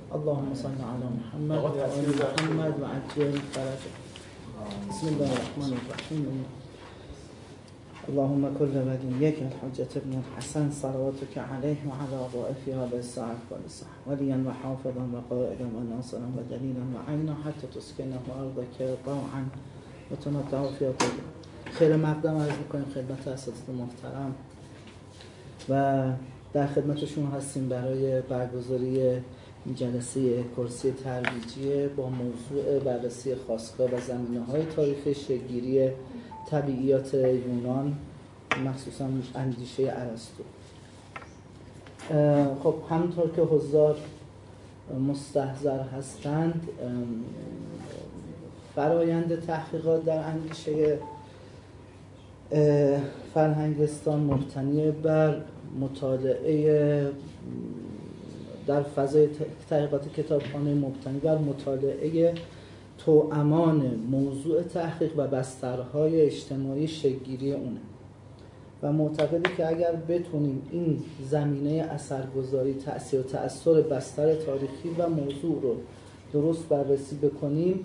اللهم صل على محمد و آل محمد و عجل فرجه. بسم الله الرحمن الرحیم. اللهم كل وليك الحجة ابن الحسن صلواتك عليه وعلى ضائفه على الساعة والصح وليا وحافظا وقائدا وناصرا ودليلا وعينا حتى تسكنه أرضك طوعا وتمتع فيها طيبا. خیر مقدم عرض میکنیم خدمت اساتید محترم و در خدمتشون هستیم برای برگزاری این جلسه کرسی ترویجی با موضوع بررسی خاستگاه و زمینه‌های تاریخی شکل‌گیری طبیعیات یونان، مخصوصا اندیشه ارسطو. خب همونطور که حضار مستحضر هستند، فرایند تحقیقات در اندیشه فرهنگستان مبتنی بر مطالعه در فضای تحقیقات کتابخانه، مبتنی بر مطالعه توامان موضوع تحقیق و بسترهای اجتماعی شکل‌گیری اونه و معتقده که اگر بتونیم این زمینه اثرگذاری، تأثیر و تأثیر بستر تاریخی و موضوع رو درست بررسی بکنیم،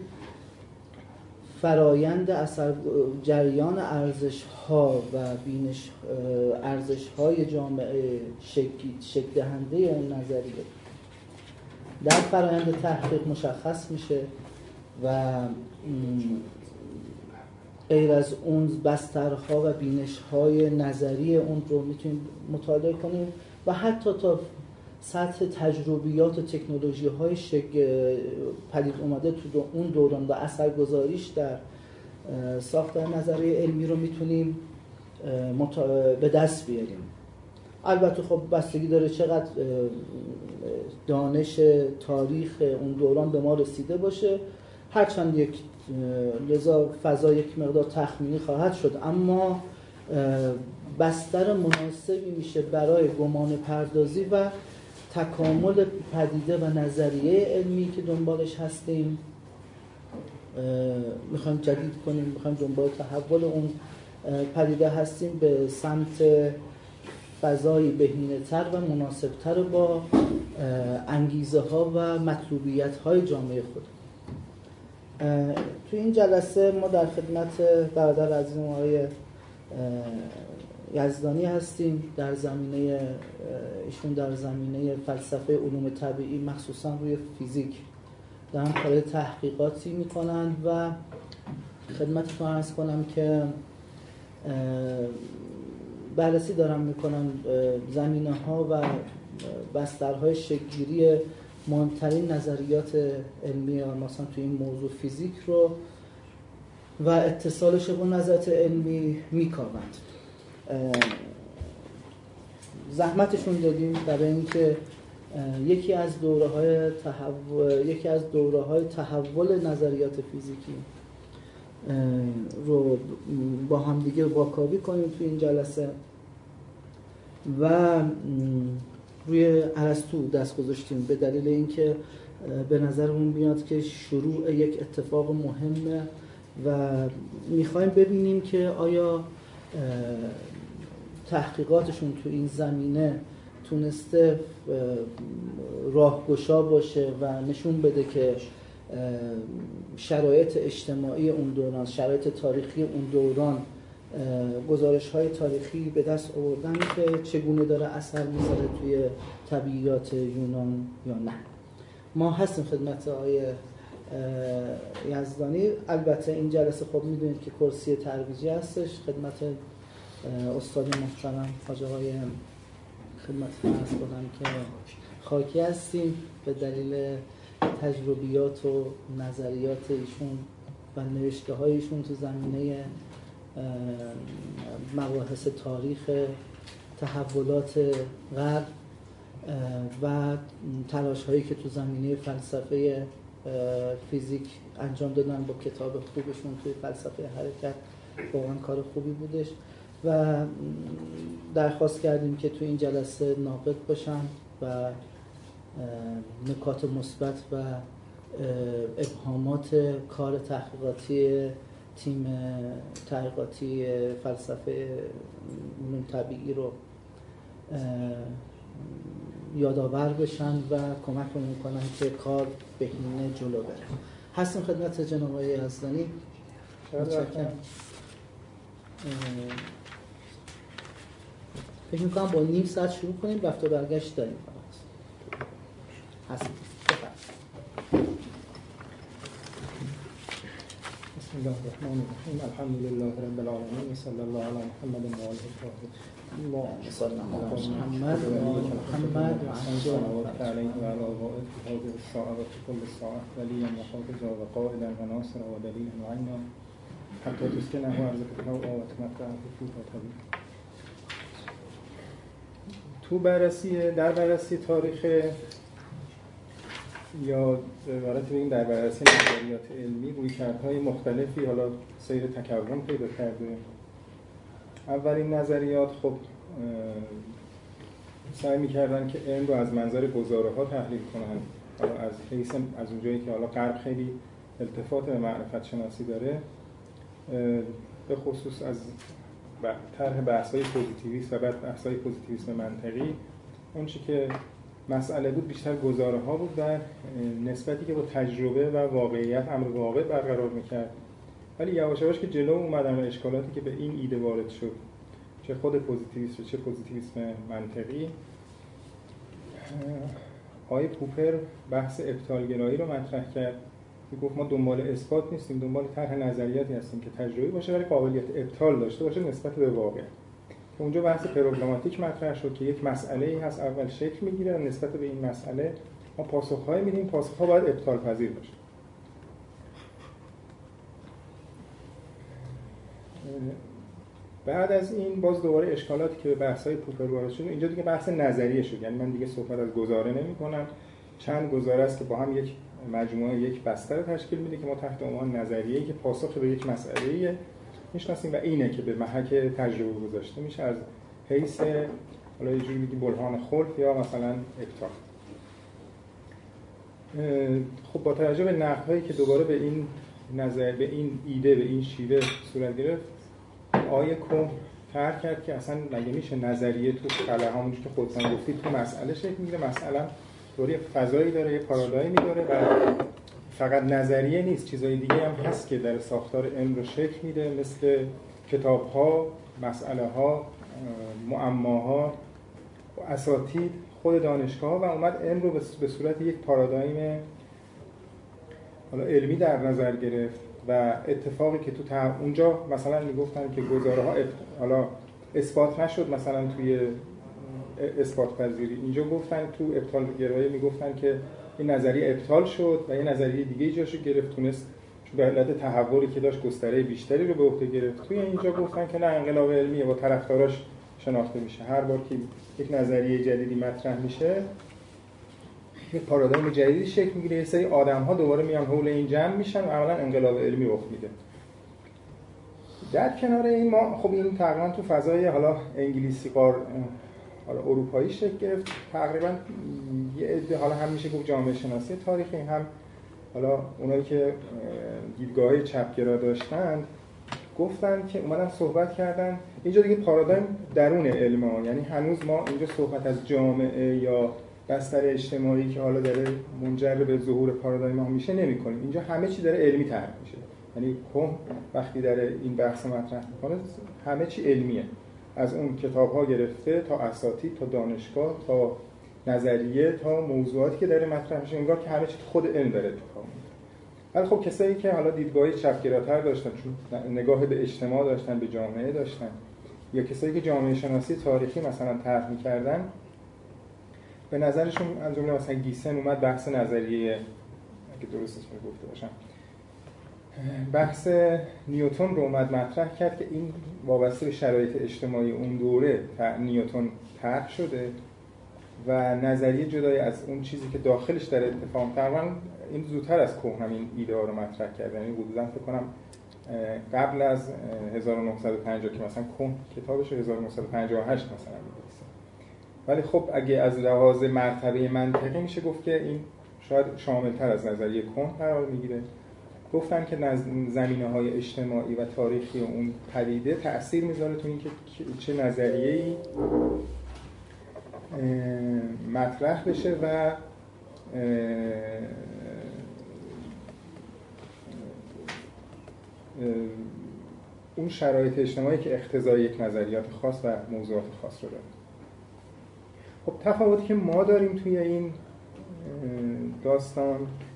فرایند جریان ارزش‌ها و ارزش‌های جامعه شکل دهنده اون نظریه در فرایند تحقیق مشخص میشه و غیر از اون بسترها و بینش‌های نظری اون رو میتونیم مطالعه کنیم و حتی تا سطح تجربیات و تکنولوژی‌های پدید اومده تو اون دوران و اثرگذاریش در ساختار نظریه علمی رو میتونیم به دست بیاریم. البته خب بستگی داره چقدر دانش تاریخ اون دوران به ما رسیده باشه، هرچند لذا فضا یک مقدار تخمینی خواهد شد، اما بستر مناسبی میشه برای گمان پردازی و تکامل پدیده و نظریه علمی که دنبالش هستیم. میخوایم جدید کنیم، میخوایم دنبال تحول اون پدیده هستیم به سمت فضایی بهینه‌تر و مناسبتر با انگیزه ها و مطلوبیت های جامعه خود. تو این جلسه ما در خدمت برادر عزیزم آقای یزدانی هستیم. در زمینه ایشون در زمینه فلسفه علوم طبیعی، مخصوصا روی فیزیک، دارن کار تحقیقاتی میکنند و خدمتتون عرض کنم که بررسی دارن میکنن زمینه ها و بسترهای شکل‌گیری مهمترین نظریات علمی مثلا توی این موضوع فیزیک رو و اتصالش با نظریات علمی میکارند. زحمتشون دادیم برای اینکه یکی از دوره‌های تحول نظریات فیزیکی رو با هم دیگه واکاوی کنیم توی این جلسه و روی ارسطو دست گذاشتیم به دلیل اینکه به نظرمون میاد که شروع یک اتفاق مهمه و میخوایم ببینیم که آیا تحقیقاتشون تو این زمینه تونسته راهگشا باشه و نشون بده که شرایط اجتماعی اون دوران، شرایط تاریخی اون دوران، گزارش‌های تاریخی به دست آوردن که چگونه داره اثر میذاره توی طبیعیات یونان یا نه. ما هستیم خدمت آقای یزدانی. البته این جلسه خب میدونید که کرسی ترویجی هستش. خدمت استاد محترم حاج آقای خدمتتون عرض کنم که خاکی هستیم به دلیل تجربیات و نظریات ایشون و نوشته های ایشون تو زمینه مباحث تاریخ تحولات غرب و تلاش هایی که تو زمینه فلسفه فیزیک انجام دادن با کتاب خوبشون توی فلسفه حرکت، واقعا کار خوبی بودش و درخواست کردیم که تو این جلسه ناقد باشن و نکات مثبت و ابهامات کار تحقیقاتی تیم تحقیقاتی فلسفه علوم طبیعی رو یادآور بشن و کمک میکنن که کار بهینه جلو بره. هستیم خدمت جناب آقای یزدانی. متشکرم. فکر میکنم با نیم ساعت شروع کنیم، رفت و برگشت داریم فقط. هستیم. بسم الله الرحمن الرحیم. الحمد لله رب العالمین و صلی الله علی محمد و آله الطاهرین. اللهم صل علی محمد و آل محمد و عجل علیه و علی آبائه فی هذه الساعة و فی کل ساعة ولیا و حافظا و قائلا و ناصرا و دلیلا و عینا حتی تسکنه و ارزق طوعا و تمتع فیها طویلا. در بررسی تاریخ یا عبارت بگیم در بررسی نظریات علمی رویکردهای مختلفی حالا سیر تکون پیدا کرده. اولین نظریات خب سعی می‌کردن که علم رو از منظر گزاره‌ها تحلیل کنن، حالا از حیث از اونجایی که حالا غرب خیلی التفات به معرفت شناسی داره، به خصوص از طرح بحث‌های پوزیتیویسم و بعد بحث‌های پوزیتیویسم منطقی، اون چیزی که مسئله بود بیشتر گزاره‌ها بود و نسبتی که با تجربه و واقعیت امر واقع برقرار می‌کرد. ولی یواش یواش که جلو اومدن و اشکالاتی که به این ایده وارد شد، چه خود پوزیتیویسم چه پوزیتیویسم منطقی، آقای پوپر بحث ابطال‌گرایی رو مطرح کرد. میگفت ما دنبال اثبات نیستیم، دنبال طرح نظریاتی هستیم که تجربی باشه ولی قابلیت ابطال داشته باشه نسبت به واقع. اونجا بحث پروگراماتیک مطرح شد که یک مسئله‌ای هست اول شکل میگیره و نسبت به این مسئله ما پاسخ‌های میدیم، پاسخ‌ها باید ابطال پذیر باشه. بعد از این باز دوباره اشکالاتی که به بحث‌های پوپر وارد شد، اینجا دیگه بحث نظریه شد. یعنی من دیگه صحبت از گزاره نمی‌کنم، چند گزاره است که با هم یک مجموعه یک بستر تشکیل میده که ما تحت عنوان نظریه‌ای که پاسخ به یک مسئله‌ای میشناسیم و اینه که به محک تجربه گذاشته میشه از حیث حالا یه جوری میگیم بلهان خلق یا مثلا ابطال. خب با توجه به نقدهایی که دوباره به این نظر، به این ایده، به این شیوه صورت گرفت، آیه کوم طرح کرد که اصلا مگه میشه نظریه تو خلا همونجوری که خودتون گفتید تو مسئله شکل میگیره، مثلا طوری فضایی داره، یه پارادایمی داره و فقط نظریه نیست، چیزای دیگه هم هست که در ساختار علم رو شکل میده، مثل کتاب‌ها، مسئله‌ها، معماها، اساتید، خود دانشگاه و اومد علم رو به صورت یک پارادایم حالا علمی در نظر گرفت و اتفاقی که تو اونجا مثلا میگفتن که گزاره‌ها حالا اثبات نشد مثلا توی اثبات پذیری، اینجا گفتن تو ابطال گرایی میگفتن که این نظریه ابطال شد و یه نظریه دیگه جاشو گرفت، تونست به علت تحولی که داشت گستره بیشتری رو به عهده گرفت. توی اینجا گفتن که نه، انقلاب علمیه با طرفداراش شناخته میشه. هر بار که یک نظریه جدیدی مطرح میشه یک پارادایم جدیدی شکل میگیره، یه سری آدم‌ها دوباره میان حول این جمع میشن و عملاً انقلاب علمی رخ میده. در کنار این ما خب این تقریبا تو فضای حالا انگلیسی حالا اروپایی شکل گرفت. تقریبا یه عده حالا هم میشه گفت جامعه شناسی تاریخی، هم حالا اونایی که دیدگاه‌های چپگرا داشتن گفتن که اومدن صحبت کردن اینجا دیگه پارادایم درون علمه، یعنی هنوز ما اینجا صحبت از جامعه یا بستر اجتماعی که حالا داره منجر به ظهور پارادایم ها میشه نمی‌کنیم. اینجا همه چی داره علمی طرح میشه. یعنی کوم وقتی داره این بحث مطرح میکنه همه چی علمیه، از اون کتاب‌ها گرفته تا اساتید تا دانشگاه تا نظریه تا موضوعاتی که داره مطرح میشه، انگار که همه چی خود علم داره اتفاق میفته. ولی خب کسایی که حالا دیدگاهی چپگراتر داشتن، چون نگاه به اجتماع داشتن، به جامعه داشتن، یا کسایی که جامعه شناسی تاریخی مثلا طرح می‌کردن، به نظرشون از جمله مثلا گیسن اومد بحث نظریه، اگه درست اسمش گفته باشم، بحث نیوتن رو اومد مطرح کرد که این وابسته به شرایط اجتماعی اون دوره نیوتن طرح شده و نظریه جدای از اون چیزی که داخلش در اتفاق تقریبا این زودتر از کوه همین ایده ها رو مطرح کرد. یعنی حدوداً فکر کنم قبل از 1950 که مثلا کوه کتابش رو 1958 مثلا می‌نویسه. ولی خب اگه از لحاظ مرتبه منطقی میشه گفت که این شاید شامل‌تر از نظریه کوه قرار میگیره. گفتن که زمینه‌های اجتماعی و تاریخی اون پدیده تأثیر میذاره تو اینکه چه نظریه‌ای مطرح بشه و اون شرایط اجتماعی که اقتضای یک نظریات خاص و موضوعات خاص رو داره. خب تفاوتی که ما داریم توی این داستان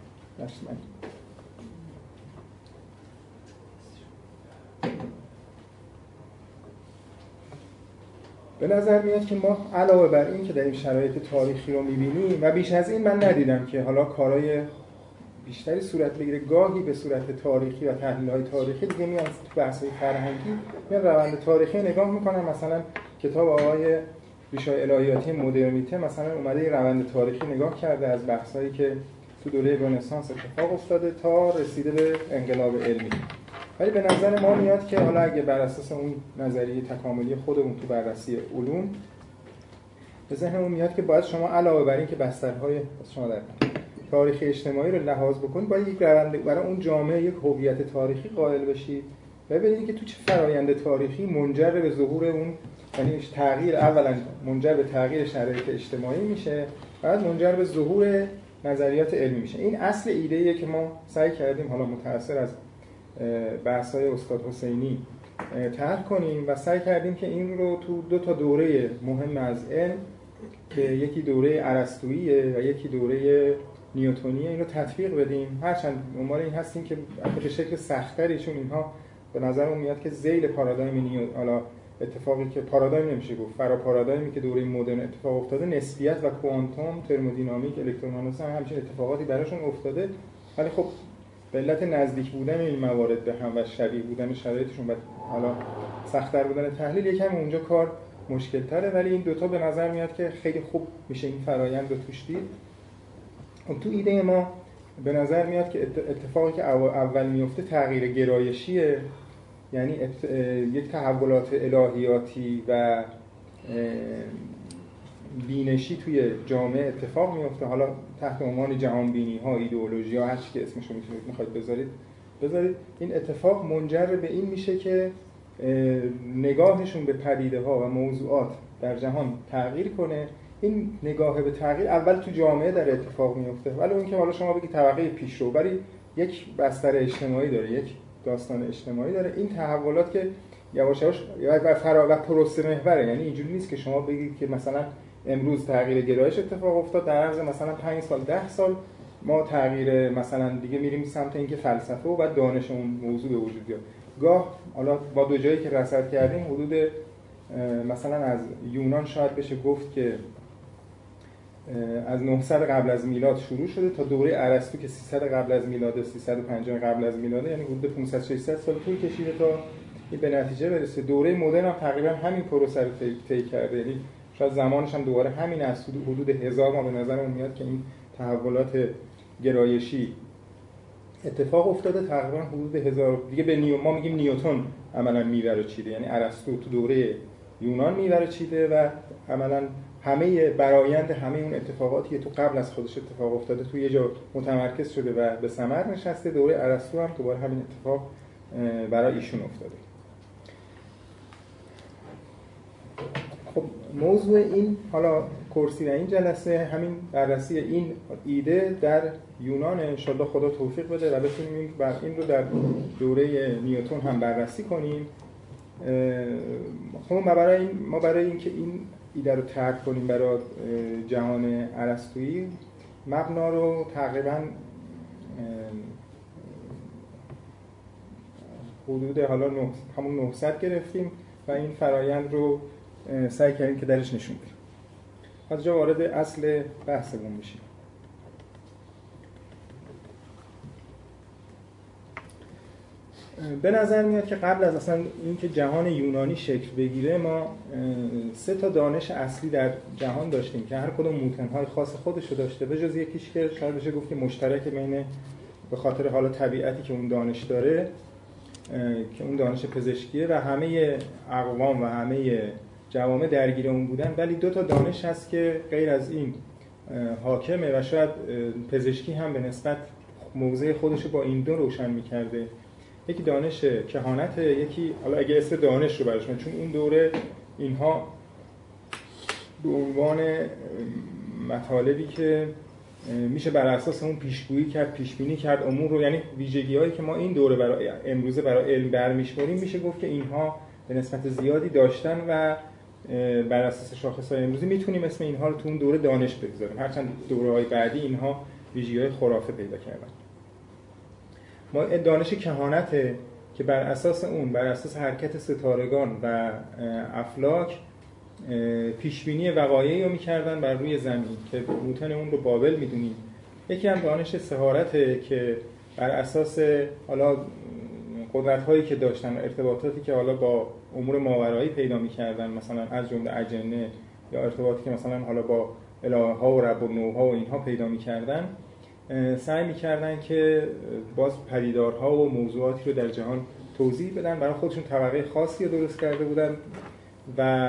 به نظر میاد که ما علاوه بر این که در این شرایط تاریخی رو می‌بینیم و بیش از این من ندیدم که حالا کارهای بیشتری صورت بگیره، گاهی به صورت تاریخی و تحلیل‌های تاریخی دیگه میان تو بحث‌های فرهنگی میان روند تاریخی نگاه میکنن. مثلا کتاب آقای ریشای الهیاتی مدرنیته مثلا اومده یه روند تاریخی نگاه کرده از بحث‌هایی که تو دوره رنسانس اتفاق افتاده تا رسیده به انقلاب علمی. ولی به نظر ما میاد که حالا اگه بر اساس اون نظریه تکاملی خودمون تو بررسی علوم به ذهنمون میاد که باید شما علاوه بر این که بسترهای شما در تاریخ اجتماعی رو لحاظ بکنید، باید یک روند برای اون جامعه یک هویت تاریخی قائل بشید و ببینید که تو چه فرآیند تاریخی منجر به ظهور اون، یعنی تغییر، اولا منجر به تغییر شرایط اجتماعی میشه، بعد منجر به ظهور نظریات علمی میشه. این اصل ایده‌ایه که ما سعی کردیم حالا متأثر از بحث‌های استاد حسینی طرح کنیم و سعی کردیم که این رو تو دو تا دوره مهم از علم که یکی دوره ارسطوییه و یکی دوره نیوتنیه این رو تطبیق بدیم. هرچند دنبال این هستیم که به شکل سخت‌تری، چون اینها به نظرمون میاد که ذیل پارادایم حالا اتفاقی که پارادایم نمیشه گفت، فرا پارادایمی که دوره مدرن اتفاق افتاده، نسبیت و کوانتوم، ترمودینامیک، الکترومغناطیسی همچین اتفاقاتی براشون افتاده، ولی خب به علت نزدیک بودن این موارد به هم و شبیه بودن شرایطشون و حالا سخت‌تر بودن تحلیل یکم اونجا کار مشکل‌تره. ولی این دوتا به نظر میاد که خیلی خوب میشه این فرایند رو توش دید. تو ایده ما به نظر میاد که اتفاقی که اول میفته تغییر گرایشیه، یعنی یک تحولات الهیاتی و بینشی توی جامعه اتفاق میفته، حالا تحت عنوان جهانبینی ها، ایدئولوژی ها، هر چی که اسمشو میخواید بذارید. این اتفاق منجر به این میشه که نگاهشون به پدیده ها و موضوعات در جهان تغییر کنه. این نگاه به تغییر اول تو جامعه در اتفاق میفته، ولی اون که حالا شما بگید طبقه پیشرو، ولی یک بستر اجتماعی داره، یک داستان اجتماعی داره. این تحولات که یواش یواش و پروسه محوره، یعنی اینجوری نیست که شما بگید که مثلا امروز تغییر گرایش اتفاق افتاد، در عرض مثلا 5 سال 10 سال ما تغییر مثلا دیگه میریم سمت اینکه فلسفه و بعد دانش اون موضوع به وجود بیاد. گاه حالا با دو جایی که رصد کردیم حدود مثلا از یونان شاید بشه گفت که از 900 قبل از میلاد شروع شده تا دوره ارسطو که 300 قبل از میلاد، 350 قبل از میلاد، یعنی حدود 500 600 سال طول کشیده تا این به نتیجه برسه. دوره مدرن هم تقریبا همین پروسه رو طی کرده، یعنی شاید زمانش هم دوباره همین از حدود 1000 ما به نظرمون میاد که این تحولات گرایشی اتفاق افتاده. تقریبا حدود 1000 دیگه به ما میگیم نیوتن عملاً میوه رو چیده، یعنی ارسطو تو دوره یونان میوه رو چیده و عملاً همه برآیند همه اون اتفاقاتی که تو قبل از خودش اتفاق افتاده توی یه جا متمرکز شده و به ثمر نشسته. دوره ارسطو هم دوباره همین اتفاق برای ایشون افتاده. خب موضوع این حالا کرسی و این جلسه همین بررسی این ایده در یونان، انشالله خدا توفیق بده و بتونیم این رو در دوره نیوتن هم بررسی کنیم. خب ما برای اینکه این ایده رو طرح کنیم برای جهان ارسطویی، مبنا رو تقریبا حدود حالا همون 900 گرفتیم و این فرایند رو سعی کردیم که درش نشون بدیم. از جا وارد اصل بحثمون میشیم. به نظر میاد که قبل از اصلا اینکه جهان یونانی شکل بگیره ما 3 تا دانش اصلی در جهان داشتیم که هر کدوم موتن‌های خاص خودش رو داشته، به جز یکیش که شاید بشه گفت که مشترک بین به خاطر حالا طبیعتی که اون دانش داره که اون دانش پزشکیه و همه اقوام و همه جوامع درگیر اون بودن. ولی 2 تا دانش هست که غیر از این حاکمه و شاید پزشکی هم به نسبت موضع خودش رو با این دو روشن می‌کرده. یکی دانش کهانت، یکی حالا اگه اسم دانش رو برش چون اون دوره اینها به عنوان مطالبی که میشه بر اساس اون پیشگویی کرد، پیشبینی کرد امور رو، یعنی ویژگی‌هایی که ما این دوره برای امروزه برای علم برمی‌شماریم، میشه گفت که اینها به نسبت زیادی داشتن و بر اساس شاخص‌های امروزی میتونیم اسم اینها رو تو اون دوره دانش بگذاریم، هرچند دوره‌های بعدی اینها ویژگی‌های خرافه پیدا کردن. ما دانش کهانته که بر اساس اون، بر اساس حرکت ستارگان و افلاک پیشبینی وقایعی رو می‌کردن بر روی زمین که موتن اون رو بابل می‌دونیم. یکی هم دانش سحارته که بر اساس حالا قدرت‌هایی که داشتن، ارتباطاتی که حالا با امور ماورایی پیدا می‌کردن، مثلا از جمله اجنه، یا ارتباطی که مثلا حالا با الهه‌ها و رب النوع‌ها و اینها پیدا می‌کردن، سعی می‌کردن که باز پدیدارها و موضوعاتی رو در جهان توضیح بدن، برای خودشون طبقه خاصی رو درست کرده بودن و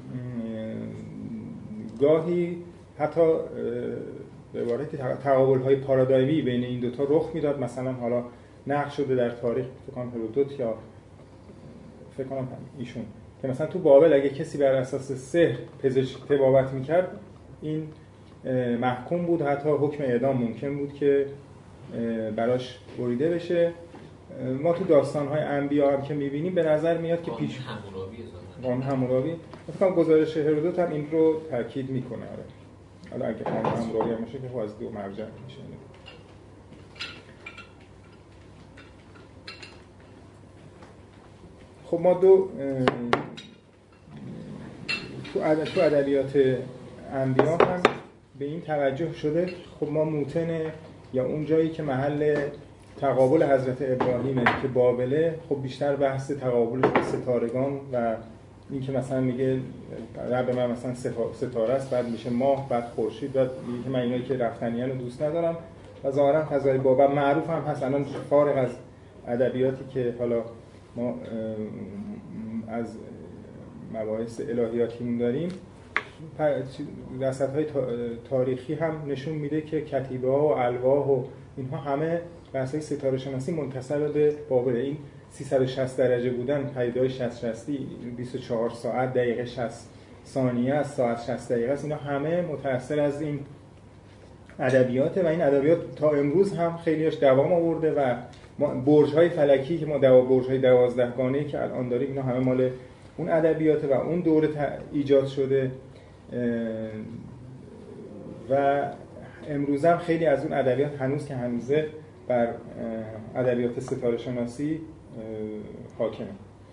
گاهی حتی به عبارتی تقابل‌های پارادایمی بین این دوتا رخ میداد. مثلا حالا نقش شده در تاریخ فکر کنم هرودوت یا فکر کنم ایشون که مثلا تو بابل اگه کسی بر اساس سحر پزشک طبابت میکرد این محکوم بود، حتی حکم اعدام ممکن بود که براش بریده بشه. ما تو داستان‌های انبیا هم که می‌بینیم به نظر میاد که پیش قانون حمورابی فکر کنم گزارش هرودوت هم این رو تاکید میکنه. حالا اگه قانون حمورابی هم باشه که از دو مرجع میشه. خب ما تو ادبیات انبیا هم به این توجه شده. خب ما موتن یا اون جایی که محل تقابل حضرت ابراهیمه که بابله، خب بیشتر بحث تقابل ستارگان و این که مثلا میگه رب من مثلا ستاره است، بعد میشه ماه، بعد خورشید، بعد میگه که من اینایی که رفتنیان رو دوست ندارم و ظاهرا فضای بابل معروف هم هست. الان فارغ از ادبیاتی که حالا ما از مباحث الهیاتیمون داریم، رصدهای تاریخی هم نشون میده که کتیبه‌ها و الواح و اینها همه بحث‌های ستاره شناسی منتسب به بابل. این 360 درجه بودن، پدیده‌های 60 24 ساعت، دقیقه 60 ثانیه است، ساعت 60 دقیقه است، اینا همه متأثر از این ادبیاته و این ادبیات تا امروز هم خیلیش دوام آورده و برج‌های فلکی که ما برج‌های 12 گانه‌ای که الان داریم اینا همه مال اون ادبیاته و اون دوره ایجاد شده و امروز هم خیلی از اون ادبیات هنوز که هنوزه بر ادبیات ستاره شناسی حاکمه.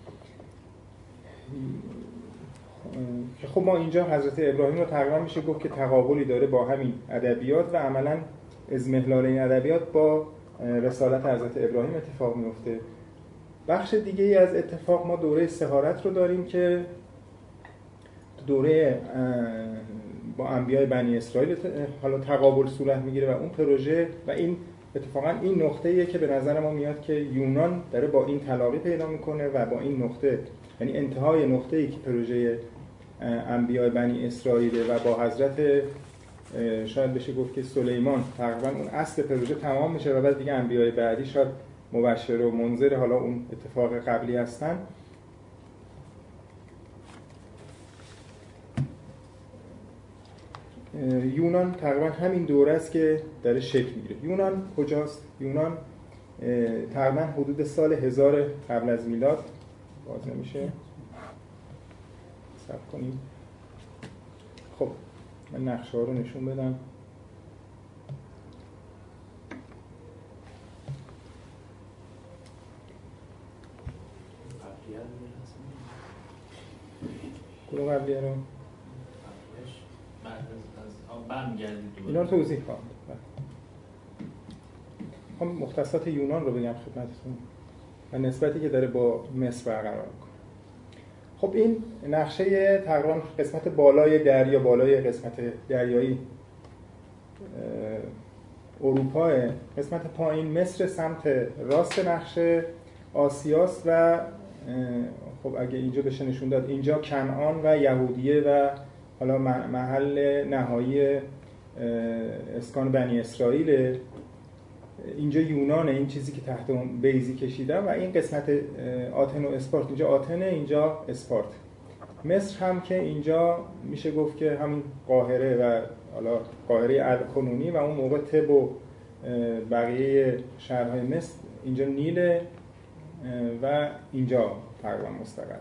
خب ما اینجا حضرت ابراهیم رو تقریبا میشه گفت که تقابلی داره با همین ادبیات و عملاً اضمحلال این ادبیات با رسالت حضرت ابراهیم اتفاق میفته. بخش دیگه ای از اتفاق ما دوره سحارت رو داریم که دوره با انبیای بنی اسرائیل حالا تقابل صورت میگیره و اون پروژه و این اتفاقا این نقطه‌ایه که به نظر ما میاد که یونان داره با این تلاقی پیدا میکنه و با این نقطه، یعنی انتهای نقطه‌ای که پروژه انبیای بنی اسرائیل و با حضرت شاید بشه گفت که سلیمان تقریبا اون اصل پروژه تمام میشه و بعد دیگه انبیای بعدی شاید مبشر و منذر حالا اون اتفاق قبلی هستن. یونان تقریبا همین دوره است که داره شکل میگیره. یونان کجاست؟ یونان تقریبا حدود سال 1000 قبل از میلاد، باز نمیشه صبر کنیم. خب من نقشه ها رو نشون بدم. کدوم قبلیه رو؟ اینا رو توضیح خواهم داد. خب مختصات یونان رو بگم خدمتتون و نسبتی که داره با مصر برقرار می‌کنه. خب این نقشه تقریبا قسمت بالای دریا، بالای قسمت دریایی اروپا، قسمت پایین مصر، سمت راست نقشه آسیاست و خب اگه اینجا بشه نشون داد اینجا کنعان و یهودیه و حالا محل نهایی اسکان بنی اسرائیل، اینجا یونانه، این چیزی که تحت اون بیزی کشیدم و این قسمت آتن و اسپارت، اینجا آتنه اینجا اسپارت. مصر هم که اینجا میشه گفت که همین قاهره و حالا قاهره کنونی و اون موقع تب و بقیه شهرهای مصر اینجا نیل و اینجا تقریبا مستقر.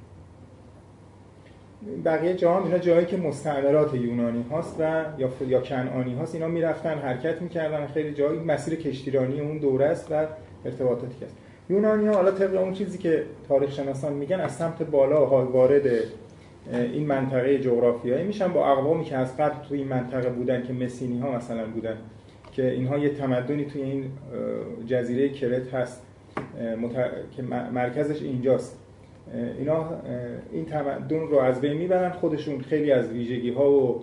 بقیه جاها اینا جایی که مستعمرات یونانی هاست و یا کنعانی هاست، اینا میرفتن حرکت میکردن، خیلی جایی مسیر کشتیرانی اون دوره است و ارتباطاتی هست. یونانی ها حالا طبق اون چیزی که تاریخ شناسان میگن از سمت بالا وارد این منطقه جغرافیایی میشن با اقوامی که از قبل توی این منطقه بودن که مسینی ها مثلا بودن که اینها یه تمدنی توی این جزیره کرت هست که مرکزش اینجاست. اینا این تمدن رو از بین میبرن، خودشون خیلی از ویژگی ها و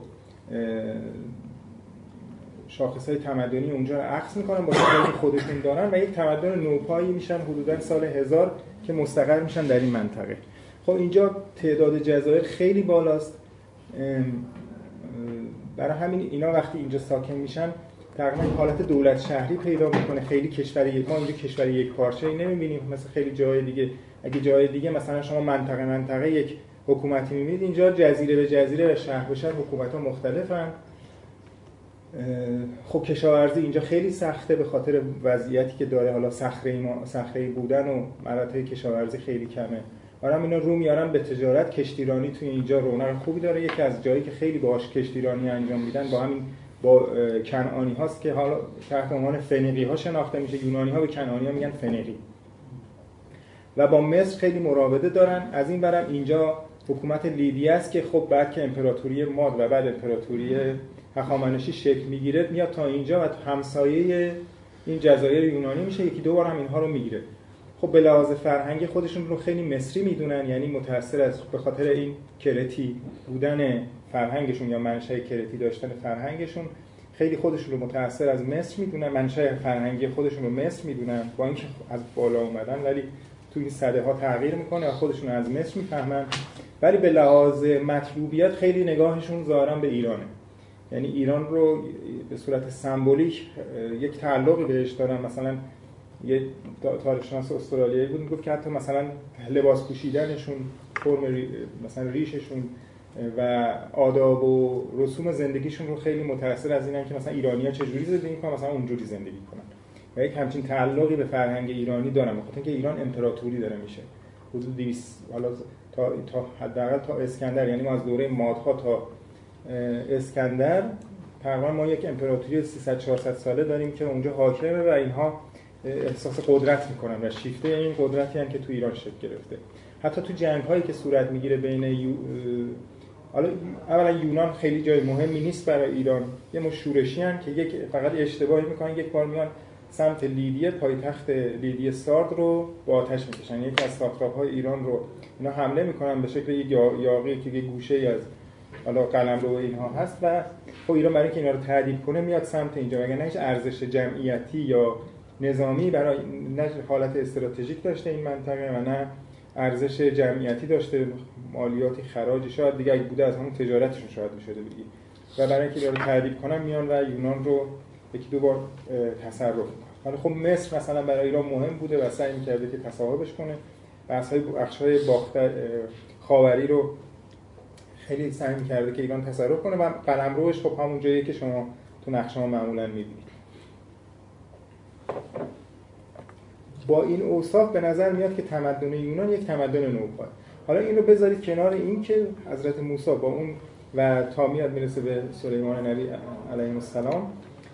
شاخص های تمدنی اونجا رو عکس میکنن با چیزایی که خودشون دارن و یک تمدن نوپایی میشن حدوداً سال 1000 که مستقر میشن در این منطقه. خب اینجا تعداد جزایر خیلی بالاست، برای همین اینا وقتی اینجا ساکن میشن تقریبا حالت دولت شهری پیدا میکنه. خیلی کشور ما اینجا کشور یک پارچه‌ای نمیبینیم مثل خیلی جای دیگه. اگه جای دیگه مثلا شما منطقه یک حکومتی میبینید، اینجا جزیره به جزیره و شهر به شهر حکومت‌ها مختلفن. خب کشاورزی اینجا خیلی سخته به خاطر وضعیتی که داره، حالا صخره‌ای بودن و مراتع کشاورزی خیلی کمه. برام اینا رو میارن به تجارت. کشتیرانی توی اینجا رونق خوبی داره. یکی از جایی که خیلی باهاش کشتیرانی انجام میدن با کنعانی هاست که حالا تحت عنوان فنیقی ها شناخته میشه. یونانی ها به کنعانی ها میگن فنیقی. و با مصر خیلی مراوده دارن. از این برم اینجا حکومت لیدی است که خب بعد که امپراتوری ماد و بعد امپراتوری هخامنشی شکل میگیره میاد تا اینجا و همسایه این جزایر یونانی میشه. یکی دو بار هم اینها رو میگیره. خب به لحاظ فرهنگی خودشون رو خیلی مصری میدونن، یعنی متأثر از به خاطر این کرتی بودن فرهنگشون یا منشأ کرتی داشتن فرهنگشون خیلی خودشون رو متأثر از مصر میدونن، منشأ فرهنگی خودشون رو مصر میدونن با اینکه از بالا اومدن ولی تو این سده‌ها تغییر میکنه و خودشون از مصر میفهمن. ولی به لحاظ مطلوبیت خیلی نگاهشون ظاهرا به ایرانه، یعنی ایران رو به صورت سمبولیک یک تعلقی بهش دارن. مثلا یه تاریخ‌شناس استرالیایی بود میگفت که حتی مثلا لباس پوشیدنشون، فرم مثلا ریششون و آداب و رسوم زندگیشون رو خیلی متأثر از اینن که مثلا ایرانی‌ها چجوری زندگی می‌کنن، مثلا اونجوری زندگی کنن و یک همچین تعلقی به فرهنگ ایرانی دارن. بخاطر اینکه ایران امپراتوری داره میشه حدود 200 حالا تا حداقل تا اسکندر، یعنی ما از دوره مادها تا اسکندر تقریبا ما یک امپراتوری 300-400 ساله داریم که اونجا حاکمه و اینها احساس قدرت میکنن و شیفته این قدرتی هم که تو ایران شکل گرفته. حتی تو جنگ‌هایی که صورت میگیره بین اولا یونان خیلی جای مهمی نیست برای ایران، یه مشورشی هن که یک فقط اشتباهی میکنن، یک بار میان سمت لیدیه، پایتخت لیدیه سارد رو با آتش میکشن. یکی از ساتراپ‌های ایران رو اینا حمله میکنن به شکل یک یاغی که یک گوشه‌ای از حالا قلمرو اینها هست و خب ایران برای اینکه اینا رو تعدیب کنه میاد سمت اینجا، وگرنه هیچ ارزش جمعیتی یا نظامی برای نه حالت استراتژیک داشته این منطقه و نه ارزش جمعیتی داشته، مالیاتی خراجی شاید دیگه اگه بوده از همون تجارتشون شاید میشده بگی. و برای اینکه رو تعریف کنن میان و یونان رو یکی دو بار تصرف کنن. ولی خب مصر مثلا برای ایران مهم بوده و سعی می‌کرده که تصاحبش کنه. بخش‌های باختر خاوری رو خیلی سعی می‌کرده که ایران تصرف کنه و قلمروش خب همون جاییه که شما تو نقشه‌ها معمولاً می‌بینید. با این اوصاف به نظر میاد که تمدن یونان یک تمدن نوپای. حالا اینو بذارید کنار این که حضرت موسی با اون و تا میاد میرسه به سلیمان نبی علیه السلام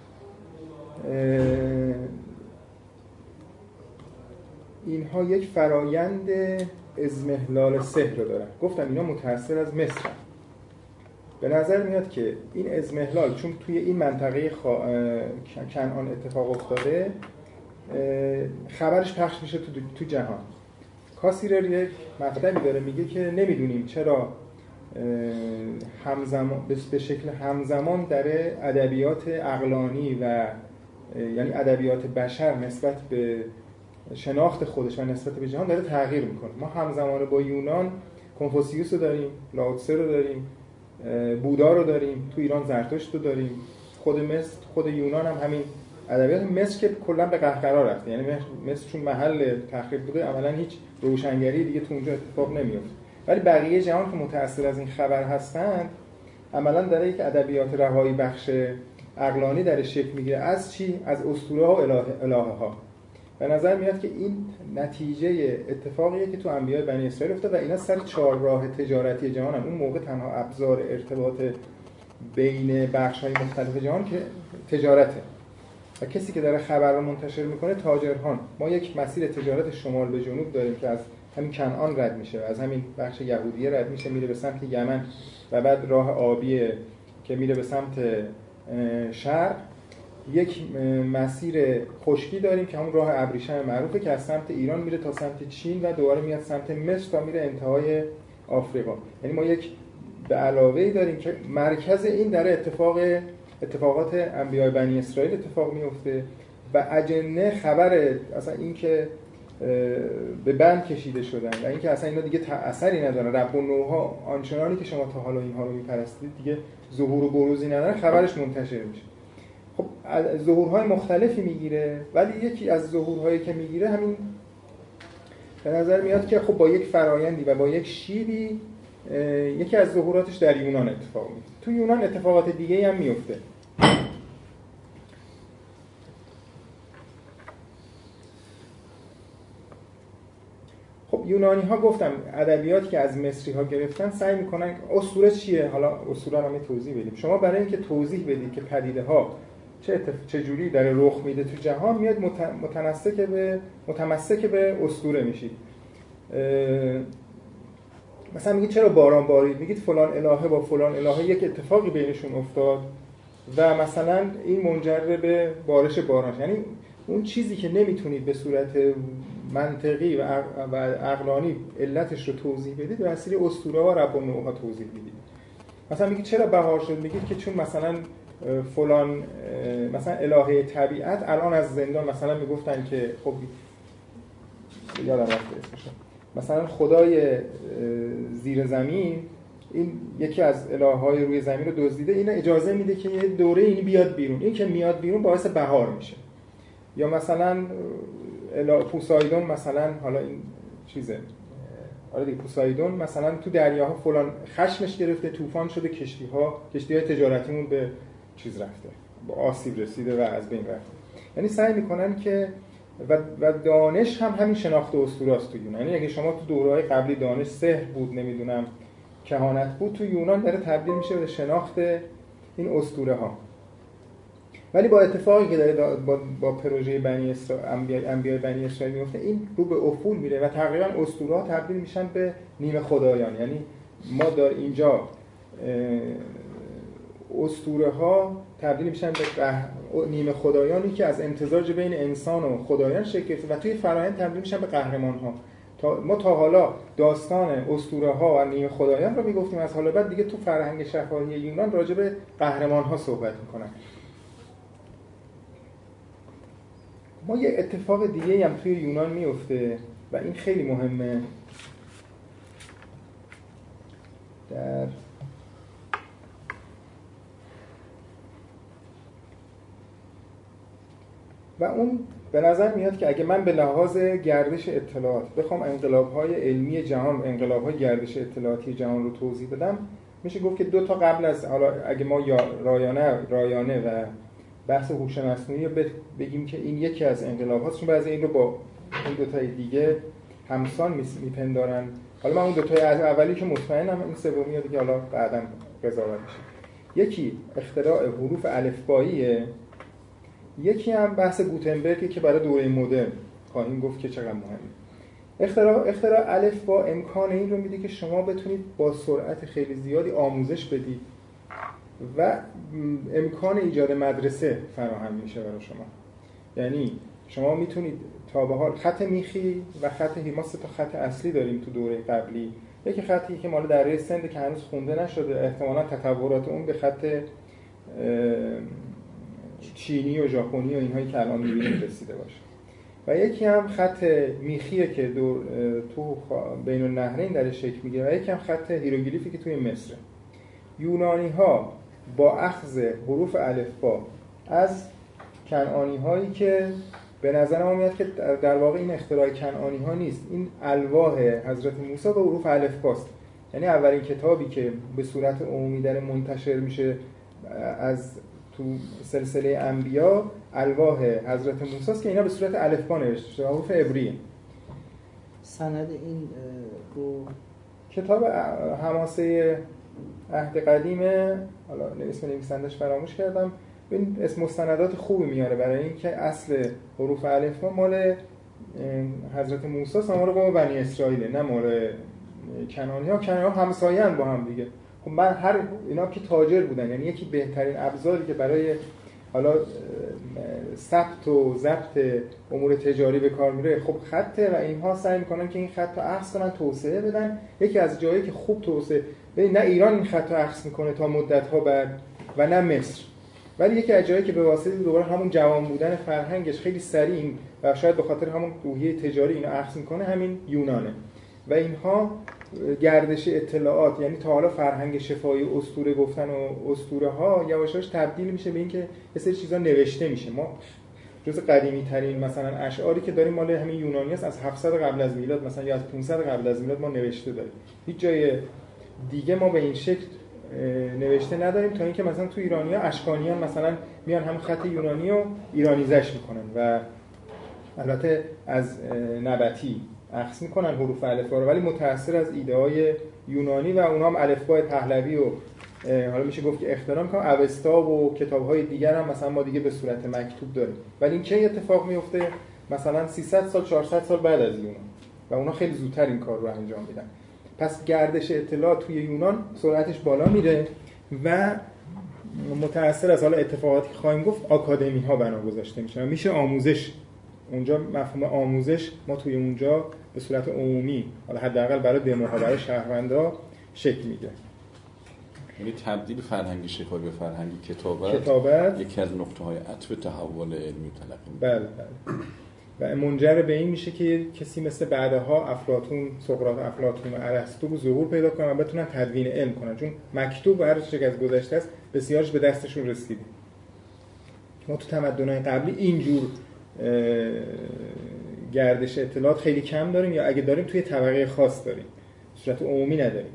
اینها یک فرایند اضمحلال سحر رو دارن. گفتم اینا متأثر از مصر. به نظر میاد که این اضمحلال چون توی این منطقه کنعان اتفاق افتاده خبرش پخش میشه تو جهان. کاسیرر یک مطلبی داره میگه که نمیدونیم چرا همزمان به شکل همزمان در ادبیات عقلانی و یعنی ادبیات بشر نسبت به شناخت خودش و نسبت به جهان داره تغییر میکنه. ما همزمان با یونان کنفوسیوس رو داریم، لاوتسه رو داریم، بودا رو داریم، تو ایران زرتشت رو داریم، خود مصر، خود یونان هم همین ادبیات. مصر که کلا به قهقرا رفته، یعنی مصر چون محل تخریب بوده عملا هیچ روشنگری دیگه تو اونجا اتفاق نمیفته. ولی بقیه جهان که متأثر از این خبر هستند عملاً در یک ادبیات رهایی بخش عقلانی درش شکل میگیره. از چی؟ از اسطوره‌ها و الهه‌ها. به نظر میاد که این نتیجه اتفاقیه که تو انبیاء بنی اسرائیل افتاد و اینا سر چهارراه تجارتی جهانن. اون موقع تنها ابزار ارتباط بین بخش‌های مختلف جهان که تجارته و کسی که داره خبر رو منتشر میکنه تاجران. ما یک مسیر تجارت شمال به جنوب داریم که از همین کنعان رد میشه، از همین بخش یهودیه رد میشه میره به سمت یمن و بعد راه آبی که میره به سمت شرق. یک مسیر خشکی داریم که همون راه ابریشم معروفه که از سمت ایران میره تا سمت چین و دوباره میاد سمت مصر تا میره انتهای آفریقا. یعنی ما یک به علاوه‌ای داریم که مرکز این در اتفاقات انبیاء بنی اسرائیل اتفاق میفته و اجنه خبر اصلا این که به بند کشیده شدن و اینکه اصلا اینا دیگه اثری ندارن، رب النوها آنچنانی که شما تا حالا اینها رو میپرستید دیگه ظهور و بروزی ندارن، خبرش منتشر میشه. خب ظهورهای مختلفی میگیره، ولی یکی از ظهورهایی که میگیره همین به نظر میاد که خب با یک فرایندی و با یک شیبی یکی از ظهوراتش در یونان اتفاق میفته. تو یونان اتفاقات دیگه‌ای هم میفته. خب یونانی ها گفتم ادبیاتی که از مصری ها گرفتن سعی میکنن اسطوره چیه، حالا اسطوره رو توضیح بدیم. شما برای اینکه توضیح بدید که پدیده ها چه جوری داره رخ میده تو جهان، میاد متمسک به اسطوره میشید. مثلا میگید چرا باران بارید، میگید فلان الهه با فلان الهه یک اتفاقی بینشون افتاد و مثلا این منجر به بارش باران. یعنی اون چیزی که نمیتونید به صورت منطقی و عقلانی علتش رو توضیح بدید به وسیله اسطوره ها رب النوها توضیح میدید. مثلا میگید چرا بهار شد، میگید که چون مثلا فلان مثلا الهه طبیعت الان از زندان مثلا میگفتن که خب یادم رفته اسمش، مثلا خدای زیر زمین این یکی از الهه‌های روی زمین رو دزدیده، این اجازه میده که یه دوره اینی بیاد بیرون، این که میاد بیرون باعث بهار میشه. یا مثلا پوسایدون مثلا، حالا این چیزه آره دیگه، پوسایدون مثلا تو دریاها فلان خشمش گرفته، طوفان شده، کشتی‌های تجارتیمون به چیز رفته، با آسیب رسیده و از بین رفته. یعنی سعی میکنن که و دانش هم همین شناخت اسطوره است تو یونان. یعنی اگه شما تو دوره‌های قبلی دانش سحر بود، نمیدونم کهانت بود، تو یونان داره تبدیل میشه به شناخت این اسطوره ها. ولی با اتفاقی که داره با پروژه بنی اسرائیل انبیاء بنی اسرائیل میفته، این رو به افول میره و تقریبا اسطوره ها تبدیل میشن به نیمه خدایان. یعنی ما در اینجا اسطوره ها تبدیل میشن به نیمه خدایانی که از امتزاج بین انسان و خدایان شکل گرفته و توی فرآیند تبدیل میشن به قهرمان ها. ما تا حالا داستان اسطوره ها و نیمه خدایان رو میگفتیم، از حالا بعد دیگه تو فرهنگ شفاهی یونان راجع به قهرمان ها صحبت میکنن. ما یه اتفاق دیگه هم توی یونان میفته و این خیلی مهمه. و اون به نظر میاد که اگه من به لحاظ گردش اطلاعات بخوام انقلاب‌های علمی جهان، انقلاب‌های گردش اطلاعاتی جهان رو توضیح بدم، میشه گفت که دو تا قبل از، حالا اگه ما رایانه و بحث هوش مصنوعی رو بگیم که این یکی از انقلاب‌هاست، چون بعضی این رو با این دو تای دیگه همسان میپندارن. حالا من اون دو تای اولی که مطمئنم، این سومی رو دیگه حالا بعداً قضاوت میشه. یکی اختراع حروف الفباییه، یکی هم بحث گوتنبرگ که برای دوره مدرن خواهیم گفت که چقدر مهمه. اختراع الفبا امکان این رو میده که شما بتونید با سرعت خیلی زیادی آموزش بدید و امکان ایجاد مدرسه فراهم میشه برای شما. یعنی شما میتونید تا به حال خط میخی و خط ما سه تا خط اصلی داریم تو دوره قبلی. یکی خطی که مال دره سند که هنوز خونده نشده، احتمالاً تطورات اون به خط چینی و ژاپنی و اینهایی که الان می‌بینید رسیده باشه. و یکی هم خط میخیه که تو بین النهرین در شکل میگیره و یکی هم خط هیروگلیفی که توی مصر. یونانی‌ها با اخذ حروف الفبا از کنعانی‌هایی که به نظر ما میاد که در واقع این اختراع کنعانی ها نیست، این الواح حضرت موسی به حروف الفباست. یعنی اولین کتابی که به صورت عمومی داره منتشر میشه از تو سلسله انبیا الواح حضرت موسی است که اینا به صورت الفبا نوشته شده، حروف عبریه. سند این رو کتاب حماسه عهد قدیمه، حالا اسم نویسندش فراموش کردم، این اسم مستندات خوبی میاره برای اینکه اصل حروف الفبا مال حضرت موسی است، مال قوم بنی اسرائیل، نه مال کنعانی ها. کنعانی ها همسایه‌اند با هم دیگه. خب من هر اینا که تاجر بودن، یعنی یکی بهترین ابزاری که برای حالا ثبت و ضبط امور تجاری به کار میره خب خطه، و اینها سعی میکنن که این خط رو اخذ کنن، توسعه بدن. یکی از جایی که خوب توسعه ببین، نه ایران این خط رو اخذ میکنه تا مدت‌ها بعد و نه مصر، ولی یکی از جایی که به واسطه دوباره همون جوان بودن فرهنگش خیلی سریع و شاید به خاطر همون روحیه تجاری اینو اخذ میکنه همین یونانه. و اینها گردش اطلاعات، یعنی تا حالا فرهنگ شفاهی اسطوره گفتن و اسطوره ها یواش یواش تبدیل میشه به اینکه یه سری چیزا نوشته میشه. ما جز قدیمی ترین مثلا اشعاری که داریم مال همین یونانی است، از 700 قبل از میلاد مثلا یا از 500 قبل از میلاد ما نوشته داریم. هیچ جای دیگه ما به این شکل نوشته نداریم، تا اینکه مثلا تو ایرانی‌ها اشکانیان مثلا میان هم خط یونانی رو ایرانیزش میکنن و البته از نبطی اخذ میکنن حروف الفبا رو، ولی متأثر از ایده‌های یونانی و اونها هم الفبای پهلوی و حالا میشه گفت که اختراع میکنن. اوستا و کتاب‌های دیگر هم مثلا ما دیگه به صورت مکتوب داریم، ولی این چه اتفاق میفته مثلا 300 سال 400 سال بعد از یونان، و اونها خیلی زودتر این کار رو انجام میدن. پس گردش اطلاعات توی یونان سرعتش بالا میره و متأثر از حالا اتفاقاتی که خواهیم گفت آکادمی ها بنا گذاشته میشه، میشه آموزش اونجا. مفهوم آموزش ما توی اونجا به صورت عمومی حالا حداقل برای دموها برای شهروندا شکل میگیره. یعنی تبدیل فرهنگ شفاهی به فرهنگ کتابت یکی از نقطه‌های عطف تحول علمی تلقی. بله. و منجر به این میشه که کسی مثل بعدها افلاطون، سقراط، افلاطون و ارسطو ظهور پیدا کنن و بتونن تدوین علم کنن، چون مکتوب و هر چیزی که از گذشته است بسیارش به دستشون رسیده. ما تو تمدن‌های قبلی اینجور گردش اطلاعات خیلی کم داریم، یا اگه داریم توی طبقه خاص داریم، صورت عمومی نداریم.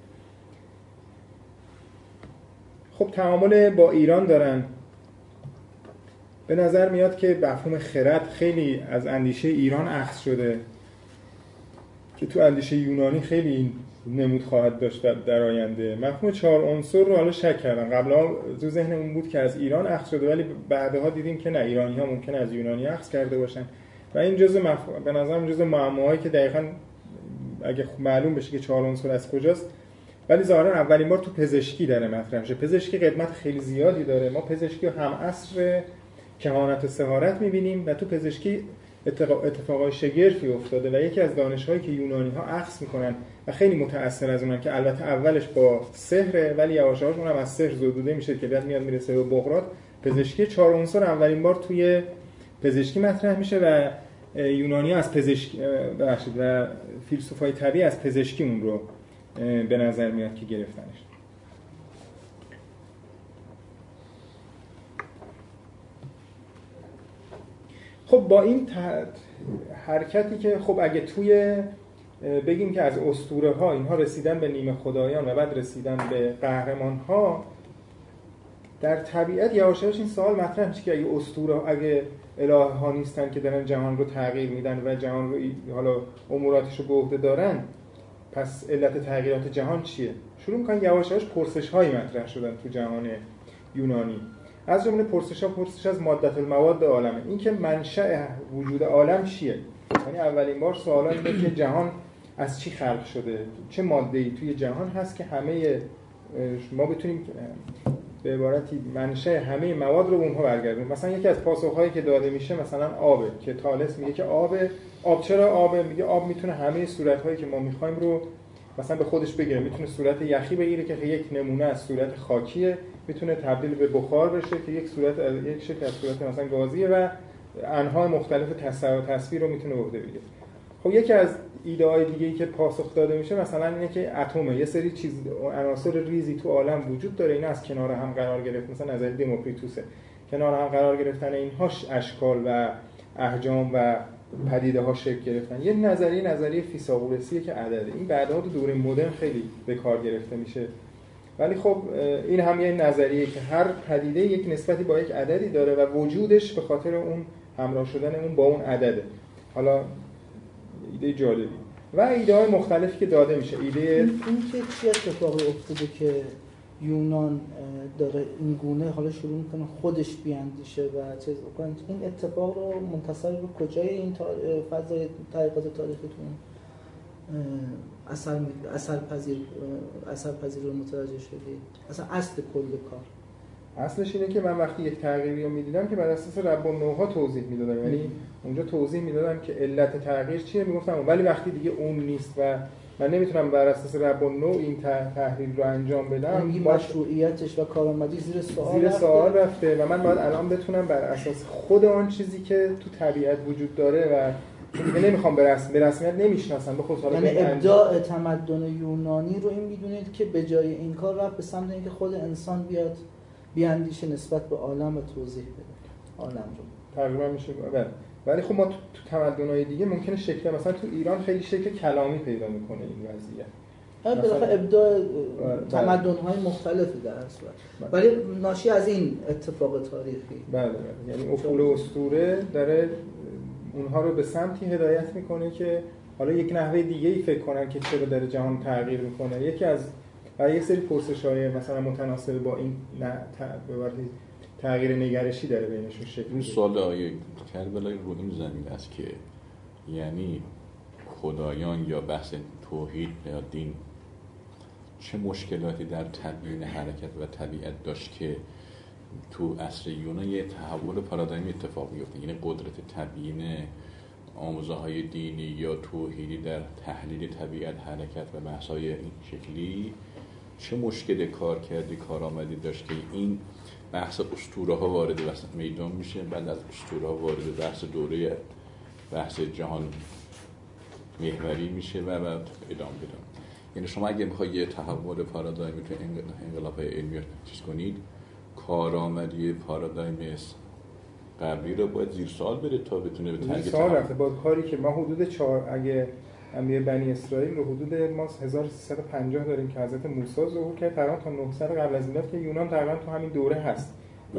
خب تعامل با ایران دارن. به نظر میاد که مفهوم خرد خیلی از اندیشه ایران اخذ شده که تو اندیشه یونانی خیلی نمود خواهد داشت در آینده. مفهوم 4 عنصر رو حالا شک کردن، قبلا تو ذهنمون بود که از ایران اخذ شده، ولی بعدها دیدیم که نه، ایرانی‌ها ممکنه از یونانی اخذ کرده باشن و این به نظرم جزء معماهایی که دقیقاً اگه معلوم بشه که 4 عنصر از کجاست. ولی ظاهرا اولین بار تو پزشکی داره مطرح میشه. پزشکی قدمت خیلی زیادی داره، ما پزشکی هم عصر کهانت و سحارت می‌بینیم و تو پزشکی اتفاقای شگرفی افتاده و یکی از دانش‌هایی که یونانی‌ها اخذ می‌کنن و خیلی متأثر از اونن، که البته اولش با سحر ولی یواش یواش اونم از سحر زدوده میشه که بعد میاد میرسه به بقراط. پزشکی 4 عنصر اولین بار توی پزشکی مطرح میشه و یونانی‌ها از پزشکی و فیلسوفای طبیعی از پزشکی اون رو به نظر میاد که گرفتنش. خب با این حرکتی که خب اگه توی بگیم که از اسطوره ها اینها رسیدن به نیمه خدایان و بعد رسیدن به قهرمان ها، در طبیعت یواش یواش این سوال مطرح میشه که اگه اله ها نیستن که دارن جهان رو تغییر میدن و جهان رو حالا اموراتش رو به عهده دارن، پس علت تغییرات جهان چیه؟ شروع میکنن یواش یواش پرسش هایی مطرح شدن تو جهان یونانی. از جمله پرسش از مادة المواد عالمه، این که منشأ وجود عالم چیه؟ یعنی اولین بار سوالا اینه که جهان از چی خلق شده، چه ماده‌ای توی جهان هست که همه ما بتونیم به عبارتی منشأ همه مواد رو به اونها برگردونیم. مثلا یکی از پاسخهایی که داده میشه مثلا آبه، که تالس میگه که آب چرا آبه؟ میگه آب میتونه همه صورت‌هایی که ما می‌خوایم رو مثلا به خودش بگیره، میتونه صورت یخی بگیره که یک نمونه از صورت خاکیه، میتونه تبدیل به بخار بشه که یک شکل از صورت مثلا گازیه و انواع مختلف تصویر رو میتونه به عهده بگیره. خب یکی از ایده‌های دیگه‌ای که پاسخ داده میشه مثلا اینه که اتمه، یه سری عناصر ریزی تو عالم وجود داره، اینا از کنار هم قرار گرفت، مثلا نظریه دموکریتوسه، کنار هم قرار گرفتن اینها اشکال و احجام و پدیده ها شکل گرفتن. یه نظریه فیثاغورسیه که عدده. این بعدها تو دوره مدرن خیلی به کار گرفته میشه. ولی خب این هم یه نظریه که هر پدیده یک نسبتی با یک عددی داره و وجودش به خاطر اون همراه شدن اون با اون عدده. حالا ایده جالبی و ایده های مختلفی که داده میشه. ایده این که چی اتفاقی افتاده که یونان داره این گونه حالا شروع میکنه خودش بیاندیشه و چیز بکنه، این اتفاق رو منتسب به کجای این فضای تحقیقات تاریخیتون اثر پذیر رو متوجه شدید؟ اصلا اصل کل کار اصلش اینه که من وقتی یک تغییری رو میدیدم که بر اساس رب النوع‌ها توضیح میدادم، یعنی اونجا توضیح میدادم که علت تغییر چیه، میگفتم ولی وقتی دیگه اون نیست و من نمیتونم بر اساس رب النوع این تحلیل رو انجام بدم، این مشروعیتش و کارآمدی زیر سوال رفته و من باید الان بتونم بر اساس خود آن چیزی که تو طبیعت وجود داره و دیگه نمیخوام به رسمیت نمیشناسم به خود یعنی ابداع تمدن یونانی رو این میدونید که به جای این کار رفت به سمت اینکه خود انسان بیاد بیاندیشه نسبت به عالم و توضیح بده عالم رو تقریبا میشه. ولی خب ما تو تمدن‌های دیگه ممکنه شکل، مثلا تو ایران خیلی شکل کلامی پیدا میکنه این قضیه، بالاخره ابداع تمدن‌های مختلفی در اصل، ولی ناشی از این اتفاق تاریخی. بله یعنی افول اسطوره داره اونها رو به سمتی هدایت میکنه که حالا یک نحوه دیگه‌ای فکر کنن که چرا داره جهان تغییر میکنه. یکی از یک سری پرسش‌های مثلا متناسب با این تغییر نگرشی داره بینشون شکل میگیره. این سوال آیه کربلای رو این زمین است که یعنی خدایان یا بحث توحید یا دین چه مشکلاتی در تبیین حرکت و طبیعت داشت که تو عصر یونان یه تحول پارادایمی اتفاق میفته، یعنی قدرت تبیین آموزه‌های دینی یا توحیدی در تحلیل طبیعت، حرکت و بحث‌های این شکلی چه مشکل کارآمدی داشت که این بحث اسطوره‌ها وارد میدان میشه، بعد از اسطوره‌ها وارد بحث دوره بحث جهان محوری میشه و بعد ادامه بده. یعنی شما اگه بخواید یه تحول پارادایمی تو انقلاب علمی رو چیز کنید، کارآمدی پارادایم قبلی رو باید زیر سوال بره تا بتونه به تغییر سوال رفته. با کاری که ما حدود 4 اگه انبیاء بنی اسرائیل رو حدود ما 1350 داریم که حضرت موسی ظهور کرد، تقریبا تا 900 قبل از میلاد که یونان تقریبا تو همین دوره هست.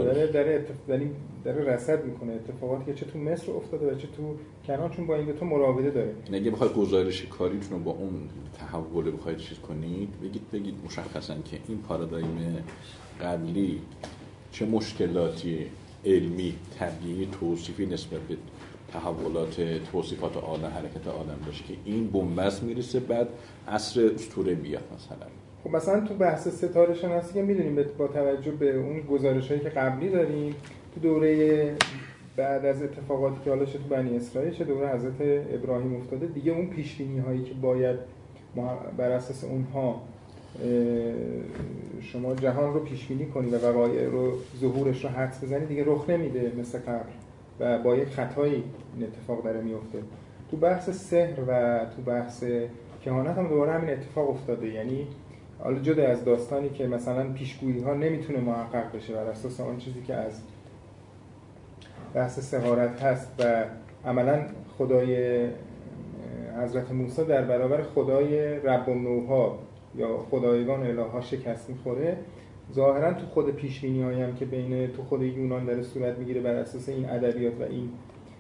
داره رصد میکنه اتفاقاتی که چه تو مصر افتاده و چه تو کنعان، چون با این دو تا مراوده داره. اگه بخواید گزارش کاریتون رو با اون تحول بخواید چیز کنید، بگید مشخصا که این پارادایم قبلی چه مشکلاتی علمی، طبیعی، توصیفی نسبت به تحولات توصیفات عالم، حرکت عالم داشت که این بنبست میرسه بعد عصر اسطوره بیاد مثلا. خب مثلا تو بحث ستاره شناسی که میدونیم با توجه به اون گزارش‌هایی که قبلی داریم تو دوره بعد از اتفاقاتی که حالا چه تو بنی اسرائیل چه دوره حضرت ابراهیم افتاده، دیگه اون پیش‌بینی‌هایی که باید بر اساس اونها شما جهان رو پیش‌بینی کنی و وقایع رو ظهورش رو حدس بزنی دیگه رخ نمیده مثل قبل و با یک خطایی این اتفاق داره میفته. تو بحث سحر و تو بحث کهانت هم دوباره همین اتفاق افتاده. یعنی حالا جدا از داستانی که مثلا پیشگویی‌ها نمیتونه محقق بشه بر اساس آن چیزی که از بحث سحارت هست و عملاً خدای حضرت موسی در برابر خدای رب النوع‌ها یا خدایگان اله‌ها شکست می‌خوره، ظاهراً تو خود پیش‌بینی‌هایی هم که بین تو خود یونان در صورت میگیره بر اساس این ادبیات و این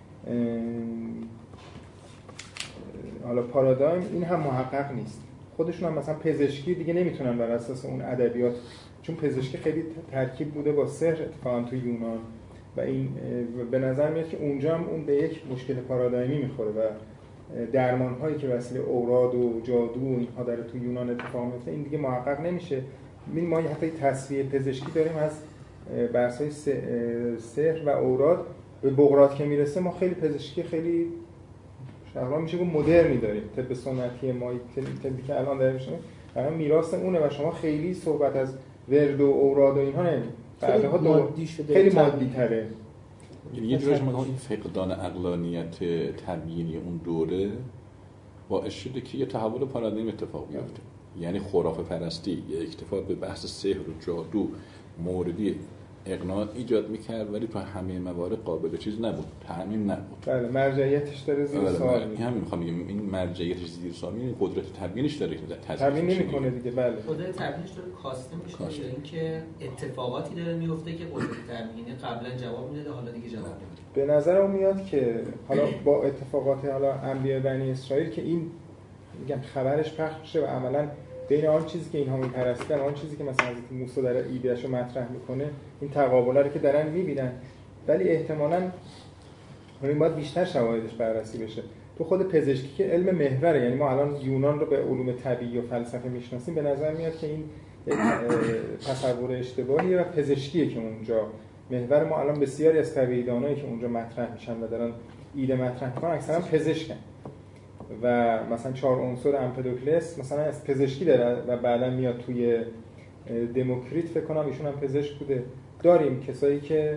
حالا پارادایم، این هم محقق نیست. خودشون هم مثلا پزشکی دیگه نمیتونن بر اساس اون ادبیات، چون پزشکی خیلی ترکیب بوده با سحر اتفاقا تو یونان و این به نظر میاد که اونجا هم اون به یک مشکل پارادایمی میخوره و درمان هایی که وسیله اوراد و جادو و اینها داره تو یونان اتفاق میفته این دیگه محقق نمیشه. ما حتی تصفیه پزشکی داریم از بحث‌های سحر و اوراد. به بقراط که میرسه ما خیلی پزشکی خیلی شغلا میشه که مدرنی داریم. طب سنتی ما طبی که الان داریم میشه الان میراث اونه و شما خیلی صحبت از ورد و اوراد و اینها نمی‌کنید. بعدها خیلی مادی تره. یه جوری شما این فقدان عقلانیت تبیینی اون دوره باعث شده که یه تحول پارادایم اتفاق بیفته. یعنی خرافه پرستی یا اکتفا به بحث سحر و جادو موردی اقناع ایجاد میکرد ولی تو همه موارد قابل چیز نبود، تأمین نبود. بله مرجعیتش داره زیر سوال میره. همین میخوام بگم این مرجعیتش زیر سوال میره، قدرت تبیینش داره تبیین نمیکنه دیگه. بله قدرت تبیینش داره کاسته میشه، یا اینکه اتفاقاتی داره میفته که قدرت تبیینی قبلا جواب میداده حالا دیگه جواب نمیده. به نظرم میاد که حالا با اتفاقات حالا انبیاء بنی اسرائیل که این میگم خبرش پخش میشه و عملاً بین آن چیزی که اینها میپرستن آن چیزی که مثلا حضرت موسی در ایدهشو مطرح میکنه، این تقابلا رو که دارن میبینن، ولی احتمالاً این باید بیشتر شواهدش بررسی بشه. تو خود پزشکی که علم محوره، یعنی ما الان یونان رو به علوم طبیعی و فلسفه میشناسیم، به نظر میاد که این تصور اشتباهیه و پزشکیه که اونجا محور. ما الان بسیاری از طبیعی‌دانایی که اونجا مطرح میشن و دارن ایده مطرح میکنن اکثرا پزشکن و مثلا 4 عنصر امپدوکلس مثلا از پزشکی داره و بعدا میاد توی دموکریت، فکر کنم ایشون هم پزشک بوده. داریم کسایی که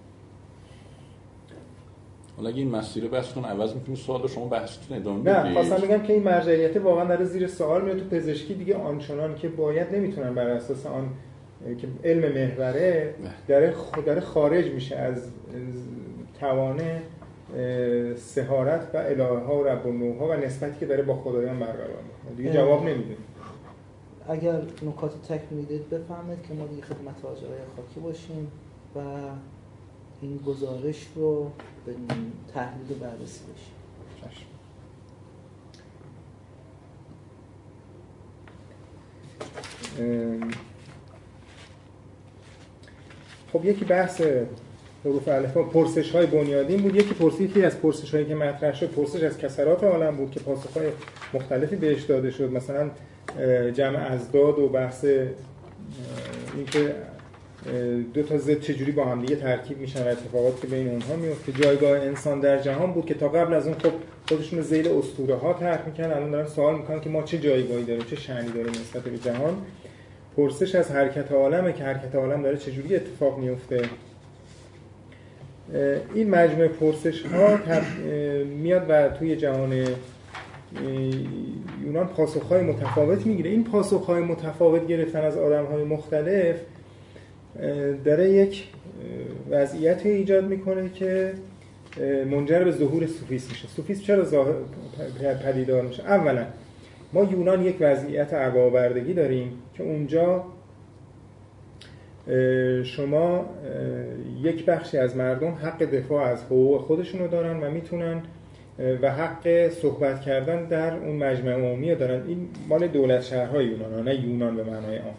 حالا اگه این مسیر بحثتون عوض می‌کنید سوال شما بحثتون ادامه بدید. نه خواستم بگم که این مرجعیت واقعا داره زیر سوال میاد. تو پزشکی دیگه آنچنان که باید نمیتونن بر اساس آن که علم محوره داره خارج میشه از توانه سحارت و الهه ها و رب النوع و نسبتی که داره با خدایان برقرار میکنه. دیگه جواب نمیده. اگر نکات تکمیلی دید بفهمید که ما دیگه خدمت آقای خاکی باشیم و این گزارش رو به تحلیل و بررسی بشیم. خب یکی بحث حروف الفبا پرسش‌های بنیادین بود. یکی از پرسش‌هایی که مطرح شد پرسش از کسرات عالم بود که پاسخ‌های مختلفی بهش داده شد، مثلا جمع ازداد و بحث اینکه دو تا ضد چجوری با هم دیگه ترکیب میشن و اتفاقاتی که بین اونها میفته. جایگاه انسان در جهان بود که تا قبل از اون خب خودشون رو ذیل اسطوره‌ها طرح می‌کردن، الان دارن سوال می‌کنن که ما چه جایگاهی داریم، چه شأنی داریم نسبت به جهان. پرسش از حرکت عالمه که حرکت عالم داره چجوری اتفاق میفته. این مجموعه پرسش‌ها میاد و توی جهان یونان پاسخ‌های متفاوت میگیره. این پاسخ‌های متفاوت گرفتن از آدم‌های مختلف داره یک وضعیتی ایجاد میکنه که منجر به ظهور سوفیسم میشه. سوفیسم چرا پدیدار میشه؟ اولا ما یونان یک وضعیت ارباب‌آوردگی داریم که اونجا شما یک بخشی از مردم حق دفاع از حقوق خودشونو دارن و میتونن و حق صحبت کردن در اون مجمع عمومی دارن. این مال دولت شهرهای یونان، نه یونان به معنای عام،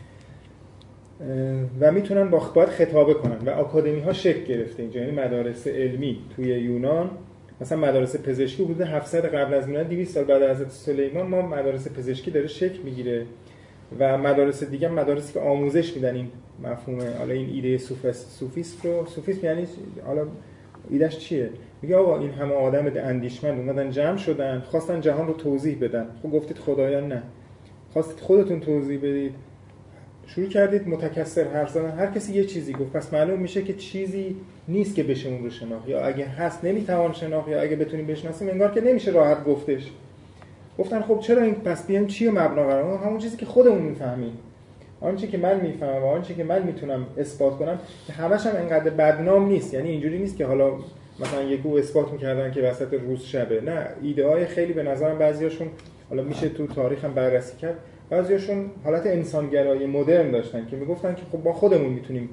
و میتونن باید خطابه کنن و آکادمی ها شکل گرفته اینجا. یعنی مدارس علمی توی یونان، مثلا مدارس پزشکی حدود 700 قبل از میلاد 200 سال بعد از حضرت سلیمان ما مدارس پزشکی داره شکل میگیره و مدارس دیگه مدارسی که آموزش میدن این مفهوم حالا این ایده سوفیسم یعنی حالا ایدهش چیه؟ میگه آقا این همه آدم اندیشمند اومدن جمع شدن خواستن جهان رو توضیح بدن. خب گفتید خدایان نه، خواستید خودتون توضیح بدید، شروع کردید متکثر حرف زدن، هر کسی یه چیزی گفت، پس معلوم میشه که چیزی نیست که بشه اون رو شناخت، یا اگه هست نمیتوان شناخت، یا اگه بتونیم بشناسیم انگار که نمیشه راحت گفتش. گفتن خب چرا این پس بیام چیه مبنا قرار؟ همون چیزی که خودمون میفهمیم، آنچه که من میفهمم و آنچه که من میتونم اثبات کنم که همش هم انقدر بدنام نیست. یعنی اینجوری نیست که حالا مثلا یکو اثبات میکردن که وسط روز شبه، نه، ایده های خیلی به نظرم بعضیاشون حالا میشه تو تاریخ هم بررسی کرد، بعضیاشون حالت انسانگرایی مدرن داشتن که میگفتن که خب با خودمون میتونیم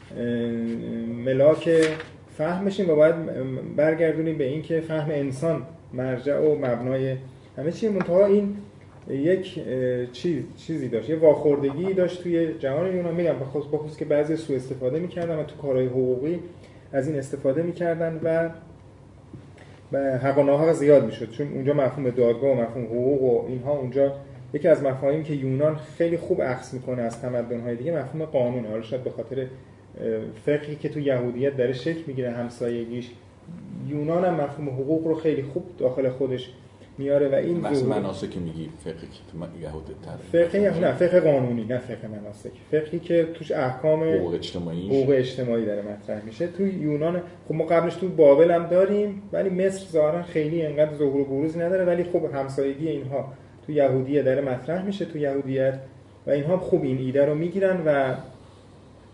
ملاک فهم بشیم و باید برگردونیم به این که فهم انسان مرجع و مبنای همه چیه. منتها این یک چیزی داشت، یه واخوردگی داشت توی جهان یونان. میگم بخصوص که بعضی سوء استفاده میکردن و تو کارهای حقوقی از این استفاده میکردن و حق و ناحق زیاد میشد، چون اونجا مفهوم دادگاه و مفهوم حقوق و اینها اونجا یکی از مفاهیمی که یونان خیلی خوب اخذ میکنه از تمدن‌های دیگه مفهوم قانونه. حالا شاید به خاطر فقهی که تو یهودیت داره شکل میگیره همسایگیش، یونان هم مفهوم حقوق رو خیلی خوب داخل خودش میاره و این بحث مناسک که میگی فقهی که تو یهودیت فقهی نه، فقه قانونی نه فقه مناسک، فقهی که توش احکام حقوق اجتماعی داره مطرح میشه. تو یونان خب ما قبلش تو بابل هم داریم، ولی مصر ظاهرا خیلی انقدر ظهور و بروز نداره، ولی خب همسایگی اینها تو یهودیت داره مطرح میشه تو یهودیت و اینها خوب این ایده رو میگیرن و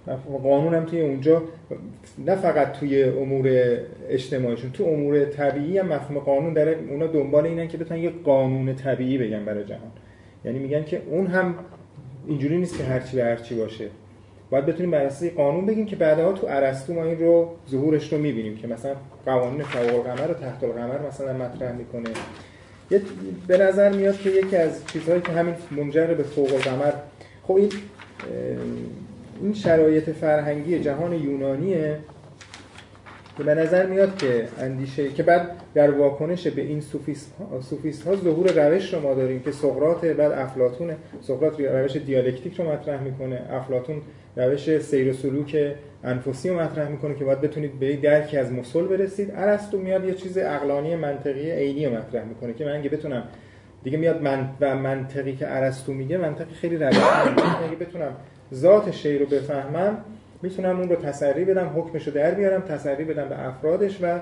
مفهوم قانون هم توی اونجا نه فقط توی امور اجتماعیشون، تو امور طبیعی هم مفهوم قانون داره. اونا دنبال اینن که بتونن یه قانون طبیعی بگن برای جهان. یعنی میگن که اون هم اینجوری نیست که هرچی به هرچی باشه، باید بتونیم بر اساس قانون بگیم که بعدها تو ارسطو ما این رو ظهورش رو می‌بینیم که مثلا قوانین فوق القمر و تحت القمر مثلا مطرح میکنه. به نظر میاد که یکی از چیزهایی که همین منجر به فوق القمر، خب این شرایط فرهنگی جهان یونانیه که به نظر میاد که اندیشه که بعد در واکنش به این سوفیست ها ظهور روش رو ما داریم که سقراط، بعد افلاطونه. سقراط روش دیالکتیک رو مطرح میکنه، افلاطون روش سیر و سلوک انفسی رو مطرح میکنه که باید بتونید به درکی از مسل برسید. ارسطو میاد یه چیز عقلانی منطقی عینی رو مطرح میکنه که من اگه بتونم دیگه میاد و منطقی که ارسطو میگه منطقی خیلی روشی، اگه بتونم ذات شی رو بفهمم میتونم اون رو تسری بدم، حکمش رو در بیارم، تسری بدم به افرادش و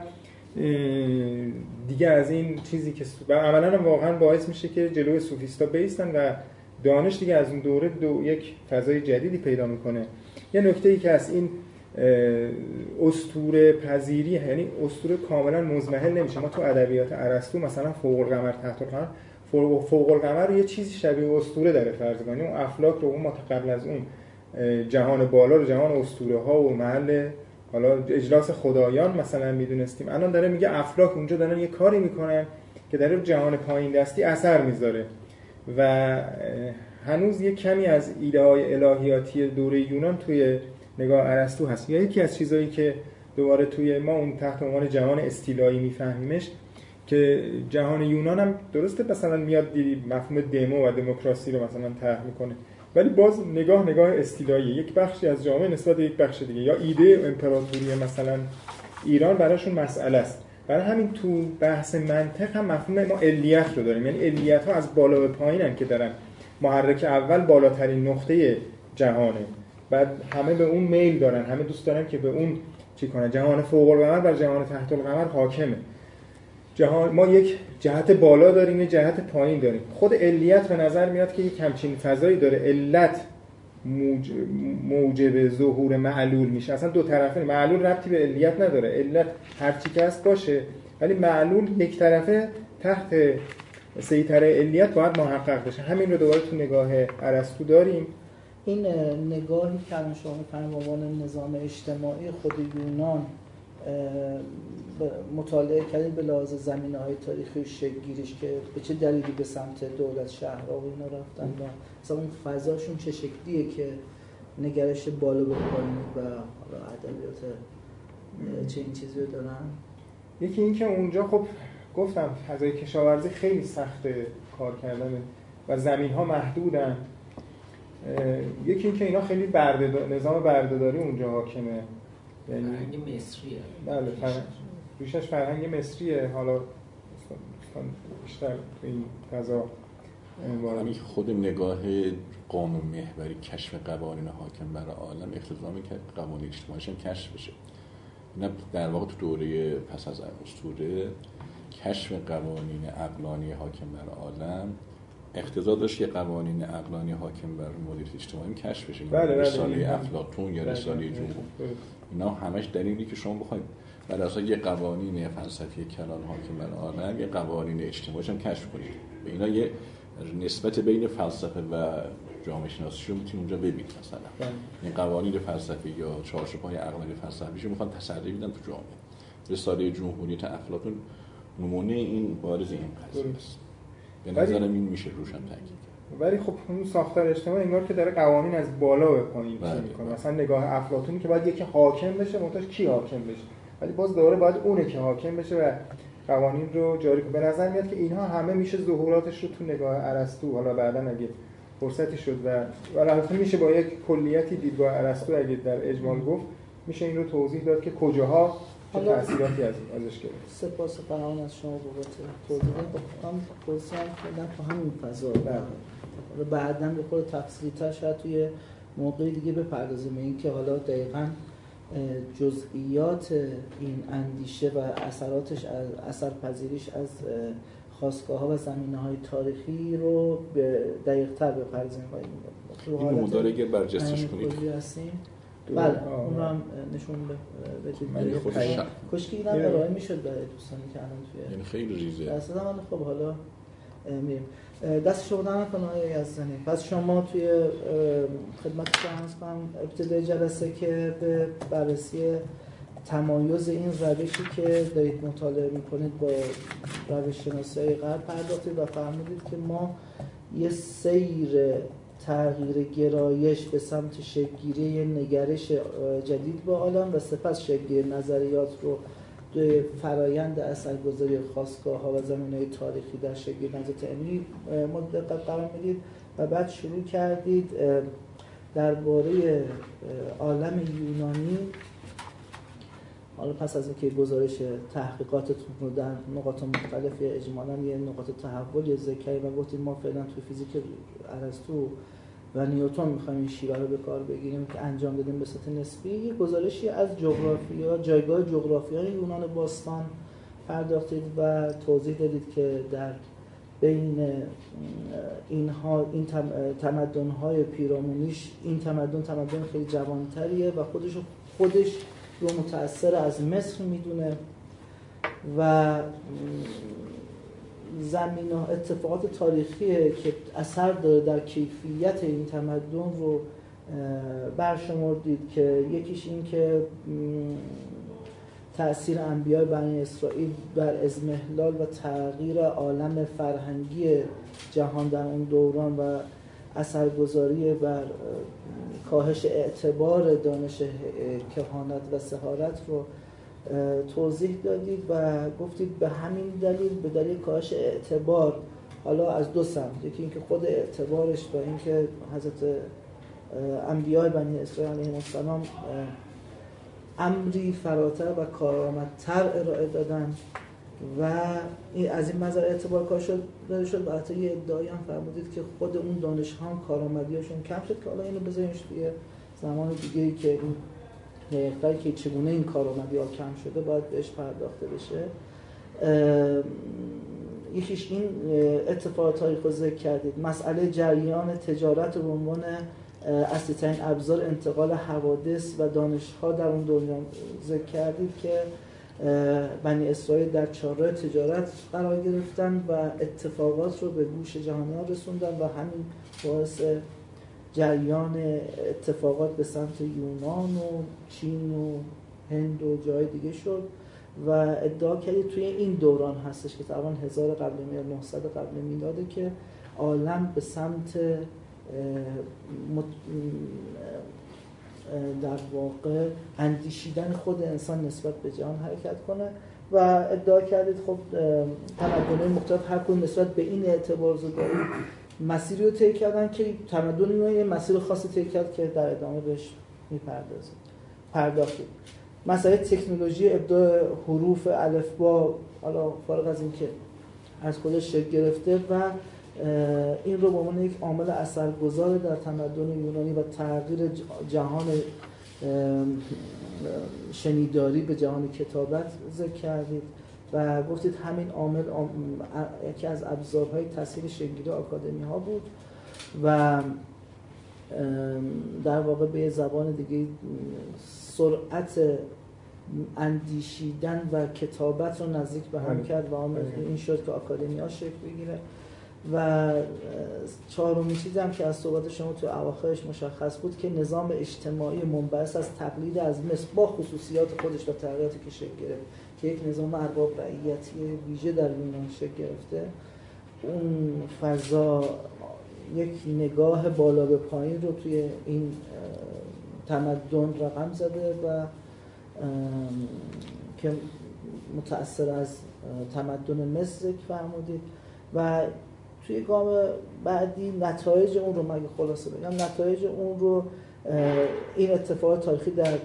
دیگه از این چیزی که و عملاً واقعا باعث میشه که جلوی سوفیستا بیستن و دانش دیگه از اون دوره یک فضای جدیدی پیدا میکنه. یه نکته‌ای که از این اسطوره پذیری، یعنی اسطوره کاملا مزمحل نمیشه. ما تو ادبیات ارسطو مثلا فوق القمر، تحت القمر، فوق القمر رو یه چیزی شبیه اسطوره داره فرض کنیم. اون افلاک رو ما قبل از اون جهان بالا رو جهان اسطوره ها و محل حالا اجلاس خدایان مثلا میدونستیم. الان داره میگه افلاک اونجا دارن یه کاری میکنن که در جهان پایین دستی اثر میذاره و هنوز یه کمی از ایده های الهیاتی دوره یونان توی نگاه ارسطو هست. یا یکی از چیزایی که دوباره توی ما اون تحت عنوان جهان استیلایی میفهمیمش که جهان یونان هم درسته مثلا میاد مفهوم دمو و دموکراسی رو مثلا طرح میکنه، ولی باز نگاه استیلاییه. یک بخشی از جامعه نسبت به یک بخش دیگه، یا ایده امپراتوری مثلا ایران براشون مسئله است. برای همین تو بحث منطق هم مفهوم ما علیت رو داریم، یعنی علیت ها از بالا به پایینن که دارن. محرک اول بالاترین نقطه جهانه، بعد همه به اون میل دارن، همه دوست دارن که به اون چی کنن. جهان فوق القمر بر جهان تحت القمر حاکمه. ما یک جهت بالا داریم، یک جهت پایین داریم. خود علیت به نظر میاد که یک همچین فضایی داره. علت موجب ظهور معلول میشه. اصلا دو طرفه، معلول ربطی به علیت نداره. علت هر چی که هست باشه، ولی معلول یک طرفه تحت سیطره علیت باید محقق بشه. همین رو دوباره تو نگاه ارسطو داریم. این نگاهی که الان شما می‌فرمایید به عنوان نظام اجتماعی خود یونان مطالعه کردید به لحاظ زمینه‌های تاریخی شکل‌گیریش که به چه دلیلی به سمت دولت شهرها و اینا رفتن و مثلا اون فضاشون چه شکلیه که نگرش بالا به پایین و حالا ادبیات چه این چیزی رو دارن. یکی این که اونجا خب گفتم فضای کشاورزی خیلی سخته کار کردن و زمین‌ها محدودن. یکی این که اینا خیلی نظام بردهداری اونجا حاکمه، یعنی فرهنگ مصریه. بله، ریشش فرهنگ مصریه. حالا بیشتر این فضا همین خود نگاه قانون محوری، کشف قوانین حاکم بر عالم اقتضا می‌کرد قوانین اجتماعیش هم کشف بشه. اینا در واقع تو دوره پس از اسطوره کشف قوانین عقلانی حاکم بر عالم اقتضا داشت که قوانین عقلانی حاکم بر مدیریت اجتماعی کشف بشه. رساله افلاطون یا رساله جمهور، اینا همش دلیلی که شما بخواید بر اساس یه قوانین فلسفی کلان حاکم بر عالم یه قوانین اجتماعی هم کشف کنید. اینا یه نسبت بین فلسفه و جامعه شناسی رو میتونید اونجا ببینید. مثلا این قوانین فلسفی یا چارچوب‌های عقلانی فلسفی رو میخوان تسری بدن تو جامعه. رساله جمهوریت افلاطون نمونه این بارز این قضیه است. به نظرم این میشه روشن تاکید. ولی خب اون ساختار اجتماعی انگار که داره قوانین از بالا به پایین میکنه. مثلا نگاه افلاطونی که باید یکی حاکم بشه، منتها کی حاکم بشه؟ ولی باز دوباره باید اونه که حاکم بشه و قوانین رو جاری کنه. به نظر میاد که اینها همه میشه ظهوراتش رو تو نگاه ارسطو، حالا بعداً اگه فرصتی شد و البته میشه با یک کلیتی دیدگاه ارسطو اگه در اجمال گفت، میشه این رو توضیح داد که کجاها چه تأثیراتی ازش گرفت. سپاس فراوان از شما بابت توضیح. هم توصیه کردم تو همین فضا رو بعداً به خود تفصیلی‌تر شاید توی موقعی دیگه بپردازیم. این که حالا دقیقاً جزئیات این اندیشه و اثراتش از اثرپذیریش از خاستگاه‌ها و زمینه‌های تاریخی رو به دقیق‌تر بپردازیم. این مدارک برجستش کنید. بله اون رو هم نشون بدید. کشکی اینم ارائه میشد برای دوستانی که الان توی یعنی خیلی ریزه درصد من. خب حالا میریم دست شما در نکنه آقای یزدانی. پس شما توی خدمتتون عرض کنم ابتدای جلسه که به بررسی تمایز این روشی که دارید مطالعه میکنید با روش شناسایی غرب پرداختید و فهمیدید که ما یه سیر تغییر گرایش به سمت شکل‌گیری نگرش جدید با عالم و سپس شکل‌گیری نظریات رو دوی فرایند اثرگذاری خاستگاه‌ها و زمینه‌های تاریخی در شکل‌گیری نظریات علمی مورد دقت قرار میدید و بعد شروع کردید درباره عالم یونانی. حالا پس از اینکه گزارش تحقیقاتتون رو در نقاط مختلف اجمالاً یه نقاط تحول ذکر کردید و گفتید ما فعلا توی فیزیک ارسطو و نیوتن می‌خوایم این شیوه رو به کار بگیریم که انجام بدیم به صورت نسبی. یه گزارشی از جغرافیا، جایگاه جغرافیایی یونان باستان پرداختید و توضیح دادید که در بین اینها این تمدن‌های پیرامونیش این تمدن خیلی جوان‌تریه و خودش رو متأثر از مصر میدونه و زمینه اتفاقات تاریخی که اثر داره در کیفیت این تمدن رو برشمردید که یکیش این که تأثیر انبیاء بنی اسرائیل بر اضمحلال و تغییر عالم فرهنگی جهان در اون دوران و اثرگذاری بر کاهش اعتبار دانش کهانت و سحارت رو توضیح دادید و گفتید به همین دلیل به دلیل کاهش اعتبار حالا از دو سمت، یکی اینکه خود اعتبارش و اینکه حضرت انبیاء بنی اسرائیل علیهم السلام امری فراتر و کارآمدتر ارائه دادن و از این منظر اعتبار کاهش شد و حتی یه ادعایی هم فرمودید که خود اون دانش ها هم کارآمدیاشون کم شد که حالا اینو بذاریمش توی زمان دیگه‌ای که این حقیقتی که چگونه این کارآمدی ها کم شده باید بهش پرداخته بشه. یکیش این اتفاقات تاریخ رو ذکر کردید، مسئله جریان تجارت رو به عنوان اصلی ترین ابزار انتقال حوادث و دانش‌ها در اون دنیا ذکر کردید که بنی اسرائیل در چهارراه تجارت قرار گرفتن و اتفاقات رو به گوش جهانیان رسوندن و همین باعث جریان اتفاقات به سمت یونان و چین و هند و جای دیگه شد و ادعا کردید توی این دوران هستش که تقریباً 1000 قبل میلاد 900 قبل میلاده که عالم به سمت در واقع اندیشیدن خود انسان نسبت به جهان حرکت کنه و ادعا کردید خب تمدن‌های مختلف هر کدوم نسبت به این اعتبار زدایی مسیری رو طی کردن که تمدن یه مسیر خاصی طی کرد که در ادامه بهش پرداختیم. مسئله تکنولوژی ابداع حروف الفبا حالا فارغ از این که از خودش شکل گرفته و این رو به عنوان یک عامل اثرگذار در تمدن یونانی و تغییر جهان شنیداری به جهان کتابت ذکر کردید و گفتید همین عامل یکی از ابزارهای تسهیل شکل‌گیری آکادمی ها بود و در واقع به زبان دیگه سرعت اندیشیدن و کتابت رو نزدیک به هم کرد و این شد که آکادمی ها شکل بگیره. و چهارمین چیزی هم که از صحبت شما تو اواخرش مشخص بود که نظام اجتماعی منبعث از تقلید از مصر با خصوصیات خودش و تغییراتی که شکل گرفت که یک نظام ارباب رعیتی ویژه در یونان شکل گرفته، اون فضا یک نگاه بالا به پایین رو توی این تمدن رقم زده و که متأثر از تمدن مصر فرمودید و توی گام بعدی نتایج اون رو مگه خلاصه بگم نتایج اون رو این اتفاقات تاریخی در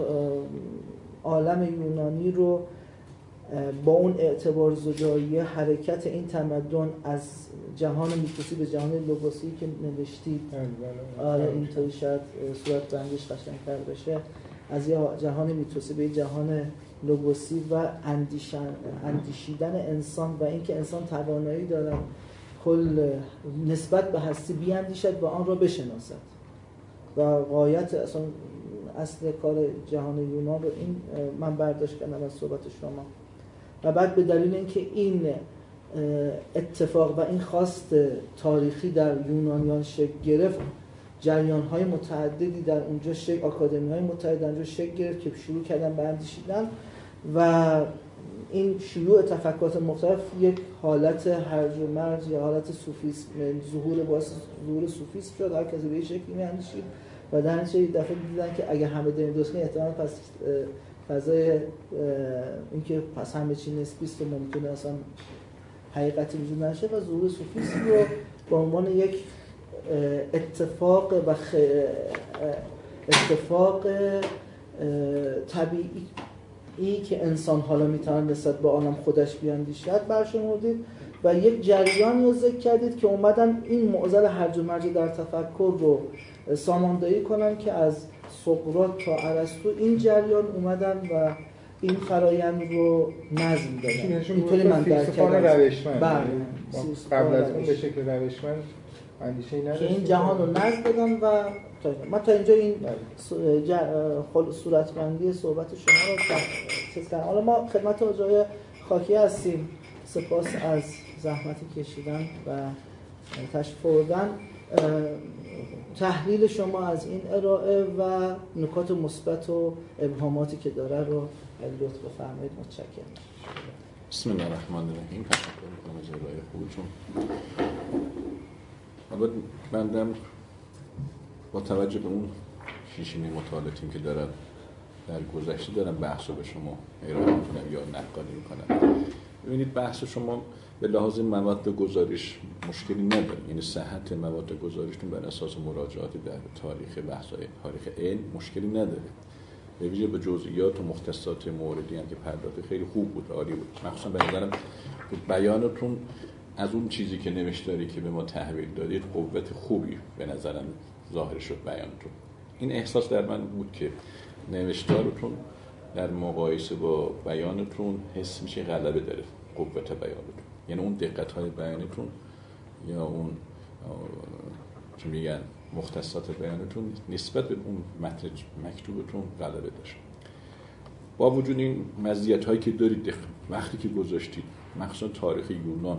عالم یونانی رو با اون اعتبار زدایی حرکت این تمدن از جهان میتوسی به جهان لوگوسی که نوشتید اینطوری شاید صورت بندیش قشنگ‌تر بشه، از یه جهان میتوسی به جهان لوگوسی و اندیشیدن انسان و اینکه انسان توانایی داره کل نسبت به هستی بیاندیشد و آن را بشناسد و غایت اصلا اصل کار جهان یونان رو این من برداشت کردم از صحبت شما. و بعد به دلیل اینکه این اتفاق و این خواست تاریخی در یونانیان شکل گرفت، جریان‌های متعددی در اونجا آکادمی‌های متعدد در اونجا شکل گرفت که شروع کردن به اندیشیدن و این شیوع تفکرات مختلف یک حالت هرج و مرج یا حالت صوفیسم ظهور صوفیسم شد. هر کسی به یک شکلی می‌اندیشید و در نتیجه یک دفعه دیدن که اگه همه داریم درست کنیم احتمالاً پس فضای اینکه پس همه چی نسبی است و ممکنه اصلا حقیقتی وجود نشه و ظهور صوفیسم رو به عنوان یک اتفاق و اتفاق طبیعی که انسان حالا میتونه نسبت به عالم خودش بیاندیشد برشمردید و یک جریانی رو ذکر کردید که اومدن این معضل هرج و مرج در تفکر رو ساماندهی کنن که از سقراط تا ارسطو این جریان اومدن و این فرایند رو نظم دادن. اینطوری من درک کردم. بله. قبل از اون به شکل روشمند اندیشه‌ای نداشت که این جهان رو نظم دادن و من تا اینجا این صورتبندی صحبت شما رو چیز کردم. حالا ما خدمت آقای خاکی هستیم. سپاس از زحمتی کشیدن و تشریف آوردن. تحلیل شما از این ارائه و نکات مثبت و ابهاماتی که داره رو لطف بفرمایید. متشکرم. بسم الله الرحمن الرحیم. تشکر می‌کنم از ارائه خوبتون. البته بنده با توجه به اون پیشینه مطالعاتی که دارم در گذشته دارم بحث رو به شما ارائه می‌کنم یا نقالی می‌کنم. ببینید بحث شما به لحاظ مواد گزارش مشکلی نداره، یعنی صحت مواد گزارشتون بر اساس مراجعات در تاریخ بحث‌های تاریخ علم مشکلی نداره. به ویژه به جزئیات و مختصات موردی هم که پرداخت خیلی خوب بود، عالی بود. مخصوصا به نظرم بیانتون از اون چیزی که نوشتاری که به ما تحویل دادید قوت خوبی به نظرم ظاهر شد بیانتون. این احساس در من بود که نوشتارتون در مقایسه با بیانتون حس میشه غلبه داره، قوت بیانتون، یعنی اون دقت‌های بیانتون یا اون چه میگن مختصات بیانتون نسبت به اون متن مکتوبتون غلبه داشت. با وجود این مزیت‌هایی که دارید وقتی که گذاشتید مخصوصا تاریخ یونان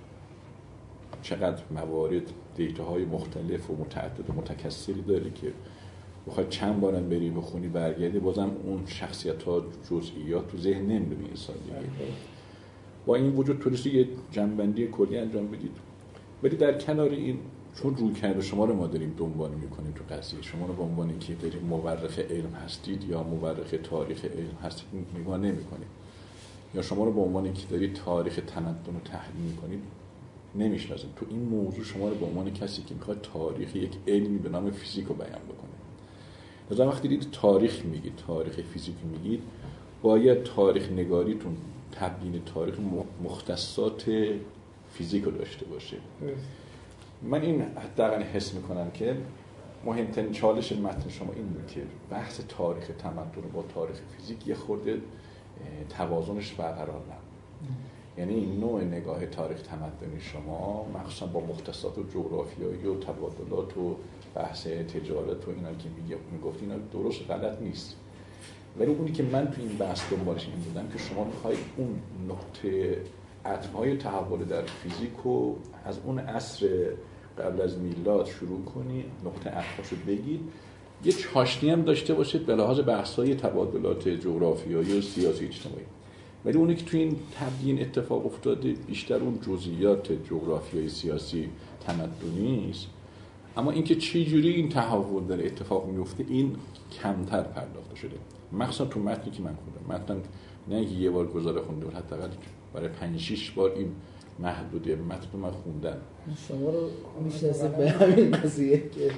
چقدر موارد دیتاهای مختلف و متعدد و متکثری داره که بخواد چند بارم بری بخونی برگردی بازم اون شخصیت‌ها جزئیات تو ذهن نمیره این سادگی. با این وجود تونستی یه جنبندی کلی انجام بدید. ولی در کنار این چون رویکرد شما رو ما داریم دنبال می‌کنیم تو قضیه، شما رو به عنوان اینکه دارید مورخ علم هستید یا مورخ تاریخ علم هستید نگاه نمی‌کنید، یا شما رو به عنوان اینکه دارید تاریخ تمدن رو تحلیل می‌کنید نمی‌شناسید. تو این موضوع شما رو به عنوان کسی که می‌خواد تاریخ یک علمی به نام فیزیک رو بیان بکنه. لذا وقتی دید تاریخ میگید، تاریخ فیزیک میگید، باید تاریخ نگاریتون تبیین تاریخ مختصات فیزیک رو داشته باشه. من این حداقل حس میکنم که مهمترین چالش متن شما این بود که بحث تاریخ تمدن با تاریخ فیزیک یه خورده توازنش برقرار نبود. یعنی این نوع نگاه تاریخ تمدنی شما مخصوصا با مختصات و جغرافیایی و تبادلات و بحث تجارت و اینا که میگفت اینا درست غلط نیست، ولی اونی که من تو این بحث دنبالش این بودم که شما میخواید اون نقطه عطف‌های تحول در فیزیک رو از اون عصر قبل از میلاد شروع کنید، نقطه عطفاشو بگید، یه چاشنی هم داشته باشید به لحاظ بحث‌های تبادلات جغرافیایی و سیاسی اجتماعی. ولی اونی که تو این تبیین اتفاق افتاده بیشتر اون جزئیات جغرافیایی سیاسی تمدنی است، اما اینکه چه جوری این تحول داره اتفاق میفته این کمتر پرداخته شده. مخصوصا تو متنی که من خوندم، متن نه یه بار گزاره خوندم، حداقل برای 5-6 بار این محدوده متن رو من خوندم. شما رو میشناسید به همین قضیه که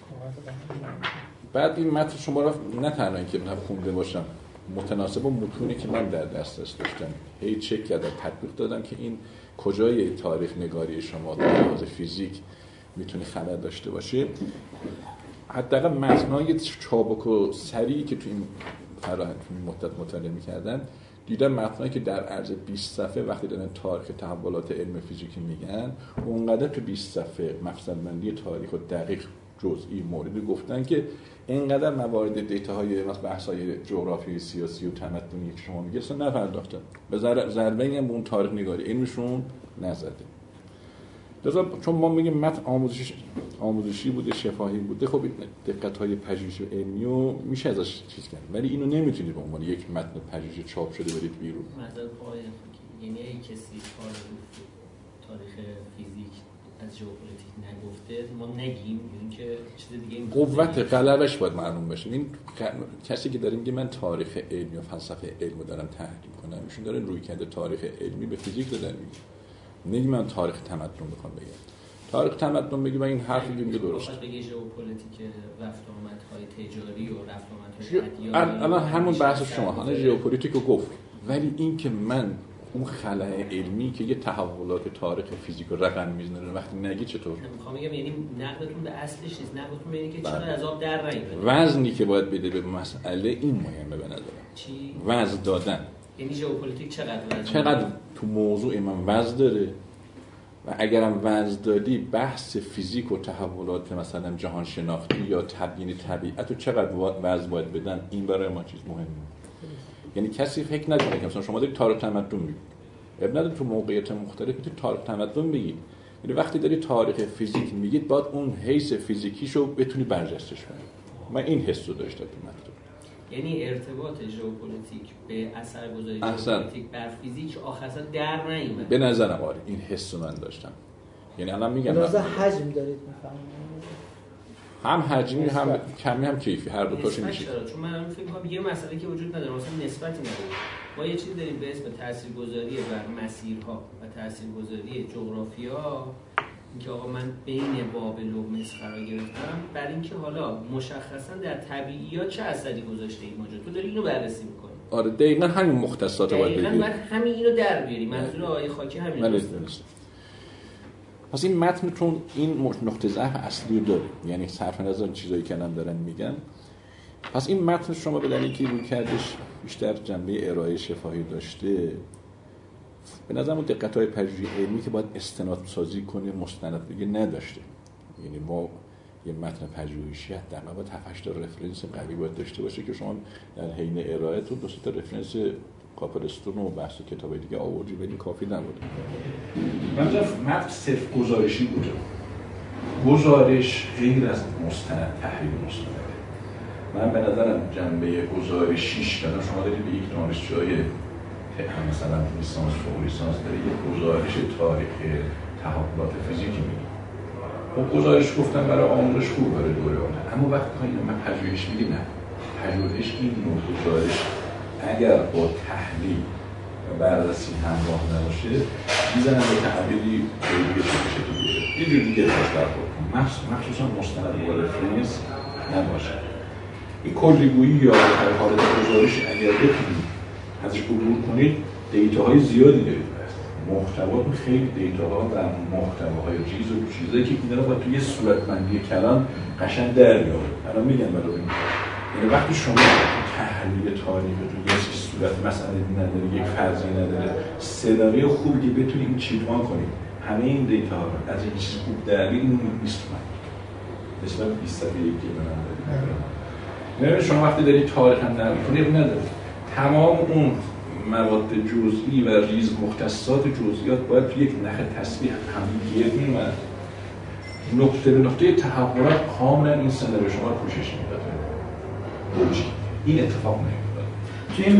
بعد این متن شما رو نه تنها اینکه من خونده باشم، متناسب با متونی که من در دسترس داشتم هی چک کردم، تطبیق دادم که این کجای تاریخ نگاری شما در لحاظ فیزیک میتونه خلل داشته باشه. حداقل متنای چابک و سریعی که تو این فرآیند مدت مطالعه می‌کردن دیدم متنایی که در عرض 20 صفحه وقتی دارن تاریخ تحولات علم فیزیکی میگن اونقدر تو 20 صفحه مقصد بندی تاریخ رو دقیق جزئی موردی گفتن که اینقدر موارد دیتاهای مثلا بحث‌های جغرافی سیاسی و تمدنی که شما میگید اصلا نپرداختن، به ضربه‌ای هم به اون تاریخ نگاری علمشون نزده. لذا چون ما میگیم متن آموزشی بوده، شفاهی بوده، خب دقت‌های پژوهشی و علمی رو میشه ازش چیز کرد، ولی اینو نمیتونید به عنوان یک متن پژوهشی چاپ شده برید بیرون. مثلا یعنی کسی تاریخ فیزیک از ژئوپلیتیک نگفته ما نگیم، یعنی که چیز دیگه قوت غلبش باید معلوم بشه. این کسی که داره میگه من تاریخ علمی و فلسفه علم رو دارم تحلیل کنم، ایشون داره رویکرد تاریخ علمی به فیزیک رو داره میگه. نگی من تاریخ تمدن بخوام بگم. تاریخ تمدن بگی من این حرفی میگه درست. وقتی بگی ژئوپلیتیک رفت آمدهای تجاری و رفت آمدهای ادیان، الان همون بحث شما هنوز ژئوپلیتیک رو گفت، ولی این که من اون خلأ علمی که یه تحولات تاریخ فیزیک و رقم میزنه وقتی نگی چطور؟ میخوام بگم یعنی نقدتون به اصلش نیست، نقدتون به اینه که چرا از آب در نیومده. وزنی که باید بده به مسئله این مهمه به نظرم. چی؟ وزن دادن. یعنی ژئوپلیتیک چقدر تو موضوع من وزن داره و اگرم وزن دادی بحث فیزیک و تحولات مثلا جهان شناختی یا تبیین طبیعت و چقدر وزن باید بدن، این برای ما چیز مهمه. یعنی کسی فکر نکنه که مثلا شما دارید تاریخ تمدن میگید، اب نداره تو موقعیت مختلف میتونید تاریخ تمدن بگید. یعنی وقتی داری تاریخ فیزیک میگید باید اون حیث فیزیکیشو بتونی برجستش کنی. من این حس رو داشتم تو متن. یعنی ارتباط ژئوپلیتیک به اثرگذاری ژئوپلیتیک بر فیزیک آخرا در نیومد. به نظرم آره این حس رو من داشتم. یعنی الان میگم لازم حجم دارید میفهمید، هم حجمی هم کمی هم کیفی، هر دو تاشون میشه. چون من فکر می‌کنم یه مسئله که وجود نداره، مثلا نسبتی نداره. ما یه چیزی داریم به اسم تاثیرگذاری بر مسیرها و تاثیرگذاری جغرافیا، اینکه آقا من بین بابل و مصر قرار گرفتم، برای اینکه حالا مشخصا در طبیعیات چه اثری گذاشته این ماجرا. تو داری اینو بررسی می‌کنی. آره دقیقاً همین مختصات رو باید بگیری. دقیقاً همین اینو در بیاری. منظور آقای خاکی همین است. پس این متنتون این نقطه ضعف اصلی رو داره، یعنی صرف نظر چیزایی که الان دارن میگن. پس این متن شما به دلیلی که روی کردش بیشتر جنبه ارائه شفاهی داشته، به نظرم اون دقت‌های پژوهشی علمی که باید استناد سازی کنه مستند بگه نداشته. یعنی ما یه متن پژوهشی حداقل باید 7-8 تا رفرنس قوی باید داشته باشه که شما در حین ارائهتون 2 تا رفرنس کاپلستون و بحث کتابای دیگه آوردی، ولی کافی نبود. متن صرف گزارشی بوده. گزارش غیر از مستند تحلیل مستند. من به نظرم جنبه گزارشیش که شما دارید به یک دانشجوی مثلا لیسانس و لیسانس دارید یک گزارش تاریخ تحولات فیزیکی میگید. خب گزارش گفتم برای آموزش خوب برای دوره آینده، اما وقتی اینو من پژوهش میگم نه. پژوهش این نوع گزارش اگر با تحلیل و بررسی همراه نباشه میزنن به تعبیری دیگه شکلی یه جور دیگه تصور کنم، مخصوصا مستند با رفرنس نباشه. این کلیگویی یا حالت گزارش اگر بتونید ازش عبور کنید دیتاهای زیادی دارید. محتوا خیلی دیتاها و محتواهای ریز و چیزایی که اینا رو باید توی صورتبندی کلام قشنگ در بیاره. الان میگن برای این یعنی وقتی شما تحلیل تاریختون یه صورت مسئله نداره، یک فرضی نداره، سناریو خوبی که بتونید این چیدمان کنید همه این دیتا رو از این چیز خوب در بیارید نیست. من نسبت 20 صفحه‌ای که من دارم شما وقتی دارید تاریخ هم نمی‌کنید نداره، تمام اون مواد جزئی و ریز مختصات جزئیات باید توی یک نخ تسبیح هم گرد می‌اومد. نقطه به نقطه تحولات کاملا این سناریو شما رو پوشش میداد. این اتفاق نمی‌افتاد. تو این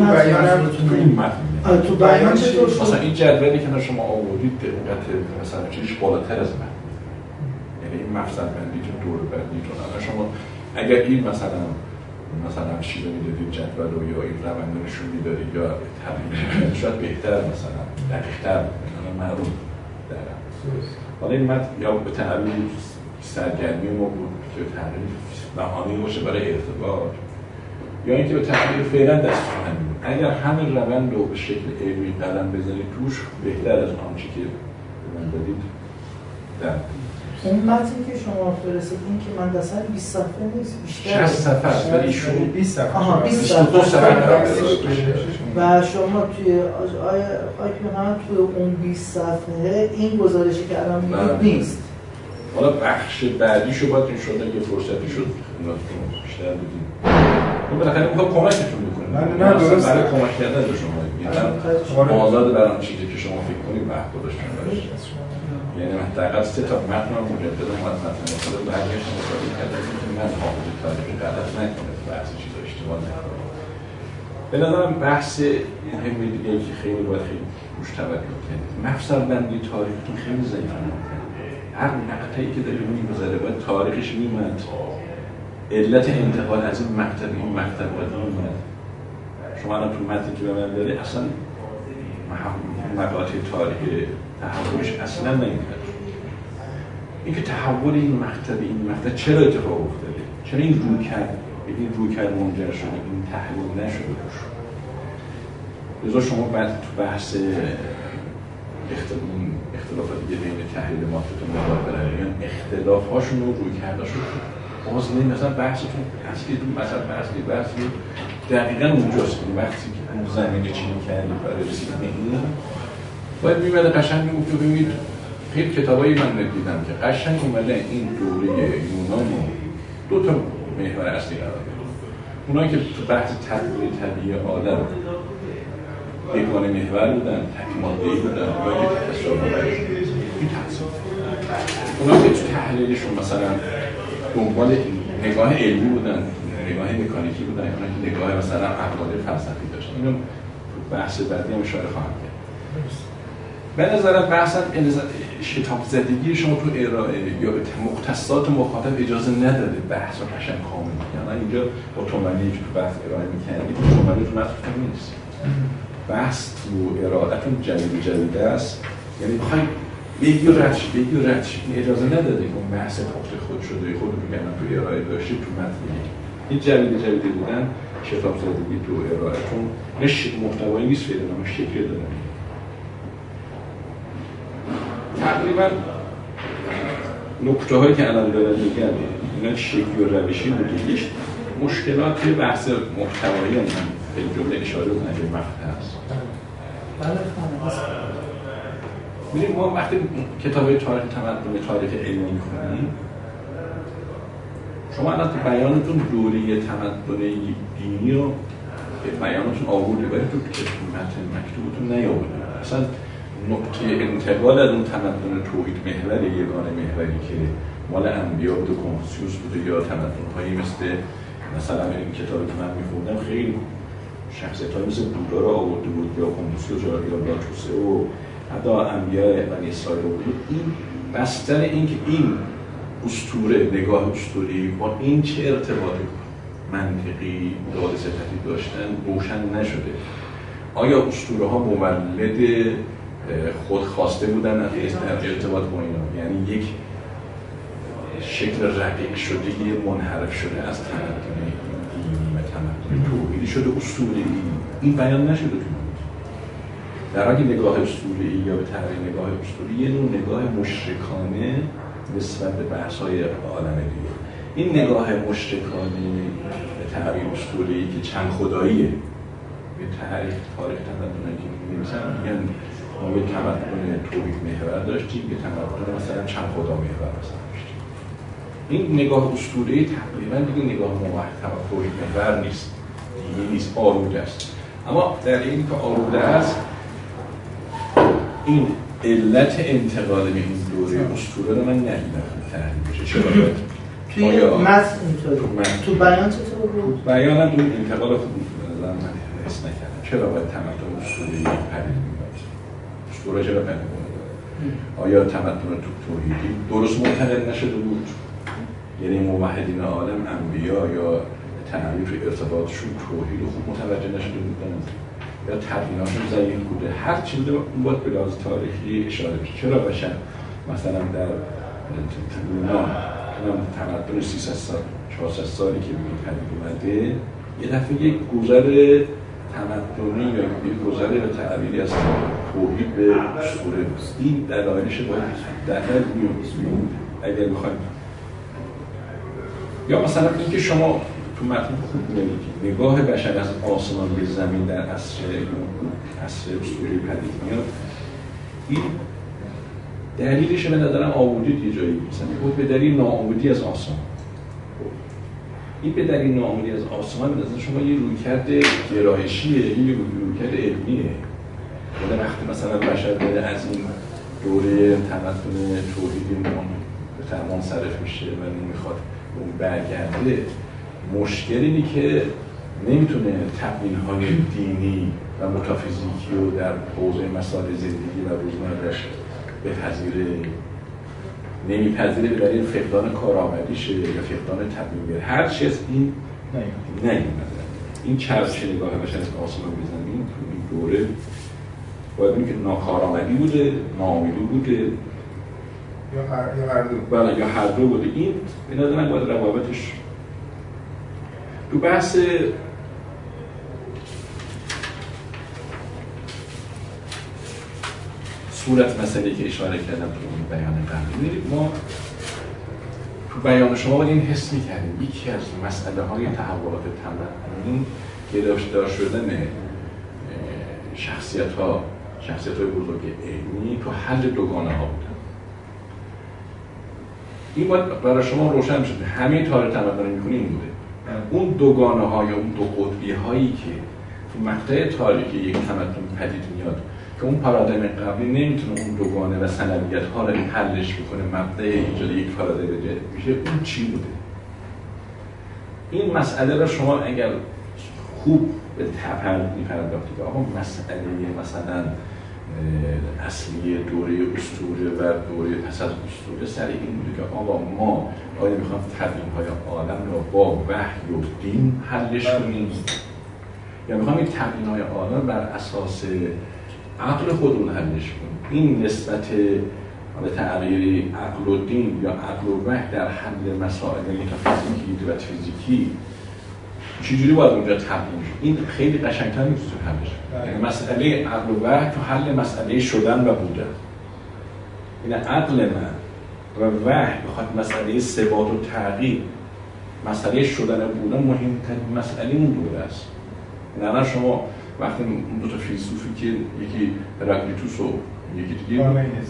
متن تو بیان چطور شد؟ مثلا این جدولی که شما آوردید دقت مثلا چیزش بالاتر از من. یعنی این مفصل بندیتون دور بندیتون شما اگر این مثلا چیزی می‌دادید جدول رو یا این روند نشون می‌دادید یا تبیین شاید بهتر مثلا دقیق‌تر معلوم دارم. حالا این متن یا به تعبیر سرگرمی ما بود که تعبیر بهانه‌ای باشه برای ارتباط یا اینکه به تعبیر فعلا دستور همین بود. اگر همین روند رو به شکل علمی قلم بزنید توش بهتر از آنچه که من دادید در اون متنی که شما فرستادین که من دستم 20 صفحه نیست، بیشتر 60 صفحه است ولی ایشون 20 صفحه. آها 20 صفحه. و شما توی آقای محمد توی اون 20 صفحه این گزارشی که الان میگید نیست. حالا بخش بعدیشو باید این شده که فرصتی شد بیشتر بدیم. اون بالاخره میخواد کمکتون بکنه. نه درسته. برای کمک کردن به شما. یعنی آزاد برای چیزی که شما فکر کنید وقت گذاشتن باشه. یعنی حداقل 3 تا متن رو مجددا متن مثلا برگشت مطالعه کردن که من حافظه تاریخی غلط نکنه بحث چیزا اشتباه نکنه. به نظرم بحث مهمی دیگه که خیلی باید خیلی روش توجه کنید. مفصل بندی تاریختون خیلی ضعیفه. هر مقطعی که داره می‌گذره باید تاریخش میمد. علت انتقال از این مکتب این مکتب باید میمد. شما الان تو متنی که به من داره اصلا مقاطع تاریخی تحولش اصلا نمیاد. اینکه تحول این مکتب چرا اتفاق افتاده؟ چرا این رویکرد منجر شده؟ این تحلیل نشده روش. لذا شما بعد تو بحث اختلافاتی که بین تحلیل ماتتون نگاه برمیان اختلاف‌هاشون و رویکرداشون باز مثلا بحثتون اصلیتون مثلا بحثی دقیقاً اونجاست که وقتی که اون زمینه چینی کردی برای رسیدن این باید میمده قشنگ میگفت و ببینید خیلی کتابایی من ندیدم که قشنگ اومده این دوره یونان 2 تا محور اصلی قرار داد. اونایی که تو بحث تحلیل طبیعی عالم یگانه محور بودن، تکماندهی بودن، اونایی که تفسیر این تحصیل اونایی که تو تحلیلشون مثلا دنبال نگاه علمی بودن، نگاه مکانیکی بودن، اونایی که نگاه مثلا عقلانی فلسفی داشتن. اینو تو بحث بعدی هم اشاره خواهم کرد. به نظرم بحثا شتاب زدگی شما تو ارائه یا به مختصات مخاطب اجازه نداده بحث رو قشنگ کامل کنه. اینجا با تومنی که تو بحث ارائه می‌کنید تومنی تو متن نیست. بحث تو ارائه‌تون جدید است. یعنی بخواید بگی و رد این اجازه نداده که اون بحث پخته خود شده خود رو میگن تو ارائه داشتید تو متن این جدید بودن شتاب زدگی تو ارائه‌تون نش محتوایی نیست فعلا اما شکل داره. تقریبا نکته هایی که الان دارن میگن اینا شکلی و روشی بوده. یک مشکلات بحث محتوایی هم به جمله اشاره بودن به مقطع هست. می‌بینیم ما وقتی کتاب‌های تاریخ تمدن تاریخ علمی می‌خونیم شما الان تو بیانتون دوره تمدن دینی رو به بیانتون آوردید ولی تو متن مکتوبتون نیاوردید. اصلا نقطه انتقال از اون تمدن توحید محور یگانه محوری که مال انبیا بود و کنفوسیوس بوده یا تمدن‌هایی مثلا این کتابی که من می‌خوندم خیلی شخصیت‌هایی مثل بودا رو آورده بود یا کنفوسیوس یا لاتوسه و حتی انبیاء بنی اسرائیل بود. این بستر این که این اسطوره نگاه اسطوره‌ای با این چه ارتباط منطقی داده صفتی داشتن روشن نشده. آیا اسطوره‌ها مولد خود خواسته بودن از ارتباط با اینا؟ یعنی یک شکل رقیق شده منحرف شده از تمدن دینی و تمدن توحیدی شده اسطوره‌ای. این بیان نشده تو در حالی نگاه اسطوره‌ای یا به تعبیر نگاه اسطوره‌ای یه نوع نگاه مشرکانه نسبت به بحث‌های عالم دیگه. این نگاه مشرکانه به تعبیر اسطوره‌ای که چند خداییه به تاریخ تمدنی که می‌نویسن میگن ما یه تمدن توحید محور داشتیم یه تمدن مثلا چند خدا محور مثلا داشتیم. این نگاه اسطوره‌ای تقریبا دیگه نگاه موحد توحید محور نیست، دیگه نیست، آروده است. اما در اینی که آروده است این علت انتقال به این دوره اسطوره رو من ندیدم تحلیل بشه. چرا باید؟ توی متن اینطوری تو بیان چطور بود؟ بیان هم اون انتقال خوب من حس نکردم. چرا باید تمدن اسطوره‌ای پدید میاد؟ اسطوره چرا پدید میاد؟ آیا تمدن توحیدی درست منتقل نشده بود؟ یعنی موحدین عالم انبیا یا تعبیر ارتباطشون توحید خوب متوجه نشده بودن یا تدویناشون ضعیف بوده، هر چی بوده اون باید به لحاظ تاریخی اشاره بشه. چرا باشن مثلا در یونان تمدن 300 سال 400 سالی که میگه پدید اومده یه دفعه یک گذر تمدنی یا یک گذر به تعبیری از توحید به اسطوره بود. این دلایلش باید در میون اگر بخوایم یا مثلا اینکه شما تو متن خوب نمیگید نگاه بشر از آسمان به زمین در عصر اسطوره‌ای پدید میاد. این دلیلش به نظرم آبودید یه جایی مثلا بود به دلیل ناآمودی از آسمان. این به دلیل ناآمودی از آسمان به نظر شما یه رویکرد گرایشیه، یه رویکرد علمیه. وقتی مثلا بشر داره از این دوره تمدن توحیدی به تمام منصرف میشه و نمیخواد اون برگرده، مشکل اینه که نمیتونه تبیین‌های دینی و متافیزیکی رو در حوزه مسائل زندگی و روزمره‌اش بپذیره، نمیپذیره به دلیل فقدان کارآمدیشه یا فقدان تبیین. هر چیز این نیومده. این چرخش نگاه بشر از آسمان به زمین تو این دوره باید ببینیم که ناکارآمدی بوده، ناامیدی بوده یا هر دو بوده. این به نظر من باید روابطش تو بحث صورت مسئله که اشاره کردم تو اون بیان قبلی، ما تو بیان شما باید این حس می‌کردیم یکی از مسئله‌های تحولات تمدنی گرفتار شدن شخصیت‌های بزرگ علمی تو حل دوگانه‌ها بودن. این باید برای شما روشن شده. همه تاریخ تمدن می‌کنه این بوده. اون دوگانه‌ها یا اون دو قطبی‌هایی که تو مقطع تاریخی یک تمدن پدید میاد که اون پارادایم قبلی نمیتونه اون دوگانه و سنویت‌ها رو حلش بکنه، مبدأ ایجاد یک پارادایم جدید میشه، اون چی بوده؟ این مسئله رو شما اگر خوب به می‌پرداختید که آقا مسئله مثلا اصلی دوره اسطوره و دوره پس از اسطوره سر این بوده که آقا ما آیا میخوام تبیین‌های عالم رو با وحی و دین حلش کنیم یا میخوام این تبیین‌های عالم بر اساس عقل خودمون حلش کنیم؟ این نسبت به تغییر عقل و دین یا عقل و وحی در حل مسائل متافیزیکی و فیزیکی چجوری باید اونجا تبیین شد؟ این خیلی قشنگ‌تر میتونه حلش کنه. یعنی مسئله عقل و وحی تو حل مسئله شدن و بودن. این عقل من و وحی بخواد مسئله ثبات و تغییر، مسئله شدن و بودن مهمترین مسئله اون دوره است. نه شما وقتی دو تا فیلسوفی که یکی هراکلیتوس و یکی دیگه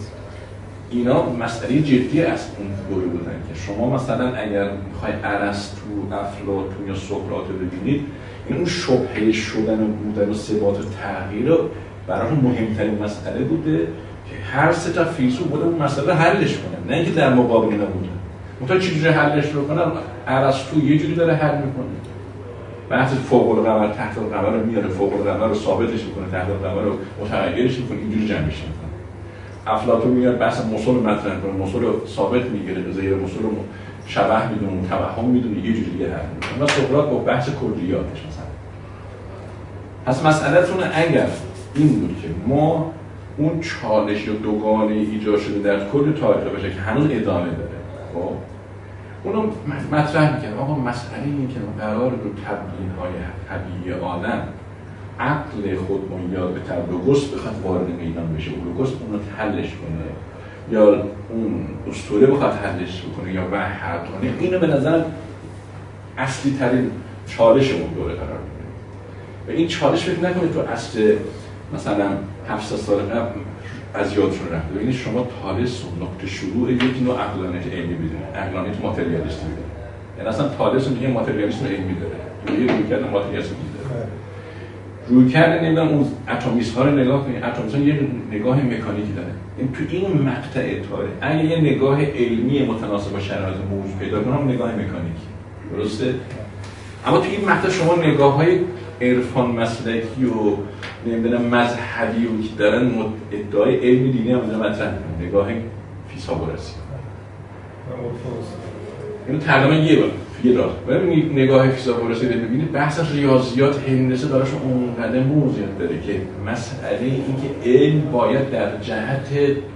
اینا مسئله جدی از اون دوره بودن که شما مثلا اگر میخوای ارسطو، افلاطون یا سقراط رو ببینید، این اون شبهه شدن و بودن و ثبات و تغییر رو برای مهمترین مسئله بوده که هر سه تا فیلسوف بوده اون مسئله حلش کنن، نه اینکه در مقابل اینا بودن. مثلا چجوری حلش رو کنن؟ ارسطو یه جوری داره حل میکنه، بحث فوق القمر تحت القمر رو میاره، فوق القمر رو ثابتش میکنه، تحت القمر رو متغیرش میکنه، اینجوری جمعش میکنه. افلاطون میاد بحث موصل مطرح کنه، موصل رو ثابت میگیره، زیر موصل رو شبح میدونه، توهم میدونه، یه جوری دیگه حل میکنه. و سقراط با بحث کلیاتش مثلا. پس مسئله‌تون اگر این بود که ما اون چالش یا دوگانه ایجاد شده در کل تاریخ بشه که هنوز ادامه داره، خب اونو مطرح میکنه. آقا مسئله این که قرار رو تبیین‌های طبیعی عالم عقل خودمون یا به لوگوس بخواد وارد میدان بشه، لوگوس اونو حلش کنه یا اون اسطوره بخواد حلش بکنه یا وحی حل کنه، اینو به نظر اصلی ترین چالش اون دوره قرار میگیره. و این چالش فکر نکنید تو اصل مثلا 700 سال قبل از یادشون رفته. ببینید شما تالس و نقطه شروع یک نوع عقلانیت علمی بدونید، عقلانیت ماتریالیستی بدونید. یعنی اصلا تالس میگه ماتریالیسم علمی داره، یه رویکرد ماتریالیستی داره. رویکرد نمیدونم اون اتمیست ها رو نگاه کنید، اتمیست ها یه نگاه مکانیکی داره. این تو این مقطع تاریخ اگه یه نگاه علمی متناسب با شرایط موجود پیدا کنم، نگاه مکانیکی، درسته؟ اما تو این مقطع شما نگاه‌های عرفان مسلکی و نمیدونم مذهبی و که دارن ادعای علمی دینی هم اینجا مطرح می‌کنن، نگاه فیثاغورسی. اینو تقریبا یه راه. ببینید نگاه فیثاغورسی رو ببینید، بحث ریاضیات هندسه براش اونقدر موضوعیت داره که مسئله این که علم باید در جهت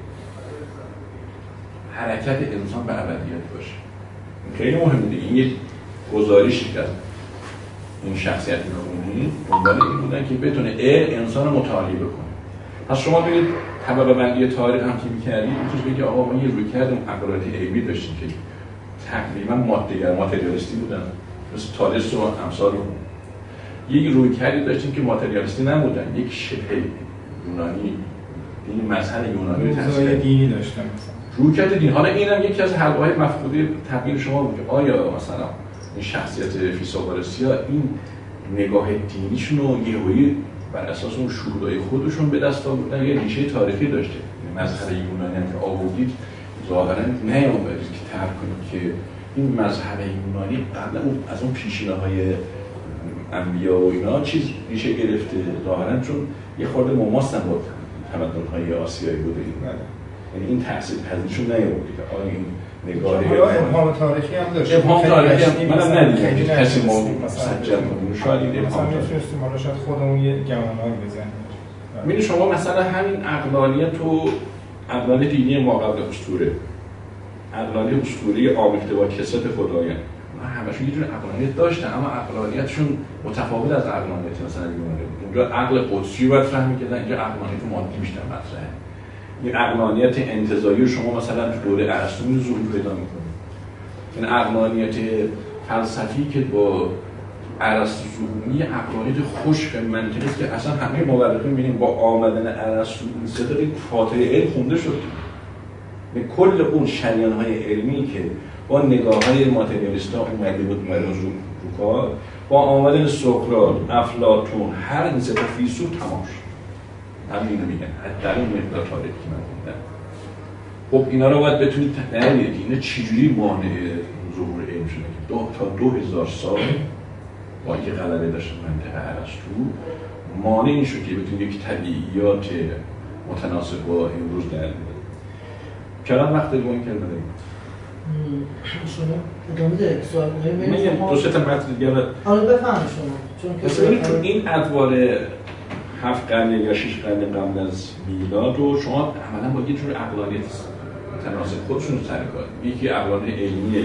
حرکت انسان به ابدیت باشه. خیلی مهمه دیگه. این یک گزارشی که این شخصیت می‌خونید دنبال این بودن که بتونه انسان رو متعالی بکنه. پس شما ببینید طبقه بندی تاریخ هم که می‌کردید می‌تونید بگید آقا ما یه رویکرد عقلاتی علمی داشتیم که تقریبا ماتریالیستی بودن، مثل تالس و امثال. یک رویکردی داشتیم که ماتریالیستی نبودن، یک شبه یونانی این مذهب یونانی رو تاثیر دینی داشته مثلا رویکرد دین. حالا اینم یکی از حلقه‌های مفقوده تبیین شما بود که آیا مثلا این شخصیت فیثاغورسیا این نگاه دینیشون رو یهویی بر اساس اون شهودای خودشون به دست آوردن یه ریشه تاریخی داشته؟ مذهب یونانی هم که آوردید ظاهرا نیامدید که ترک کنید که این مذهب یونانی قبل از اون پیشینه‌های انبیا و اینا چیز ریشه گرفته، ظاهرا چون یه خورده مماستن با تمدن‌های آسیایی بوده. یعنی این تأثیر پذیرشون نیاورده که آیا این نگاه ابهام تاریخی هم داشت. ابهام تاریخی هم منم ندیدم کسی ما مسجل کنیم. شاید این ابهام می‌تونستیم حالا شاید خودمون یه گمانه‌ای بزنیم. ببین شما مثلا همین عقلانیت و عقلانیت دینی ما قبل اسطوره، عقلانیت اسطوره آمیخته با کسرت خدایان، همشون یه جور عقلانیت داشتن اما عقلانیتشون متفاوت از عقلانیت مثلا یونانی. اونجا عقل قدسی رو باید فهمی که اینجا عقلانیت مادی بیشتر مطرحه. این عقلانیت انتزاعی رو شما مثلا تو دوره ارسطو ظهور پیدا می‌کنید. این عقلانیت فلسفی که با ارسطو ظهوری عقلانیت خشک منطقی است که اصلا همه مورخین می‌بینیم با آمدن ارسطو این صدق فاتحه علم خونده شد. به کل اون شریان‌های علمی که با نگاه‌های ماتریالیستا اومده بود رو کار، با آمدن سقراط، افلاطون، هر این سه تا فیلسوف تمام شد. همین رو میگن در این مقدار تاریخی که من گفتم. خب اینا رو باید بتونید نمیدید اینا چجوری مانع ظهور علم شده که تا 2000 سال با اینکه غلبه داشت منطقه ارسطو مانع این شد که بتونید یک طبیعیات متناسب با امروز در بیارید. چقدر وقت داریم کلمه داریم؟ شما ادامه ده سوال مهمه. میگم دو سه تا متن دیگه حالا بفهم شما چون که تو این ادوار 7 قرن یا 6 قرن قبل از میلاد رو شما عملاً با یه جور عقلانیت متناسب خودشون رو سر کار. یکی عقلانیت علمی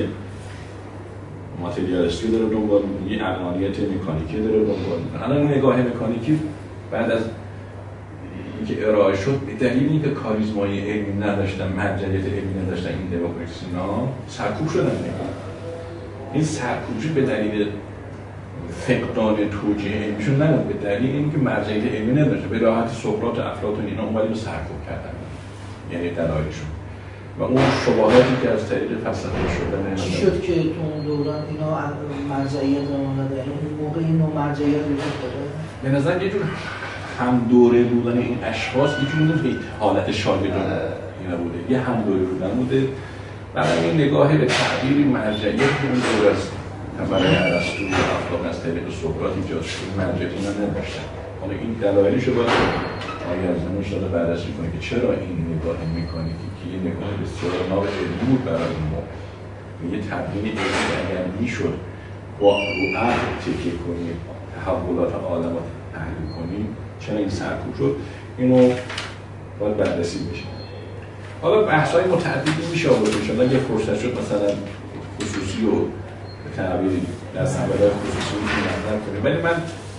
ماتریالیستی داره دنبال می‌کنه، یه عقلانیت مکانیکی داره دنبال می‌کنه. الان نگاه مکانیکی بعد از اینکه ارائه شد به دلیل اینکه کاریزمای علمی نداشتن، مرجعیت علمی نداشتن، این دموکراسی‌ها سرکوب شدن. این سرکوبی به دلیل فقدان توجیه علمیشون نبود، به دلیل اینکه مرجعیت علمی نداشته. به راحتی سقراط و افلاطون اینا اومدن رو سرکوب کردن، یعنی دلایلشون و اون شباهاتی که از طریق فلسفه شدن. چی شد که تو اون دوران اینا مرجعیت آمده؟ اون موقع این نوع مرجعیت وجود داره؟ به نظر یه جور هم دوره بودن این اشخاص یه جور حالت شاگردانه اینا بوده، یه هم دوره بودن بوده. برای این نگاه به تعبیر مرجعیت که اون دوره است برای ارسطو و افلاطون از طریق سقراط ایجاد شد، مرجعیت اینا نداشتن. حالا این دلایلش رو باید آقای ارزمی شده بررسی کنه که چرا این نگاه مکانیکی که یه نگاه بسیار ناب علمی بود برای اون موقع یه تبیین علمی اگر میشد با رو عقل تکیه کنیم، تحولات عالم رو تحلیل کنیم، چرا این سرکوب شد، اینو باید بررسی بشه. حالا بحث‌های متعددی میشه آورد ان اگه فرصت شد مثلا خصوصی و به تعبیری در مقابل خصوصی رو نظر کنیم. ولی من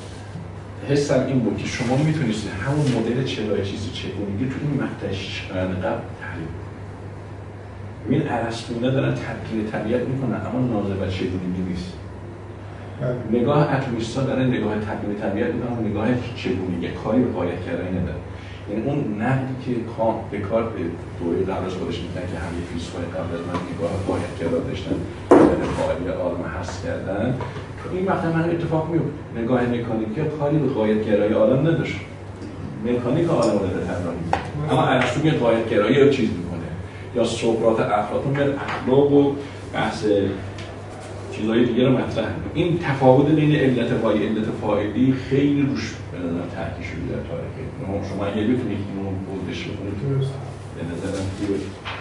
حسم این بود که شما میتونید همون مدل چرای چیزی چگونگی تو این مقطع 6 قرن قبل تحلیل کنید. این ارسطویی دارن تبیین طبیعت میکنن اما ناظر بر چگونگی نیست. نگاه اتمیست‌ها دارن نگاه تبیین طبیعت میکنن، نگاه چگونگی کاری به غایت کردن نداره. یعنی اون نقدی که دکارت به دوره قبل از خودش میگن که همه فیلسوفای قبل از من نگاه غایت‌گرا داشتن، قائل عالم هست کردن، این مقطع من اتفاق میفته. نگاه مکانیکی کاری به غایت‌گرایی عالم نداشت. مکانیک عالم رو داره طراحی می‌کنه. اما ارسطو میاد غایت‌گرایی رو چیز می‌کنه. یا سقراط افلاطون میاد اخلاق و بحث چیزهای دیگه رو مطرح می‌کنه. این تفاوت بین علت وای علت فاعلی خیلی روش به نظر تاکید شده در تاریخ. شما اگه بتونید اینو بودش بکنید به نظرم خوبه.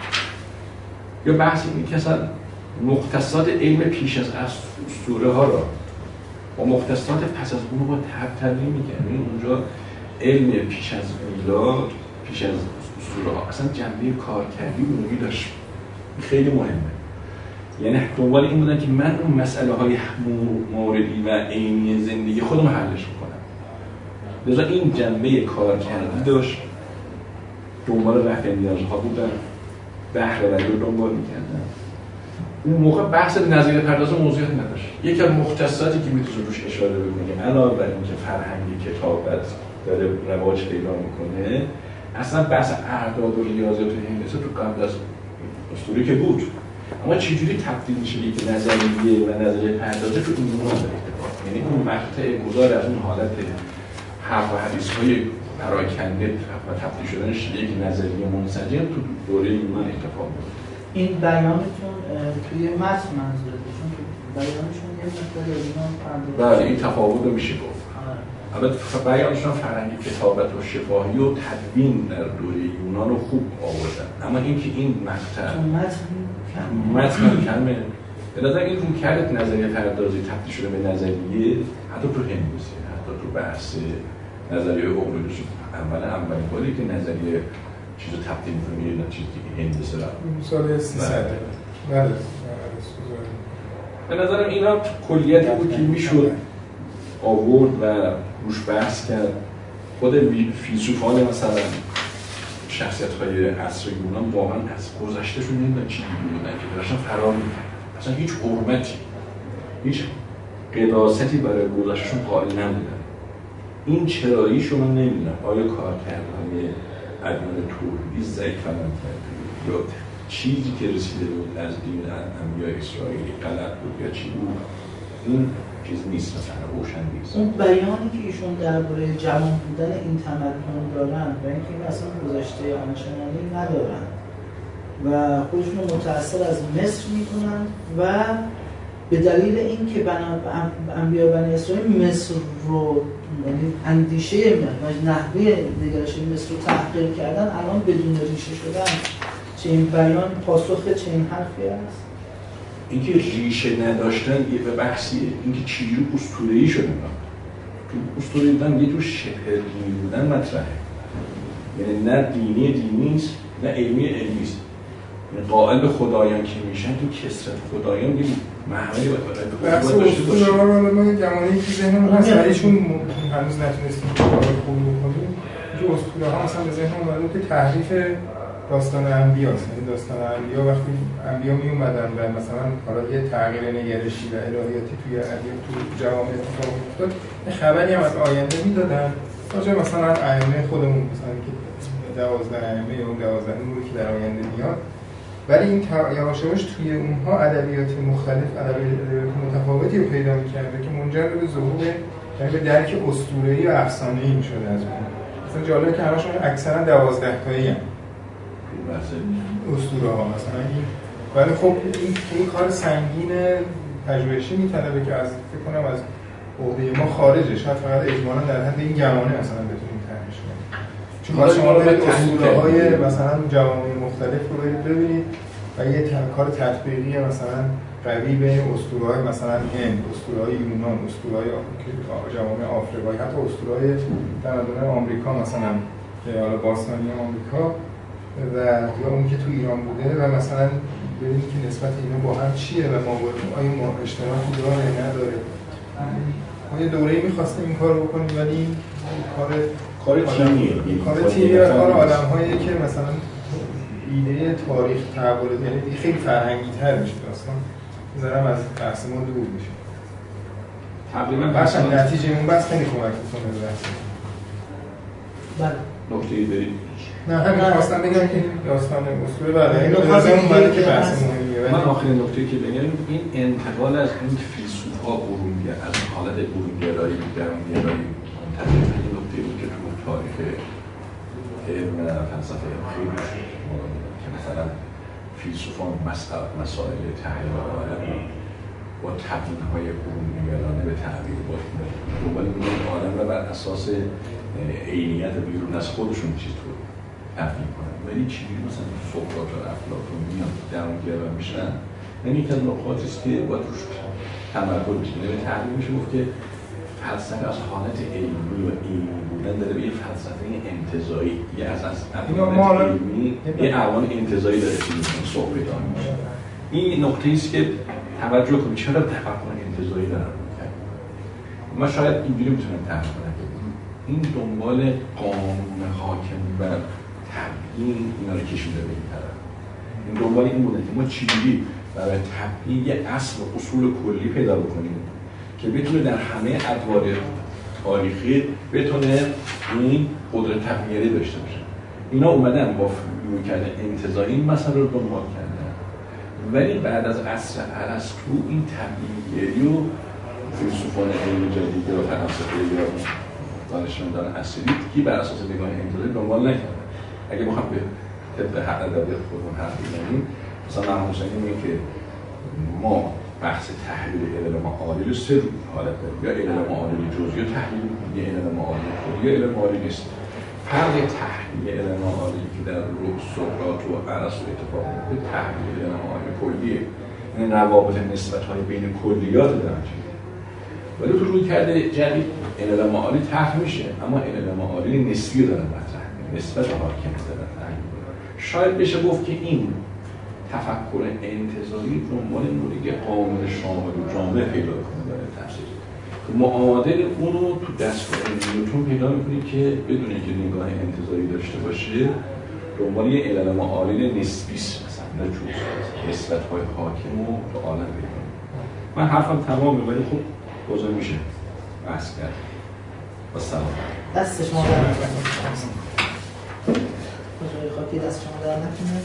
یا بحث اینه که اصلا مختصات علم پیش از اسطوره ها را با مختصات پس از اون رو با تبدیل می‌کنه. اونجا علم پیش از میلاد، پیش از اسطوره ها اصلا جنبه کارکردی اونجوری داشت. خیلی مهمه. یعنی دنبال این بودن که من اون مسئله های موردی و عینی زندگی خودم حلش میکنم. لذا این جنبه کارکردی داشت. دنبال رفع نیازها بودن، بهره‌وری رو دنبال میکردن. اون موقع بحث نظریه پردازی موضوعیت نداشت. یکی از مختصاتی که میتونه روش اشاره بکنه علاوه بر اینکه فرهنگ کتابت داره رواج پیدا میکنه، اصلا بحث اعداد و ریاضیات و هندسه تو قبل از اسطوره که بود، اما چجوری تبدیل میشه یک نظریه و نظریه پردازه تو این نوع اتفاق، یعنی اون مقطع گذار از اون حالت حرف و حدیث‌های پراکنده و تبدیل شدنش یک نظریه منسجم تو دوره یونان اتفاق میفته. این بیانتون توی متن منظورته، چون بیانشون یه مقدار یونان پردازه. بله این تفاوت رو میشه گفت. البته بیانشون فرهنگ کتابت و شفاهی و تدوین در دوره یونان رو خوب آوردن، اما اینکه این مقطع متن کلمه به نظر این رویکرد نظریه پردازی تبدیل شده به نظریه حتی تو هندسه، حتی تو بحث نظریه اقلیدوسی اولین باری که نظریه چیزو تبدیل می‌کنه یه چیزی که هندسه را سال 300 بله. به نظرم اینا کلیتی بود که میشد آورد و روش بحث کرد. خود فیلسوفان مثلا شخصیت‌های عصر یونان واقعا از گذشتهشون نمیدونن چی می‌دونن که داشتن فرار می‌کردن، اصلا هیچ حرمتی، هیچ قداستی برای گذشتهشون قائل نبودن. این چراییشو من نمیدونم آیا کارکردهای ادیان توحیدی ضعیف عمل کرده یا چیزی که رسیده بود از دین انبیاء اسرائیلی غلط بود یا چی بود، این چیز نیست، مثلا روشن نیست. اون بیانی که ایشون درباره جوان بودن این تمدن دارن و اینکه این اصلا گذشته آنچنانی ندارن و خودشون رو متأثر از مصر میکنن و به دلیل اینکه انبیاء بنی اسرائیل مصر رو، یعنی اندیشه و نحوه نگرش مصر رو تحقیر کردن، الان بدون ریشه شدن. چه این بیان پاسخ چه این حرفی است؟ اینکه ریشه نداشتن یه به بحثیه، اینکه چجوری اسطوره‌ای شدن. تو اسطوره بودن یه تو شبه دینی بودن مطرحه، یعنی نه دینی نیست نه علمی است. یعنی قائل به خدایان که میشن تو کثرت خدایان یه محوری بحث اسطوره رو ما یه زمانی که ذهنمون هست ولیشون هنوز نتونستیم خوب بکنیم که اسطوره ها مثلا به ذهن اومده که تحریف داستان انبیاست. یعنی داستان انبیا وقتی انبیا می اومدن و مثلا حالا یه تغییر نگرشی و الهیاتی توی ادیان تو جوامع اتفاق افتاد، خبری هم از آینده میدادن راجع مثلا ائمه خودمون، مثلا که 12 ائمه یا اون 12 نوری که در آینده میاد. ولی این یواش یواش توی اونها ادبیات مختلف، ادبیات متفاوتی رو پیدا می‌کرده که منجر به ظهور، یعنی به درک اسطوره‌ای و افسانه‌ای می‌شده از اون. مثلا جالبه که همشون اکثرا 12 تایی هستن اسطوره ها مثلا این. ولی خب این کار سنگین پژوهشی می‌طلبه که از فکر کنم از عهده ما خارجه، شاید فقط اجمالاً در حد این گمانه مثلا بتونیم طرحش کنیم. چون شما برید اسطوره‌های مثلا جوامع مختلف رو برید ببینید و یه کار تطبیقی مثلا قوی بین اسطوره‌های مثلا هند، اسطوره‌های یونان، اسطوره‌های جوامع آفریقایی، حتی اسطوره‌های تمدن آمریکا مثلا که حالا باستانی آمریکا و یا اون که تو ایران بوده و مثلا ببینید که نسبت اینا با هم چیه و آیا ما اشتراکی داره نداره. ما یه دوره‌ای می‌خواستیم این کارو بکنیم ولی کار تیمیه، کار آدم‌هایی که مثلا ایده تاریخ تحول، یعنی خیلی فرهنگی‌تر میشه داستان، می‌ذارم از بحث ما دور میشه. تقریبا بحث نتیجه اون بحث خیلی کمک می‌کنه به بحث. بله. نکته‌ای دارید؟ نه همین خواستم بگم که داستان اسطوره بله این لازم اومده که بحث مهمیه. من آخرین نکته‌ای که بگم این انتقال از این فیلسوف‌ها برونگرا از حالت برونگرایی به درونگرایی منتقل این نکته بود که تو تاریخ علم و فلسفه خیلی که مثلا فیلسوفان مسائل تحلیل عالم با تبیین‌های برونگرایانه به تعبیر با دنبال می‌کنن عالم رو بر اساس عینیت بیرون از خودشون چیز تو تفکیک کنن، ولی چیزی مثلا سقراط و افلاطون میان درونگرا میشن، یعنی یکی از نکاتی است که باید روش تمرکز بشه. به تعبیر میشه گفت که فلسفه از حالت علمی و علمی بودن داره به یه فلسفه انتزاعی، یه از ابعاد علمی یه اعوان انتزاعی داره که صحبت پیدا میشه. این نکته است که توجه کنید چرا تفکر انتزاعی دارن میکنن. ما شاید اینجوری میتونیم تعریف کنیم این دنبال قانون حاکم و تبیین اینا رو کشیده به این طرف. این دنبال این بوده که ما چجوری برای تبیین یه اصل و اصول کلی پیدا بکنیم که بتونه در همه ادوار تاریخی بتونه این قدرت تبیینی داشته باشه. اینا اومدن با رویکرد انتزاعی این مسئله رو دنبال کردن، ولی بعد از عصر ارسطو این تبیین‌گری و فیلسوفان علم جدید و فلاسفه یا دانشمندان عصری که بر اساس نگاه انتزاعی دنبال نکردن. اگه بخوام به طبق حق ادبیات خودمون حرف بزنیم، مثلا مرحوم حسینی میگه که ما بحث تحلیل علل معادل رو سه حالت داریم، یا علل معادل جزئی تحلیل می‌کنیم، یا علل معادل کلی، یا علل معادل نیست. فرق تحلیل علل معادلی که در سقراط و ارسطو اتفاق میفته تحلیل علل معادل کلیه، یعنی روابط نسبت‌های بین کلیات دارن. ولی تو رویکرد جدید علل معادل طرح میشه، اما علل معادل نسبی رو دارن مطرح می‌کنن، نسبت حاکمیت دارن. شاید بشه گفت که این تفکر انتزاعی دنبال نوعی قانون شامل و جامع پیدا کنه برای تفسیر. معادل اونو تو دستگاه نیوتن پیدا می‌کنید که بدون اینکه نگاه انتزاعی داشته باشه دنبال یه علل معادل نسبی است، مثلا نسبت‌های حاکم و تو عالم پیدا. من حرفم تمامه ولی خب بازم میشه بحث کرد. با سلام. دست شما در نکنه. حاجی خاکی دست شما در نکنه.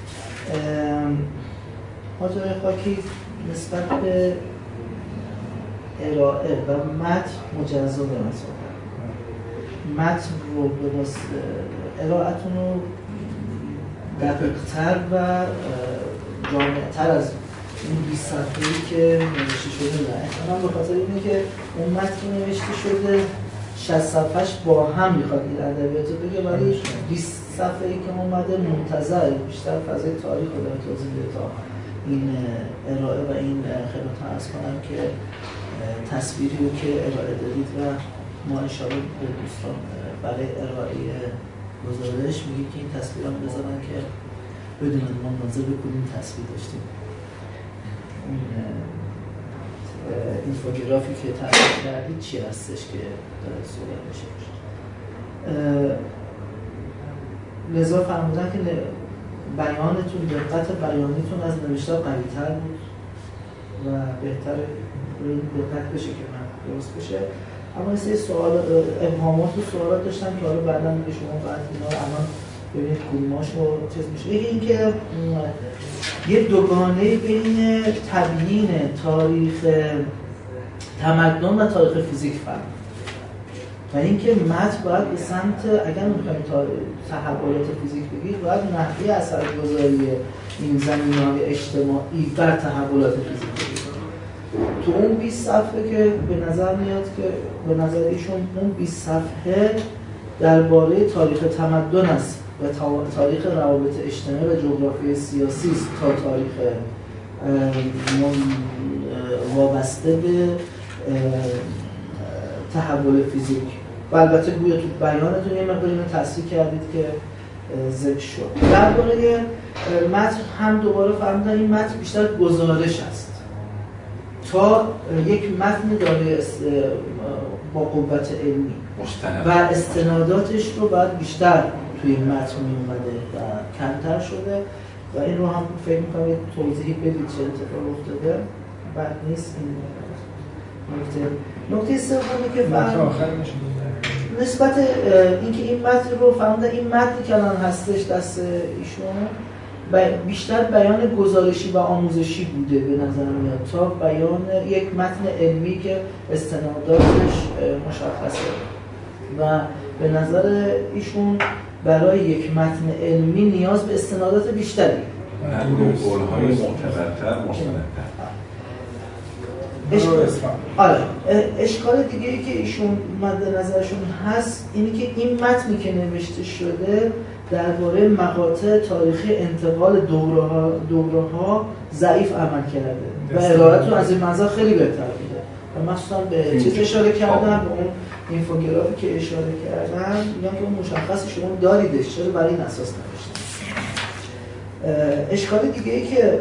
حاجی خاکی نسبت به ارائه و متن مجزا به مسابقه متن رو به واسطه ارائه‌تون رو دقیق‌تر و جامع‌تر از این 20 صفحه‌ای که نوشته شده نه. احتمالاً به خاطر اینه که اون متن نوشته شده 60 صفحه‌اش با هم میخواد این ادبیات رو بگه، ولی 20 صفحه‌ای که اومده منتظر بیشتر فضای تاریخ رو داره توضیح میده تا این ارائه و این خدمتتون عرض کنم که تصویری رو که ارائه دادید و ما انشاءالله به دوستان برای ارائه گزارش میگیم که این تصویر هم بذارن که بدونن ما ناظر به کدوم تصویر داشتیم. اون اینفوگرافی که تعریف کردید چی هستش که داره صورت میشه. لذا فرمودن که بیانتون، دقت بیانیتون از نوشته قوی‌تر بود و بهتر دقت بشه که من درست بشه. اما این سوال ابهامات و سوالات داشتم که حالا بعدا به شما بعد اینا رو الان ببینید کدوماشو چیز میشه. یکی این که یه دوگانه بین تبیین تاریخ تمدن و تاریخ فیزیک فرق و اینکه متن باید به سمت اگر می‌خوایم تحولات فیزیک بگید باید نحوه اثرگذاری این زمینه‌های اجتماعی بر تحولات فیزیک بگید. تو اون 20 صفحه که به نظر میاد که به نظر ایشون اون 20 صفحه درباره تاریخ تمدن است و تاریخ روابط اجتماعی و جغرافی سیاسی است تا تاریخ وابسته به تحول فیزیک. و البته گویا تو بیانتون یه مقدار اینو تصریح کردید که ذکر شد. درباره متن هم دوباره فرمودن این متن بیشتر گزارش است تا یک متن داره با قوت علمی و استناداتش رو باید بیشتر توی متن می اومده و کمتر شده و این رو هم فکر می‌کنم توضیحی بدید چه اتفاق افتاده. بعد نیست این نکته سومی که نسبت اینکه این متن رو فهمیدن این متنی که الان هستش دست ایشون بیشتر بیان گزارشی و آموزشی بوده به نظر میاد تا بیان یک متن علمی که استناداتش مشخصه و به نظر ایشون برای یک متن علمی نیاز به استنادات بیشتری قول‌های معتبرتر مستندتر. اشکال دیگه ای که ایشون مد نظرشون هست اینی که این متنی که نوشته شده درباره مقاطع تاریخی انتقال دوره‌ها ضعیف عمل کرده و ارائه‌تون از این منظر خیلی بهتر بوده و مخصوصا به چیز اشاره کردن به اون اینفوگرافی که اشاره کردن میگم که اون مشخص شما داریدش چرا برای این اساس نوشتید. اشکال دیگه ای که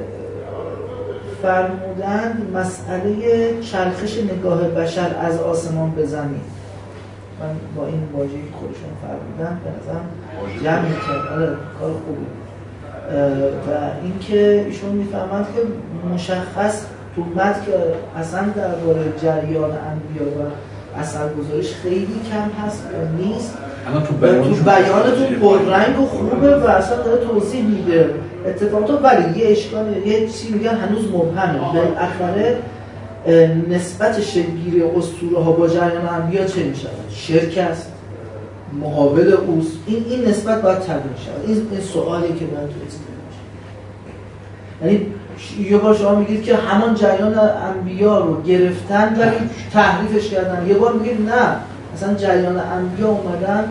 فرمودند مسئله چرخش نگاه بشر از آسمان به زمین. من با این واژه‌ای که خودشون فرمودن به نظرم جمع کرد کار خوبی و اینکه ایشون میفهمند که مشخص تو متن که اصلا درباره جریان انبیا و اثرگذاریش خیلی کم هست و نیست تو بیانتون پررنگ و خوبه و اصلا داره توضیح میده اتفاقات، ولی یه اشکال، یه چیزی میگن هنوز مبهمه. بالاخره نسبت شکل‌گیری اسطوره ها با جریان انبیا چه میشه؟ شرک است، مقابل اوست. این نسبت باید تبیین شود. این سوالی که باید توضیح بشه. یعنی یه بار شما میگید که همان جریان انبیا رو گرفتن ولی تحریفش کردن، یه بار میگید نه مثلا جریان انبیا اومدن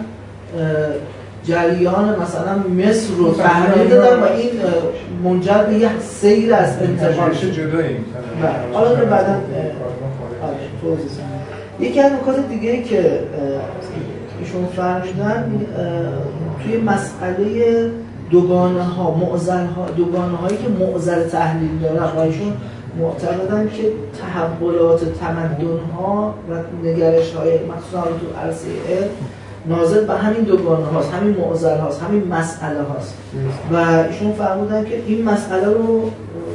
جریان مثلا مصر رو تحریف دادن و این منجر به یه سیر از انتقال شد. جدایی حالا رو بعداً توضیح. یکی از نکات دیگه که ایشون فرمودن توی مسئله دوگانه ها، معضل ها، دوگانه هایی که معضل تحلیل دارن و ایشون معتقدن که تحولات تمدن ها و نگرش های مخصوصا تو عرصه علم ناظر به همین دوگانه هاست، همین معضل هاست، همین مسئله هاست و ایشون فرمودن که این مسئله رو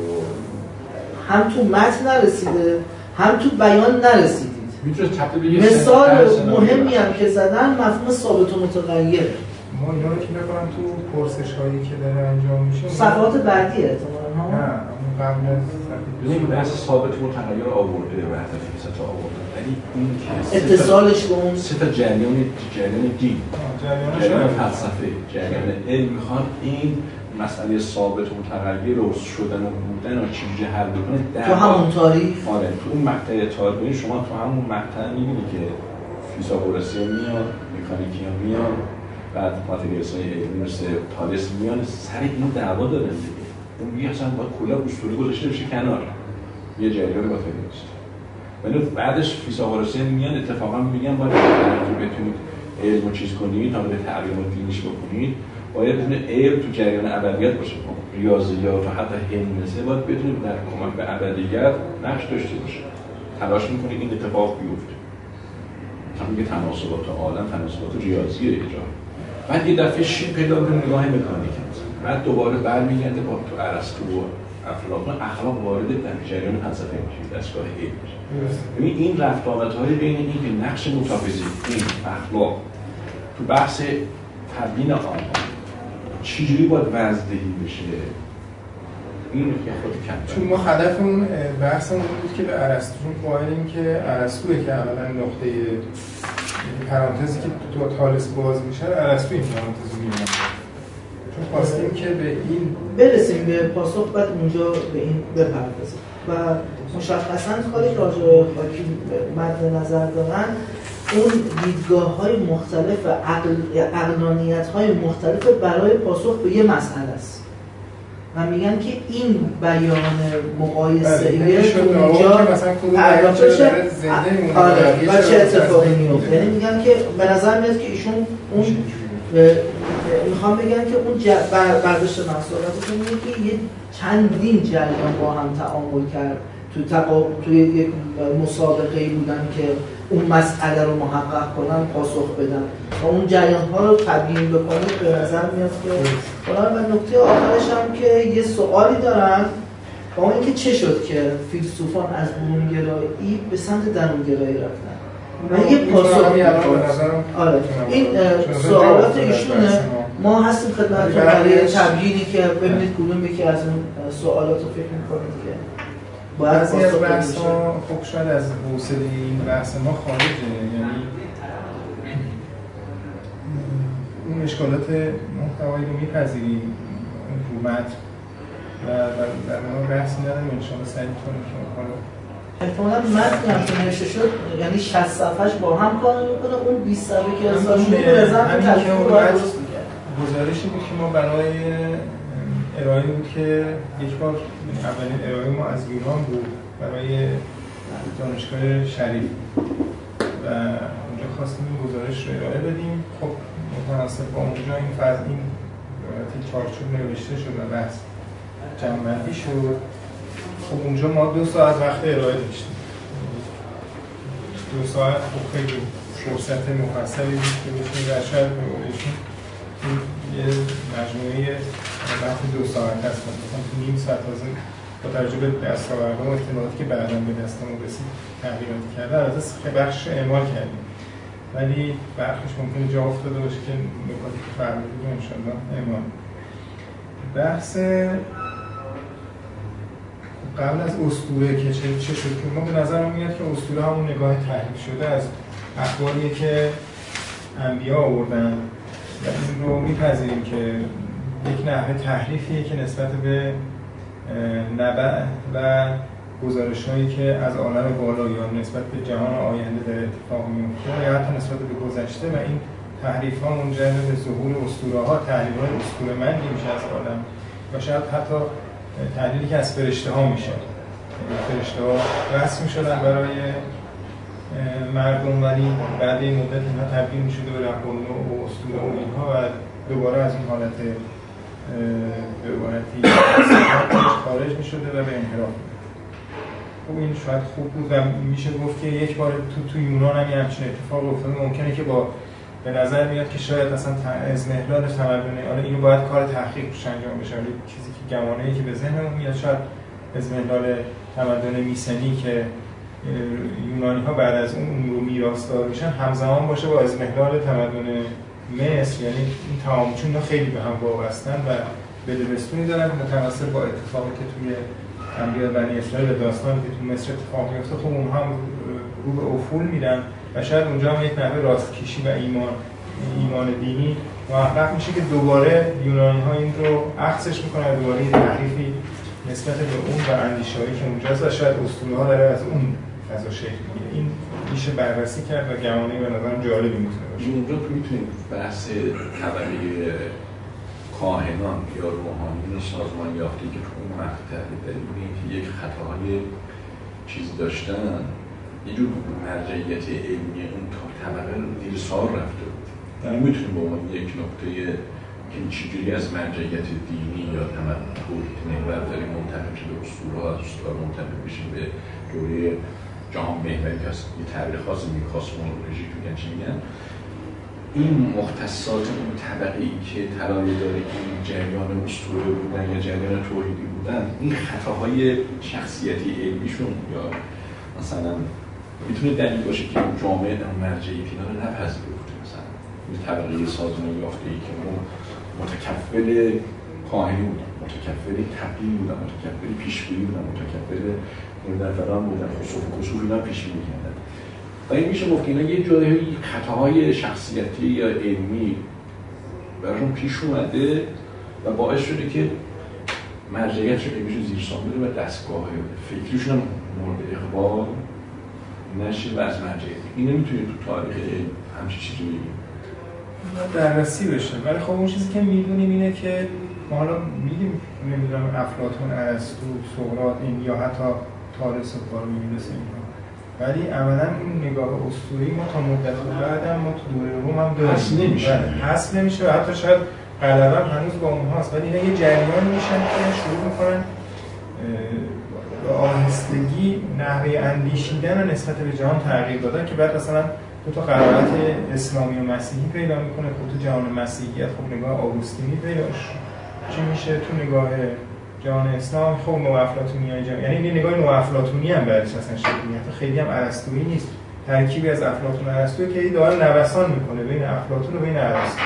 هم تو متن نرسیده هم تو بیان نرسیدید. مثال مهمی هم که زدن مفهوم ثابت و متغیره. ما اینا رو که نکنم تو پرسش هایی که داره انجام میشه صفحات بعدی احتمالاً ها نه قبل از ببینید بحث ثابت و متغیر آورده وحدت فلسفه آورده، ولی این که اتصالش به اون سه تا جریان دین، جریان فلسفه، جریان علم میخوان این مسئله ثابت و متغیر رو شدن و بودن و چیزی حل بکنه تو همون تاریخ. آره تو اون مقطع تاریخی شما تو همون مقطع میبینید که فیثاغورسی میاد، مکانیکی میاد، بعد ماتریالیست‌های علمی مثل تالس میان سر این دعوا دارن دیگه. اون میگه اصلا باید کلا اسطوره گذاشته بشه کنار. یه جریان ماتریالیست. ولی بعدش فیثاغورسی میان اتفاقا میگن باید که بتونید علم رو چیز کنید، تا به تعبیر دینیش بکنید، باید بدون علم تو جریان ابدیت باشه. ریاضیات و حتی هندسه باید بتونید در کمک به ابدیت نقش داشته باشه. تلاش میکنید این اتفاق بیفته. مثلا میگه تناسبات عالم تناسبات ریاضیه ایجاد. بعد یه دفعه شیب پیدا به نگاه مکانیک هست. بعد دوباره برمیگرده با تو ارسطو و افلاطون اخلاق وارد در جریان فلسفه میشه، دستگاه علم میشه. ببین این رفتارهای بین این که نقش متافیزیک، این اخلاق تو بحث تبیین آنها چجوری باید وزدهی بشه، این که خود کم. چون ما هدفمون بحثمون بود که به ارسطو قائلیم که ارسطوئه که اولا نقطه پرانتزی که تو تالس باز میشه ارسطو این پرانتز میمونه، چون خواستیم که به این برسیم به پاسخ بعد اونجا به این بپردازیم و مشخصاً کاری راجع به خاکی مد نظر دارن اون دیدگاه‌های مختلف و عقلانیت‌های مختلف برای پاسخ به یه مسئله است و میگن که این بیان مقایسه‌ای که اونجا پرداخته بشه و چه اتفاقی میفته. یعنی میگن که به نظر میاد که ایشون اون میخوام بگن که اون برداشت محصولاتتون میگه که یه چندین جریان با هم تعامل کرد توی یک مسابقه‌ای بودن که اون مسئله رو محقق کنن، پاسخ بدن و اون جریان ها رو تبیین بکنید. به نظر میاد که حالا و نکته آخرش هم که یه سوالی دارن با اون اینکه چه شد که فیلسوفان از برونگرایی به سمت درونگرایی رفتن و یه پاسخ آره این سوالات ایشونه. ما هستیم خدمتتون برای تبیینی که ببینید کدوم یکی از اون سوالات رو فکر می‌کنید که بعضی از بحث‌ها خب شاید از حوصله این بحث ما خارجه، یعنی اون اشکالات محتوایی رو میپذیریم اون تو متن و در اون بحث نداریم انشاءالله سعی کنیم که حالا احتمالاً متن هم که نوشته شد یعنی 60 صفحه‌اش با هم کار می‌کنه، اون 20 صفحه که ارسال شده به نظر من تلفیق رو درست می‌کنه. گزارشی بود که ما برای ارائه بود که یک بار اولین ارائه ما از یونان بود برای دانشگاه شریف و اونجا خواستیم این گزارش رو ارائه بدیم. خب متناسب با اونجا این فرض این چارچوب نوشته شد و بحث جمع‌بندی شد. خب اونجا ما 2 ساعت وقت ارائه داشتیم. 2 ساعت خب خیلی فرصت مفصلی بود که بتونیم در شاید یه مجموعه وقت 2 ساعت هست مثلا تو نیم ساعت با توجه به دستاوردها و اطلاعاتی که بعداً به دستمون رسید تغییراتی کرده البته بخش اعمال کردیم ولی برخیش ممکنه جا افتاده باشه که نکاتی که فرمودید انشاءالله ایمان. بحث قبل از اسطوره که چه شد که ما به نظر میاد که اسطوره همون نگاه تحریف شده از اخباریه که انبیا آوردن و این رو میپذیریم که یک نحوه تحریفیه که نسبت به نبع و گزارش‌هایی که از عالم بالا یا نسبت به جهان آینده در اتفاق میفته یا حتی نسبت به گذشته و این تحریف‌ها منجر به ظهور اسطوره‌ها، تحلیل‌های اسطوره‌مندی میشه از عالم و شاید حتی تحلیلی که از فرشته‌ها میشه. فرشته‌ها رسم می‌شدن برای مردم ولی بعد این مدت اینها تبدیل می‌شده به ربانو و اسطوره و اینها و دوباره از این حالت به عبارتی خارج می‌شده و به انحراف. خب این شاید خوب بود و میشه گفت که یک بار تو یونان هم همچین اتفاق افتاده. ممکنه که به نظر میاد که شاید اصلا اضمحلال تمدن، حالا اینو باید کار تحقیق روش انجام بشه، ولی چیزی که گمانه‌ای که به ذهنمون میاد شاید اضمحلال تمدن میسنی که یونانی‌ها بعد از اون رو میراثدار میشن همزمان باشه با اضمحلال تمدن مصر، یعنی این تمام چون خیلی به هم وابستن و بدبستونی دارن متوسط با اتفاقی که توی انبیاء بنی اسرائیل داستانی که تو مصر اتفاق میفته خب اونها هم رو به افول میرن و شاید اونجا هم یک نحوه راستکشی و ایمان دینی محقق میشه که دوباره یونانی‌ها این رو عکسش میکنن، دوباره یه تحریفی نسبت به اون و اندیشه‌هایی که اونجاست و شاید اسطوره‌ها داره از اون فضا شکل میگیره. این میشه بررسی کرد و گمانه‌ای به نظرم جالبی میتونه باشه. اونجا میتونیم بحث طبقه کاهنان یا روحانیون سازمان یافته که تو اون مقطع داریم که یک خطاهای چیز داشتن یه جور مرجعیت علمی اون طبقه رو زیر سوال رفته بود. یعنی میتونیم با عنوان یک نقطه که چجوری از مرجعیت دینی یا تمدن توحید محور داریم منتقل شده اسطوره‌ها، از اسطوره‌ها منتقل بشیم به دوره جهان محوری که هست یه تعبیر خاص کاسمولوژی میگن چی میگن. این مختصات اون طبقه‌ای که طلایه‌دار این جریان اسطوره بودن یا جریان توحیدی بودن، این خطاهای شخصیتی علمیشون یا مثلا میتونه دلیل باشه که اون جامعه اون مرجعیت اینا رو نپذیرفته. مثلا این طبقه سازمان یافته‌ای که اون متکفل کاهنی بودن، متکفل تبیین بودن، متکفل پیشگویی بودن، متکفل فلان بودن، خسوف و کسوف اینا پیشگویی می‌کردن. و این میشه گفت اینا یه جایی خطاهای شخصیتی یا علمی براشون پیش اومده و باعث شده که مرجعیتشون علمیشون زیر سوال بره و دستگاه فکریشون هم مورد اقبال نشه و از مرجعیت. این نمیتونید تو تاریخ علم همچین چیزی بگیم. دررسی بشه. ولی خب اون چیزی که میدونیم اینه که ما حالا میگیم نمیدونم افلاطون، ارسطو، سقراط این یا حتی تالس و پارمنیدس اینها، ولی عملاً این نگاه اسطوره‌ای ما تا مدت بعد هم ما تو دوره روم هم داریم حذف نمیشه و حتی شاید غالبا هنوز با اونهاست، ولی اینا یه جریان میشن که شروع میکنن با آهستگی نحوه اندیشیدن و نسبت به جهان تغییر دادن که بعد مثلا دو تا قرائت اسلامی و مسیحی پیدا میکنه. خب تو جهان مسیحیت خب نگاه آگوستینی پیداش چی میشه، تو نگاه جهان اسلام خب نوافلاطونیای جهان، یعنی این نگاه نوافلاطونی هم بعدش اصلا شکل میگیره، خیلی هم ارسطویی نیست، ترکیبی از افلاطون و ارسطو که داره نوسان میکنه بین افلاطون و بین ارسطو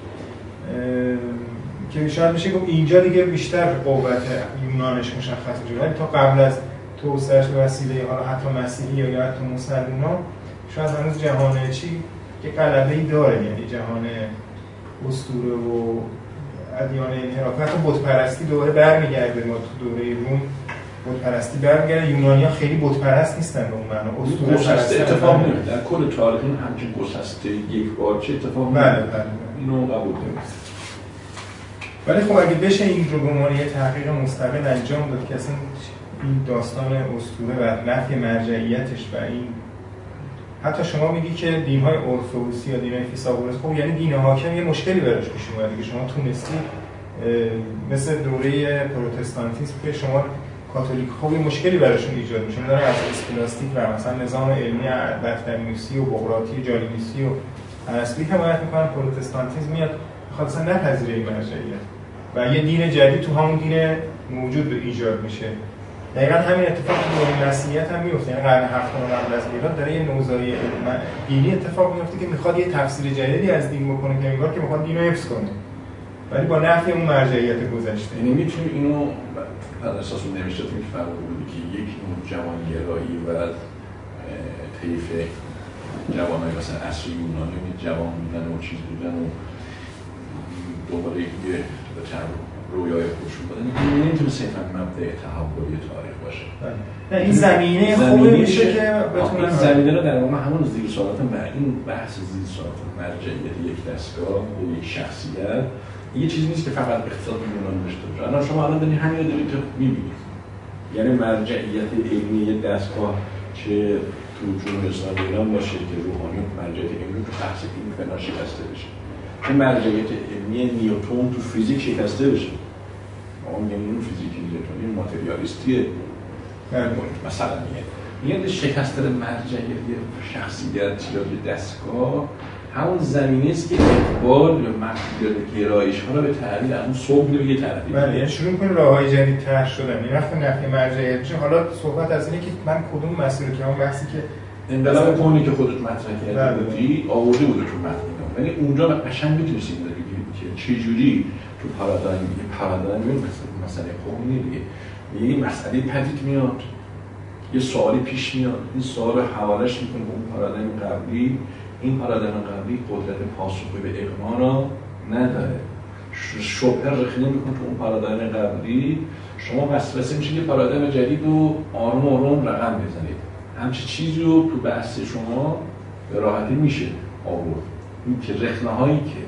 که شاید میشه گفت اینجا دیگه بیشتر قوت یونانش مشخص میشه، ولی تا قبل از توسعه‌اش به وسیله حالا حتی مسیحی یا حتی مسلمان شاید هنوز جهان چی که غلبه‌ای داره، یعنی جهان اسطوره و ادیان انحراف، حتی بت پرستی دوباره برمیگرده. ما تو دوره روم بت پرستی برمیگرده. یونانی‌ها خیلی بت پرست نیستن به اون معنا، اسطوره پرست اتفاق نمیفته در کل تاریخ همچین گسسته یک بار چه اتفاق بله اینو قبول داریم. ولی خب اگه بشه این رو به عنوان یه تحقیق مستقل انجام داد که اصلا این داستان اسطوره و نفی مرجعیتش و این حتی شما میگی که دین‌های ارثوذکسی یا دین‌های فیثاغورس خب یعنی دین حاکم یه مشکلی براش پیش اومده که شما تونستی مثل دوره پروتستانتیسم که شما کاتولیک خب یه مشکلی براشون ایجاد میشه، دارن از اسکولاستیک و مثلا نظام علمی بطلمیوسی و بقراطی جالینوسی و ارسطویی حمایت میکنن. پروتستانتیسم میاد میخواد اصلا نپذیره این مرجعیت و یه دین جدید تو همون دین موجود به ایجاد میشه دقیقاً همین اتفاق تو دوره مسیحیت هم میفته. یعنی قرن هفتم قبل از میلاد داره یه نوزایی دینی اتفاق میفته که میخواد یه تفسیر جدیدی از دین بکنه، که انگار که میخواد دین رو حفظ کنه ولی با نفی اون مرجعیت گذشته. یعنی میتونیم اینو بر اساس اون نوشتاتی که فرموده بودی که یک نوع جوانگرایی و طیف جوانای مثلا عصر یونانی جوان بودن و چیز بودن و دوباره یه رویای خودشون بدن، این نمیتونه صرفا مبدأ تحولی تاریخ باشه. نه این زمینه خوبه میشه که بتونه این زمینه رو در واقع همون زیر سوالات این بحث زیر سوالات مرجعیت یک دستگاه و یک شخصیت یه چیزی نیست که فقط اقتصاد یونان داشته باشه. الان شما الان دارید همین رو دارید می‌بینید. یعنی مرجعیت علمی یک دستگاه چه تو جمهوری اسلامی ایران باشه که روحانی مرجعیت علمی تو بحث این فنا شکسته بشه. این مرجعیت علمی نیوتن تو فیزیک شکسته بشه. اون یعنی اون فیزیک نیوتنی ماتریالیستیه. مثلا میگه شکستن مرجعیت شخصیت یا دستگاه همون زمینه است که اقبال یا مقبول گرایش ها رو به تعبیر همون صبح رو یه طرفی. بله، یعنی شروع می‌کنه راههای جدید طرح شدن. این وقت نفی مرجعیت میشه. حالا صحبت از اینه که من کدوم مسیر که همون بحثی که انقلاب کهنی که خودت مطرح کردی بودی آورده بود تو متن، ولی اونجا قشنگ میتونستیم بگیم که چه جوری تو پارادایم مثلا کهنی دیگه یه مسئله پدید میاد، یه سوالی پیش میاد، این سوال رو حوالش میکنه به اون پارادایم قبلی. این پارادایم قبلی قدرت پاسخی به اقما را نداره، شبهه رخنه میکنه تو اون پارادایم قبلی. شما وسوسه میشه که پارادایم جدید رو آروم آروم رقم بزنید. همچین چیزی رو تو بحث شما به راحتی میشه آورد. این که رخنه هایی که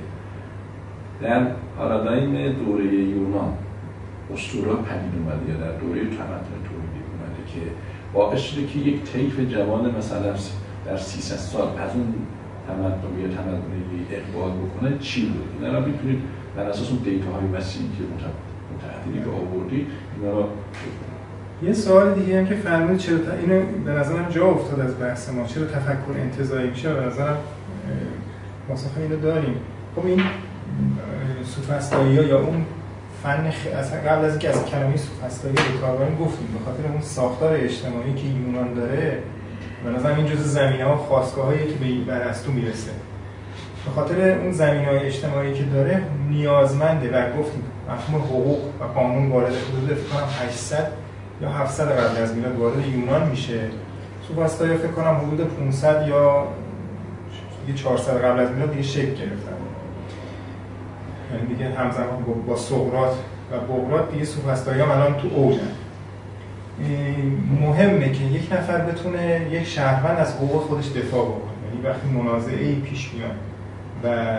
در پارادایم دوره یونان اسطوره پدید اومده یا در دوره تمدن تولیدی اومده که باعث شده که یک طیف جوان مثلا در 300 سال پس اون تمدنی اقبال بکنه چی بود؟ اینا رو میتونید بر اساس اون دیتاهای وسیعی که متعددی که آوردی اینا رو. یه سوال دیگه هم که فرمودید چرا اینو به نظرم جا افتاد از بحث ما، چرا تفکر انتزاعی میشه؟ به نظرم واسه اینو داریم. خب این سوفسطائی‌ها یا اون فن قبل از اینکه از کلمه سوفسطایی به کار بریم گفتیم به خاطر اون ساختار اجتماعی که یونان داره، به نظرم این جزء زمینه‌ها و خاستگاه‌هایی که به ارسطو میرسه. به خاطر اون زمینه‌های اجتماعی که داره نیازمنده و گفتیم مفهوم حقوق و قانون وارد حدود فکر کنم 800 یا 700 قبل از میلاد وارد یونان میشه. سوفسطائی‌ها فکر کنم حدود 500 یا 400 قبل از میلاد دیگه شکل گرفتن. یعنی دیگه همزمان با سقراط و بقراط دیگه سوفسطائی‌ها الان تو اوجن. مهمه که یک نفر بتونه یک شهروند از حقوق خودش دفاع بکنه. یعنی وقتی منازعه‌ای پیش میاد و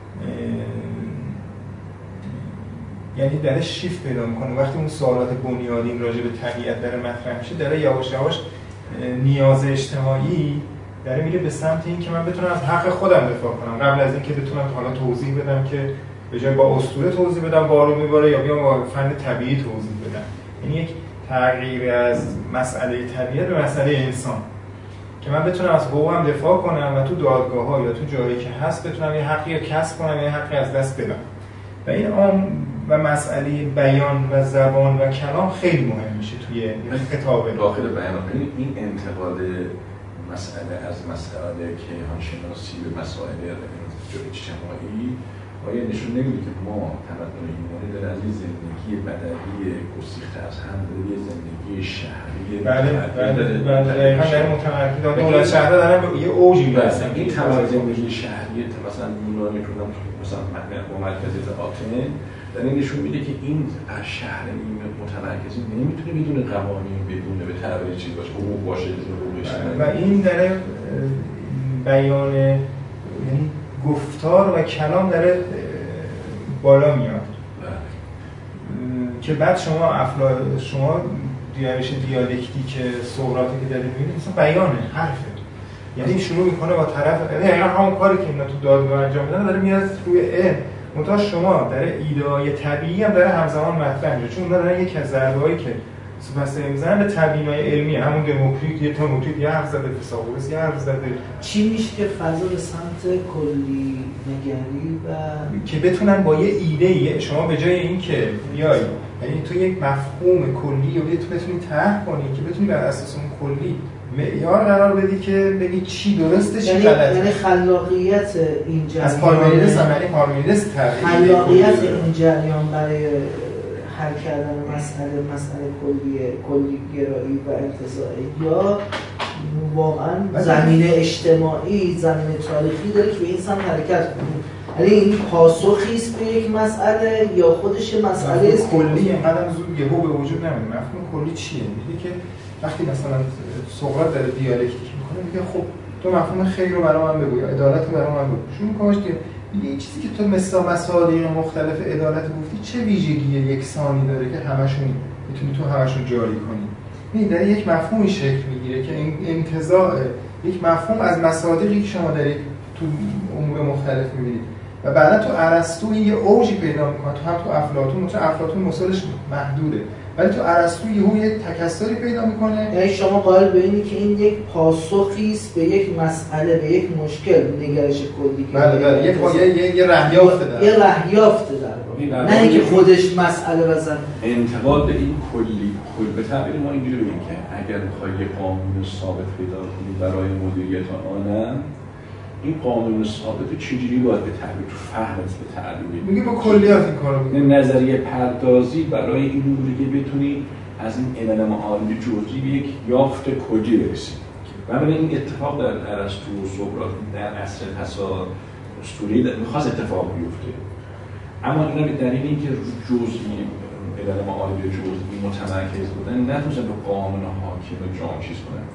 یعنی درش شیفت پیدا میکنه، وقتی اون سوالات بنیادین راجع به طبیعت داره مطرح میشه، داره یواش یواش نیاز اجتماعی داره میره به سمت این که من بتونم از حق خودم دفاع کنم قبل از اینکه بتونم حالا توضیح بدم که به جای با اسطوره توضیح بدم بارون میباره یا بیام با فن طبیعی توضیح بدم. یعنی یک تغییر از مسئله طبیعت به مسئله انسان که من بتونم از حقوقم دفاع کنم و تو دادگاه‌ها یا تو جایی که هست بتونم یه حقی کسب کنم یا یه حقی از دست بدم. و این و مسئله بیان و زبان و کلام خیلی مهم میشه توی خطاب داخل بیان. این انتقال مسئله از مسئله کیهانشناسی به مسائل اجتماعی آیا نشون نمیده که ما تمدن یونانی داره از این زندگی بدوی گسیخته از هم یه زندگی شهری دقیقاً در متمرکز دولت شهر دارن به یه اوجی میرسن. این تمام زندگی شهری مثلا یونانی رو مثلا با مرکزیت آتن داره نشون میده که این شهر متمرکزی نمیتونه بدون قوانین بدون به تعبیر چیز باشه، حقوق باشه، و این داره بیان یعنی گفتار و کلام داره بالا میاد که بعد شما روش دیالکتیک سقراطی که دارید میبینید مثلا بیانه، حرفه. یعنی شروع میکنه با طرف یعنی همون کاری که اینا تو دادگاه انجام میدن داره میاد روی منتها شما داره ایده‌های طبیعی هم داره همزمان مطرح میشه، چون داره یکی از ضربه‌هایی که سوفسطائی‌ها میزنن به تبیین‌های علمی، همون دموکریت یه حرف زده، فیثاغورس یه حرف زده. چی میشه که فضا به سمت کلی نگری و که بتونن با یه ایده شما به جای این که بیای یعنی تو یک مفهوم کلی رو بتونی طرح کنی که بتونی بر اساس اون کلی معیار قرار بدی که بگی چی درسته چی غلطه. یعنی خلاقیت این جریان از پارمنیدس هم یعنی پارمنیدس خلاقیت این جریان برای حل کردن مسئله کلی گرایی و انتزاعی یا واقعا زمینه اجتماعی زمینه تاریخی داره که به این سمت حرکت کنه. یعنی این پاسخی است به یک مسئله یا خودش مسئله است کلی اینقدر زود یهو به وجود نمیاد. مفهوم کلی چیه؟ میگه که وقتی مثلا سقراط داره دیالکتیک میکنه میگه خب تو مفهوم خیر رو برای من بگو یا عدالت رو برای من بگو. شروع می‌کنه که این چیزی که تو مثلا مصادیق مختلف عدالت گفتی چه ویژگی یکسانی داره که همشون میتونی تو همشون جاری کنی. این در یک مفهومی شکل میگیره که این انتزاع یک مفهوم از مصادیقی که شما دارید تو امور مختلف میبینید و بعدا تو ارسطو این یه اوجی پیدا میکنه. تو هم تو افلاطون مثالش محدوده ولی تو ارسطو یه تکثری پیدا میکنه. یعنی شما قائل به اینی که این یک پاسخی است به یک مسئله به یک مشکل نگرش کلی که بله یه رهیافته داره. یه رهیافته داره. نه اینکه خودش مسئله بزنه. انتقاد به این کلی به تعبیر ما اینجوری بگیم که اگر می‌خوای یه قانون ثابت پیدا کنی برای مدیریت آن این قانون ثابت چجوری باید به تعبیر تو فهمت به تعبیر میگه با کلیات این کارو میگه. نظریه پردازی برای این اموری که بتونی از این علل معارض جزئی به یک یافت کلی برسید. و این اتفاق در ارسطو و سقراط در عصر حسا اسطوری می‌خواست اتفاق بیفته. اما اینا به دلیل اینکه جزئی علل معارض جزئی متمرکز بودن نتونستن به قانون حاکم جامع چیز کنن.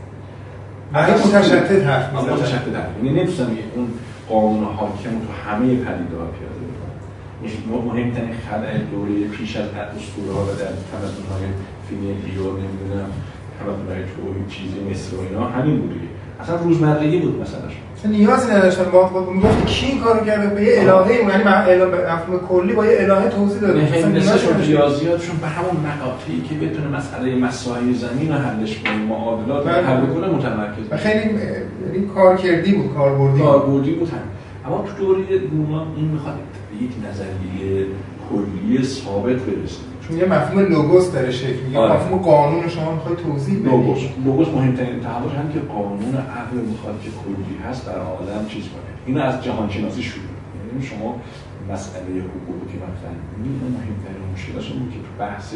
متشدد حرف می‌زنه. متشدد حرف. یعنی نمی‌تونن اون قانون حاکم رو تو همه پدیده‌ها پیاده بکنن. یعنی مهمترین خلأ دوره پیش از اسطوره‌ها و در تمدن‌های فینیقی و نمی‌دونم تمدن‌های توحید چیزی مصر و اینا همین بود دیگه. اصلا روزمرگی بود مثلا. اصلا نیازی نداشتن با میگفت کی این کارو کرده به یه الهه یعنی مفهوم کلی با یه الهه توضیح داده. مثلا نیازشون ریاضیاتشون به همون مقاطعی که بتونه مسئله مسائل زمین رو حلش کنه معادلات رو حل کنه متمرکز و خیلی یعنی کارکردی بود کاربردی بود هم. اما تو دوره رومان این میخواد به یک نظریه کلی ثابت برسه چون یه مفهوم لوگوس داره شکل میگیره. مفهوم قانون شما میخواد توضیح بدید. لوگوس مهمترین تحول هم که قانون عقل میخواد که کلی هست در عالم چیز کنه. اینو از جهان شناسی شروع کنید. یعنی شما مسئله حقوقی که مثلا این مهمترین مشکلش بود که تو بحث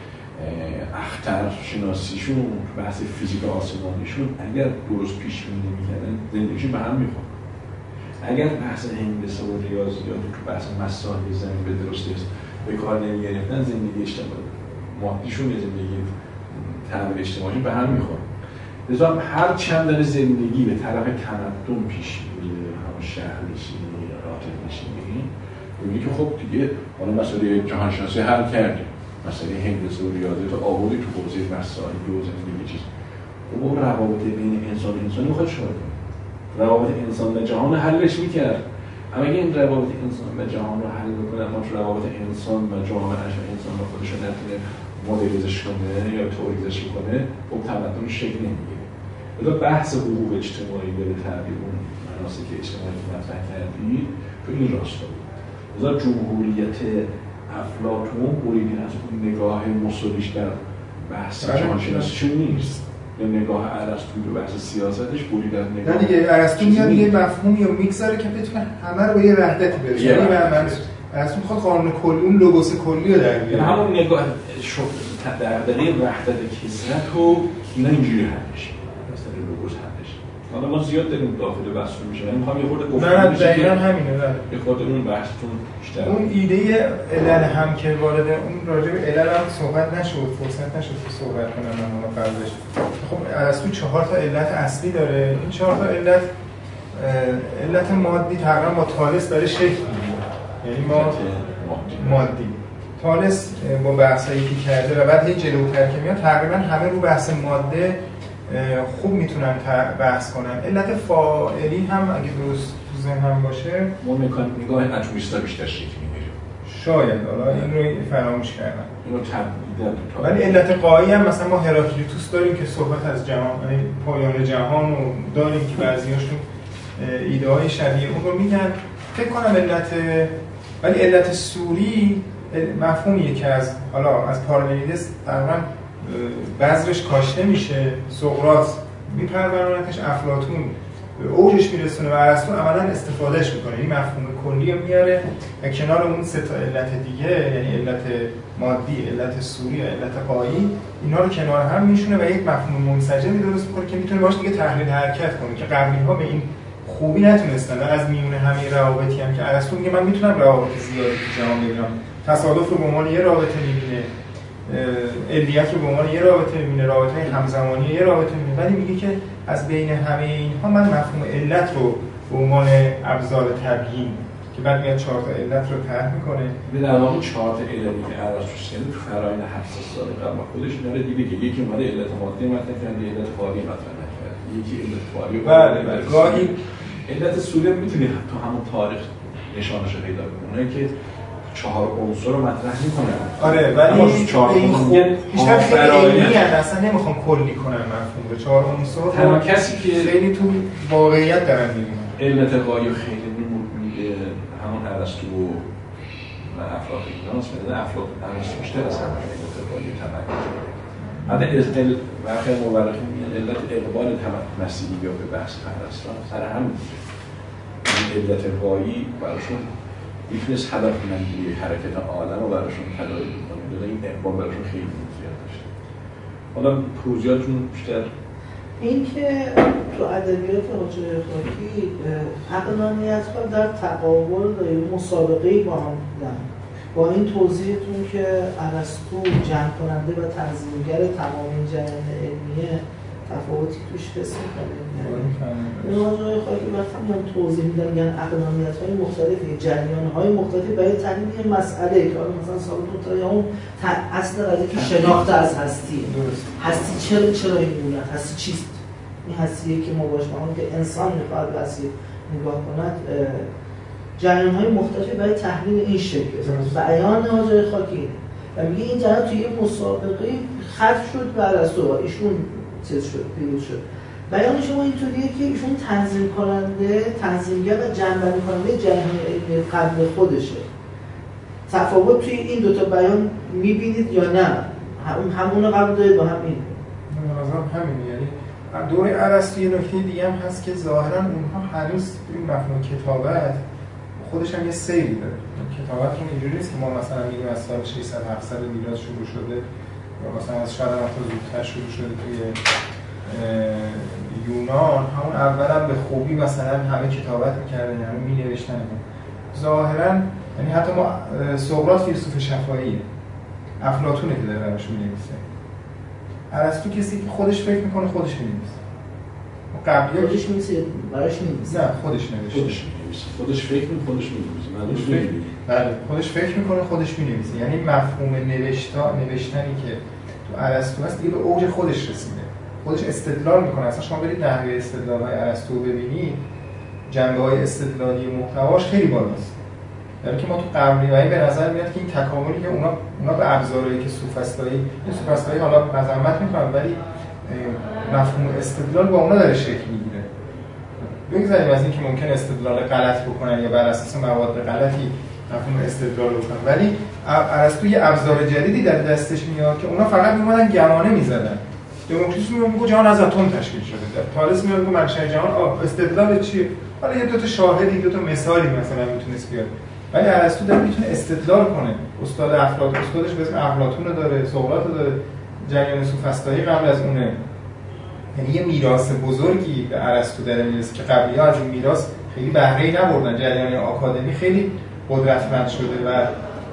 اختر شناسیشون تو بحث فیزیک آسمانیشون اگر درست پیش بینی نمی‌کردن زندگیشون به هم می‌خورد. اگر بحث هندسه و ریاضیات تو بحث مسائل زمین به درستی به کار نمی‌گرفتن زندگی اجتماعی مادیشون زندگی تحول اجتماعی به هم می‌خورد. لذا هر چند در زندگی به طرف تمدن پیش میره همون شهر نشینی راتب نشینی میگه که خب دیگه حالا مسئله جهانشناسی حل کردیم مسئله هندسه و ریاضیات آوردی تو حوزه مسائل و زندگی چیز اون روابط بین انسان و انسانی میخواد شد روابط انسان و جهان حلش میکرد اما اگه این روابط انسان و جهان رو حل بکنه اما روابط انسان و جامعه‌اش و انسان و خودش رو نتونه مدلیزش کنه یا تولیدش کنه خب تمدن شکل نمیگیره. لذا بحث حقوق اجتماعی به تعبیر اون مناسک اجتماعی که مطرح کردید تو این راستا بود. لذا جمهوریت افلاطون بریده از اون نگاه مسئولیش در بحث جهانشناسیشون نیست. یا نگاه ارسطو به بحث سیاستش بریده از نگاه. نه دیگه ارسطو میاد یه مفهومی رو میگذاره که بتونه همه رو به یه وحدتی برسونه. یعنی ارسطو میخواد قانون کلی اون لوگوس کلی رو در بیاره. همون نگاه دغدغه وحدت کثرت رو اینا اینجوری حلش. مثلا لوگوس حلش. حالا ما زیاد داریم داخل بحث میشه. من میخوام یه خورده گفتم بشه. نه دقیقاً همینه. یه خورده اون بحثتون بیشتر. اون ایده علل هم که وارد اون راجع به علل هم صحبت نشد، فرصت نشد که صحبت کنم من قبلش. خب ارسطو 4 تا علت اصلی داره. این 4 تا علت مادی تقریبا با تالس داره شکل میگیره. یعنی ما مادی تالس با بحثایی که کرده و بعد هی جلوتر که میاد تقریبا همه رو بحث ماده خوب میتونن بحث کنن. علت فاعلی هم اگه درست تو ذهن هم باشه ما نگاه اتمیستا بیشتر شکل میگیره. شاید حالا این رو فراموش کردم. اینو تبدیل ولی علت قایی هم مثلا ما هراکلیتوس داریم که صحبت از جهان یعنی پایان جهان رو داریم که بعضیاشون ایده های شبیه اون رو میگن. فکر کنم ولی علت سوری مفهومیه که از پارمنیدس تقریبا بذرش کاشته میشه، سقراط میپرورونتش، افلاطون اوجش میرسونه و ارسطو عملا استفادهش میکنه. این مفهوم کلی رو میاره و کنار اون سه تا علت دیگه، یعنی علت مادی، علت صوری و علت غایی، اینا رو کنار هم میشونه و یک مفهوم منسجمی درست میکنه که میتونه باشه دیگه تحلیل حرکت کنه که قبلی‌ها به این خوبی نتونستن. از میونه همه روابطی هم که ارسطو میگه من میتونم روابط زیادی تو جهان ببینم، تصادف رو به عنوان یه رابطه میبینه، علیت رو به عنوان یه رابطه میبینه، رابطه همزمانی یه رابطه میبینه، ولی میگه که از بین همه اینها من مفهوم علت رو به عنوان ابزار تبیین که بعد میاد 4 تا علت رو طرح میکنه. به در واقع 4 تا علتی که ارسطو تو فرآیند 700 سال قبل خودش داره دیده که یکی اومده علت مادی مطرح کرده، علت غایی مطرح نکرده، یکی علت غایی. بله گاهی علت صوری میتونی تو همون تاریخ نشانش پیدا کنی، اونایی که 4 عنصر رو مطرح میکنن. آره ولی این بیشتر خیلی اصلا نمیخوام کلی کنم مفهوم به 4 عنصر. تنها کسی که خیلی تو واقعیت دارن میبینن علت غایی خیلی میگه همون ارسطو و افلاطون مثلا افلاطون بیشتر از همه علت غایی تمرکز میکنه. حتی واقعا مورخین علت اقبال مسیحی یا به بحث ارسطو سر همین علت غایی براشون میتونست هدفمندی حرکت عالم رو براشون تداعی کنه، داده این اقبال براشون خیلی زیاد داشته. حالا توضیحاتشون بیشتر این که تو ادبیات حجره خاکی عقلانیت‌ها در تقابل و مسابقه‌ای با هم بودن. با این توضیحتون که ارسطو جمع کننده و تنظیمگر تمام این جریان علمیه تفاوتی توش حس می‌کنه. این حجره خاکی وقتی من توضیح میدن میگن عقلانیت‌های مختلفی، جریان‌های مختلفی برای تحلیل یه مسئله که مثلا ثابت تا اون اصل قضیه که شناخت از هستی. هستی چرا این گونه؟ هستی چیست؟ این هستیه که ما باش معلومه که انسان میخواد به هستی نگاه کند. جریان‌های مختلفی برای تحلیل این شکل بیان حجره خاکی و میگه این جریان توی یه مسابقه ختم شد و ارسطو ایشون چیز شد، پیروز شد. بیان شما اینطوریه که ایشون تنظیم کننده، تنظیمگر و جمع‌بندی کننده جریان علمی قبل خودشه. تفاوت توی این دوتا بیان میبینید یا نه؟ همون قبول دارید با همین؟ منظرم همینه. یعنی دوره ارسطو یه نکته دیگه هم هست که ظاهراً اونها هنوز این مفهوم کتابت خودش هم یه سیری داره. کتابت رو اینجوری نیست که ما مثلا میگیم از سال 600 700 میلاد شروع شده یا مثلا از شاید هم تا زودتر شروع شده توی یونان. همون اول هم به خوبی مثلا همه کتابت میکردن، همه مینوشتن. ظاهراً یعنی حتی ما سقراط فیلسوف شفاهیه، افلاطونه که داره براش مینویسه. ارسطو کسی که خودش فکر میکنه خودش مینویسه. قبلی خودش می‌نویسه براش مینویسه. نه خودش نوشته. خودش فکر میکنه خودش مینویسه. بله خودش فکر میکنه خودش مینویسه. یعنی مفهوم نوشتنی که تو ارسطو هست دیگه به اوج خودش رسیده. خودش استدلال میکنه. اصلا شما برید نحوه استدلال‌های ارسطو ببینید، جنبه‌های استدلالی محتواش خیلی بالاست. یعنی که ما تو قبلی و این به نظر میاد که این تکاملی که اونا به ابزارهایی که سوفسطایی حالا مذمت میکنن ولی مفهوم استدلال با اونا داره شکل میگیره. بگذاریم از این که ممکن استدلال غلط بکنن یا بر اساس مواد غلطی مفهوم استدلال بکنن، ولی ارسطو یه ابزار جدیدی در دستش میاد که اونا فقط میمونن گمانه میزدن. دموکریتوس میگه جهان از اتم تشکیل شده. تالس میاد که منشأ جهان استدلال چیه؟ حالا یه دو تا شاهدی، دو تا مثالی مثلا میتونست بیاد. ولی ارسطو داره میتونه استدلال کنه. استاد استادش به اسم افلاطون داره، سقراط داره، جریان سوفسطایی قبل از اونه. یعنی یه میراث بزرگی به ارسطو داره میرسه که قبلی‌ها از این میراث خیلی بهره‌ای نبردن. جریان آکادمی خیلی قدرتمند شده و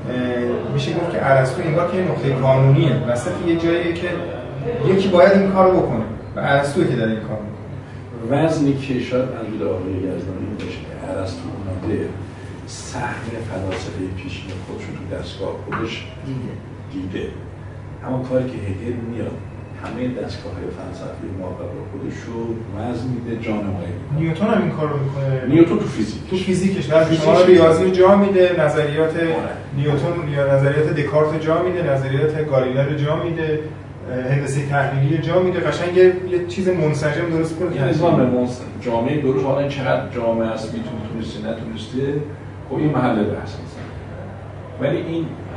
میشه گفت که ارسطو انگار که یه نقطه قانونیه. واسه یه جاییه که یکی باید این کارو بکنه و ارسطو که داره این کارو میکنه. وزنی که شاید منظور آقای یزدانی باشه که ارسطو اومده سهم فلاسفه پیشین خودش رو تو دستگاه خودش دیده. همون کاری که هگل میاد همه دستگاه‌های فلسفی ما قبل خودش رو وزن میده، جانمایی میکنه. نیوتن هم این کار رو میکنه. نیوتن تو فیزیکش در شما ریاضی رو جا میده، نظریات نیوتن یا نظریات دکارت جا میده، نظریات گالیله رو جا میده، هندسه تحلیلی رو جا میده. قشنگ یه چیز منسجم درست کنه. یعنی نظام جامعه درست حالا این چقدر جامعه است، میتونه تونسته نتونسته، خب این محل بحث است. ولی این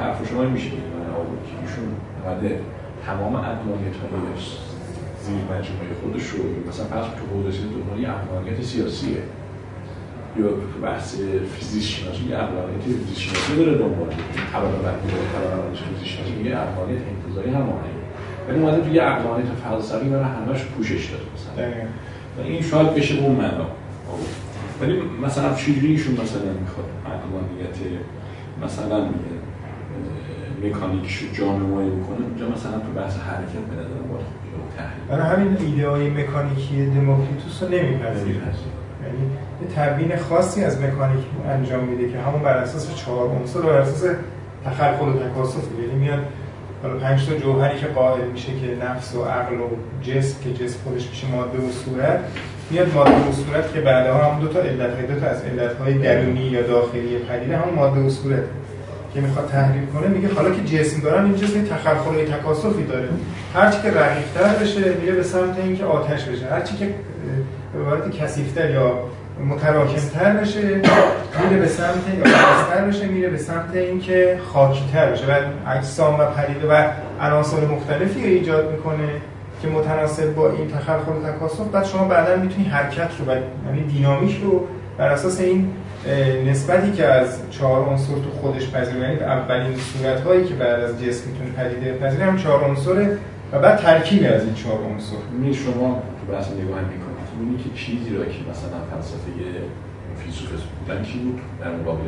حرف شما میشه که ایشون اومده تمام عقلانیت‌های زیر مجموعه خودش رو مثلا فرض تو حوزه دنیای عقلانیت سیاسیه یا تو بحث فیزیک شناسی یه عقلانیت فیزیک شناسی داره دنبال می‌کنه، طبقات فیزیک شناسی یه عقلانیت انتزاعی همونه، ولی اومده تو یه عقلانیت فلسفی برای همه‌اش پوشش داده مثلا. و این شاید بشه اون معنا. ولی مثلا چجوری ایشون مثلا میخواد عقلانیت مثلا مکانیکش رو جامعه بکنه، اونجا مثلا تو بحث حرکت به نظر باید تحلیل. برای همین ایده‌های مکانیکی دموکریتوس رو نمیپذیره. یعنی یه تبیین خاصی از مکانیک انجام میده که همون بر اساس 4 عنصر و بر اساس تخلخل و تکاثف، یعنی میاد حالا 5 تا جوهری که قائل میشه که نفس و عقل و جسم، که جسم خودش میشه ماده و صورت، میاد ماده و صورت که بعدها هم دو تا از علت‌های درونی یا داخلی پدیده هم ماده و صورت که میخواد تحلیل کنه، میگه حالا که جسم دارن این جسم تخلخل و تکاثفی داره، هر چی که رقیق‌تر بشه میره به سمت اینکه آتش بشه، هر چی که به عبارت کثیف‌تر یا متراکم‌تر بشه میره به سمت یا بازتر بشه میره به سمت اینکه خاکی‌تر بشه و اجسام و پدیده و عناصر مختلفی رو ایجاد میکنه که متناسب با این تخلخل و تکاثف. بعد شما بعداً میتونی حرکت رو یعنی دینامیک رو بر اساس این نسبتی که از 4 عنصر تو خودش پذیره، یعنی اولین صورت‌هایی که بعد از جسم میتونه پدیده بپذیره هم 4 عنصره و بعد ترکیبی از این 4 عنصر. می شما تو بحث نگاه می‌کنید می‌بینید که چیزی را که مثلا فلسفه فیلسوف بودن کی بود در مقابل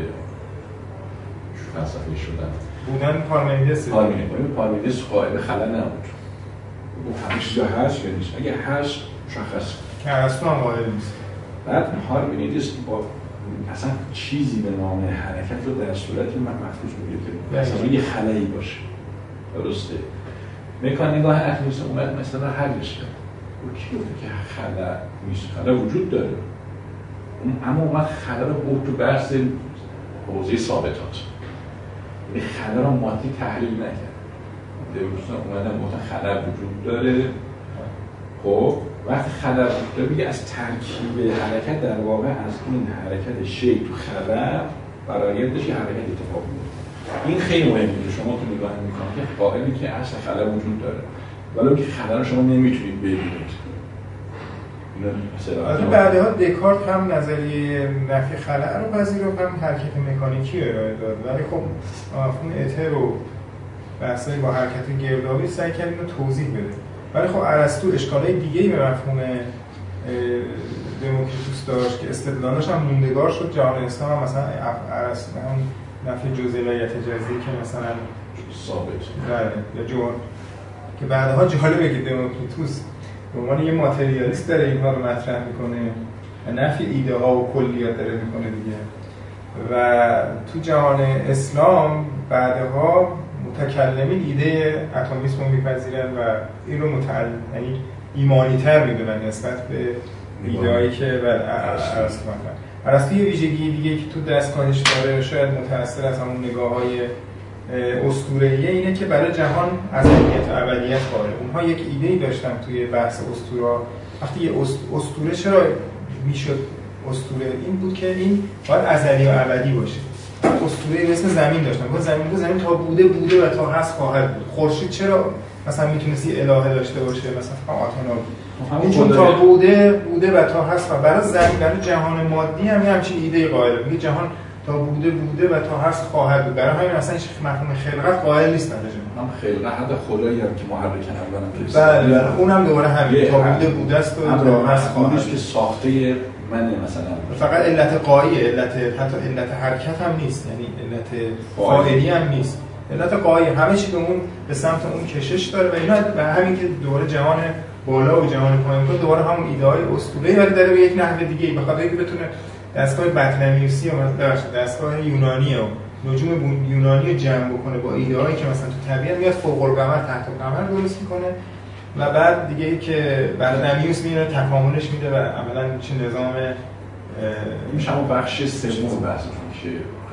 فلسفه شدن بودن پارمنیدس قائل خلا نبود. او همه چیزا هست یا نیست؟ اگه هست مشخص که ارسطو هم قائل نیست. بعد پارمنیدس با اصلا چیزی به نام حرکت رو در صورتی مفروض می‌گیره که مثلا یه خلایی باشه. درسته؟ مکان نگاه اخلاص اومد مثلا حلش کرد. او کی گفته که خلا نیست؟ خلا وجود داره. اما اومد خلا رو برد تو بحث حوزه ثابتات. این خلا رو مادی تحلیل نکرد. دوستان اومدن گفتن خلا وجود داره. خب وقتی خلا وجود داره میگه از ترکیب حرکت در واقع از این حرکت شی تو خلا برآیندش یه حرکت اتفاق میفته. این خیلی مهمه. شما تو نگاه میکنید که قائلی که اصل خلا وجود داره. ولی که خلا رو شما نمیتونید ببینید. از بعدها دکارت هم نظریه نفی خلا رو پذیرفت، هم حرکت مکانیکی رو ارائه داد، ولی خب مفهوم اتر و بحثایی با حرکت گردابی سعی کرد اینو توضیح بده. ولی خب ارسطو اشکالای دیگه‌ای به مفهوم دموکریتوس داشت که استدلالش هم موندگار شد. جهان اسلام هم مثلا ارسطو هم نفی جزئیات جزئی که مثلا ثابت یا جوان که بعدها جالبه که دموکریتوس به عنوان یه ماتریالیست داره اینها رو مطرح میکنه و نفی ایده ها و کلیات داره میکنه دیگه. و تو جهان اسلام بعدها متکلمین ایده اتمیسم رو میپذیرن و این رو یعنی ایمانی تر میدونن نسبت به ایده‌هایی که ارسطو مطرح. ارسطو یه ویژگی دیگه که تو دستگاهش داره شاید متأثر از همون نگاه‌های اسطوره‌ایه اینه که برای جهان ازلیت و ابدیت قائل. اونها یک ایده‌ای داشتن توی بحث اسطوره. وقتی یه اسطوره چرا میشد اسطوره؟ این بود که این باید ازلی و ابدی باشه. اسطوره مثل زمین داشتن. زمین تا بوده و تا هست خواهد بود. خورشید چرا مثلا میتونست یه الهه داشته باشه مثلا آتنا؟ چون تا بوده و تا هست. و برای زمین، برای جهان مادی هم همچین ایده قائل. میگه جهان تا بوده و تا هست خواهد بود. برای همین اصلا مفهوم خلقت قائل نیستن. هم خلقت حتی خدایی هم که محرکن اولم که بله اونم دوباره همین تا بوده است و تا هست خواهد بود که ساخته منه مثلا. فقط علت قایی، حتی علت حرکت هم نیست، یعنی علت فاعلی هم نیست. علت قایی همه چی به سمت اون کشش داره و اینا به همین که دوباره جهان بالا و جهان پایین تو دوباره همون ایده‌های اسطوره‌ای ولی داره به یک نحو دیگه‌ای بخاطر اینکه بتونه دستگاه بطلمیوسی و دستگاه یونانی و نجوم یونانی رو جمع بکنه با ایده‌هایی که مثلا تو طبیعت میاد فوق القمر تحت القمر درست میکنه و بعد دیگه که بطلمیوس میاد تکاملش میده و عملاً چه نظام این شما بخش سوم بحثتون که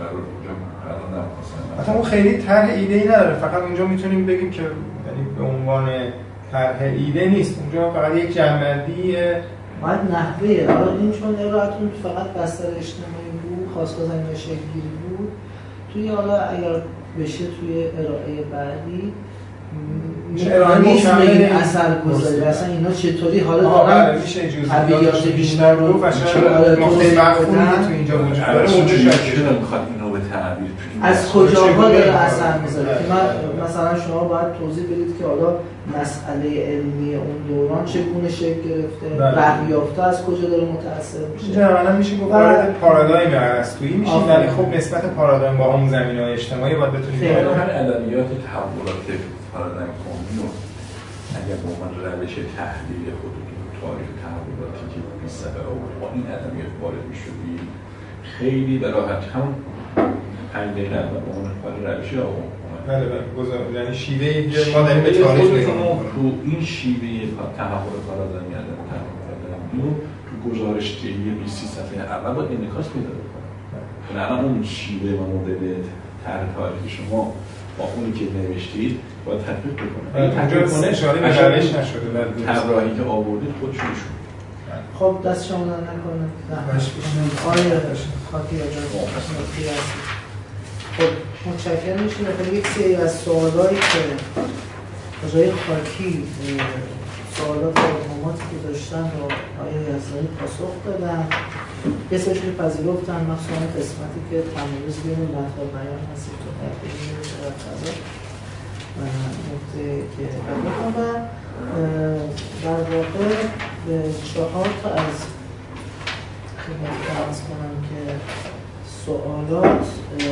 قرار نبود مثلا اون خیلی طرح ایده‌ای نداره، فقط اونجا میتونیم بگیم که یعنی به عنوان طرح ایده نیست، اونجا فقط یک جمع‌بندی باید نحوه. حالا این چون ارائه‌تون فقط بستر اجتماعی بود، خواستگاه‌زنی و شکل‌گیری بود، توی حالا اگر بشه توی ارائه بعدی مکانیزم این اثرگذاری اصلا اینا چطوری حالا دارن میشه طبیعیات بیشتر رو و شاید نقطه مفهومی تو اینجا وجود داره چرا میخواد اینو به تعبیر از کجاها داره اثر میذاره که مثلا شما باید توضیح بدید که حالا مسئله علمی اون دوران چگونه شکل گرفته، بهیافته از کجا داره متأثر میشه. اینجا اولا میشه گفت وارد پارادایم ارسطویی میشیم، ولی خب نسبت پارادایم با همون زمینه‌های اجتماعی باید بتونید هر ادبیات تحولات پارادایم کهنی رو اگر به عنوان روش تحلیل خودتون تاریخ تحولاتی که 20 صفحه با این ادبیات وارد می‌شدی خیلی به راحتی همون 5 دقیقه اول به عنوان روشی آقا بله یعنی شیوه ما داریم به تاریخ نگاه تو این شیوه تحول پارادایمی رو تو گزارش‌دهی 20 صفحه اول باید انعکاس پیدا کنه. الان اون شیوه و مدل طرح تاریخی شما با اونی که نوشتید باید تطبیق بکنه. تطبیق کنه اشاره به روش نشده. طراحی که آوردید خودشون نشون. خب دست شما در نکنه. آره خاطی هست. خب متشکرم میشیم. خب یک سری از سوالایی که آقای خاکی سوالات و اتهاماتی که داشتن رو آقای یزدانی پاسخ دادن. یه سریشون پذیرفتن، مخصوصا قسمتی که تمایز بین مطلب بیان هستید تو تحقیقی و فضا و نکته که بکنم در واقع 4 تا از خدمت عرض کنم که سوالات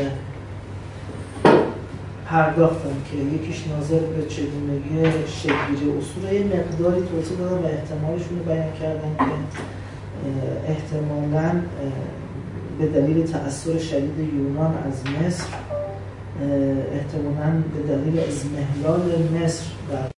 پرداختم که یکیش ناظر به چگونگی شکل‌گیری اصول، یه مقداری توضیح دادم و احتمالشون رو بیان کردم که احتمالاً به دلیل تأثیر شدید یونان از مصر، احتمالاً به دلیل اضمحلال مصر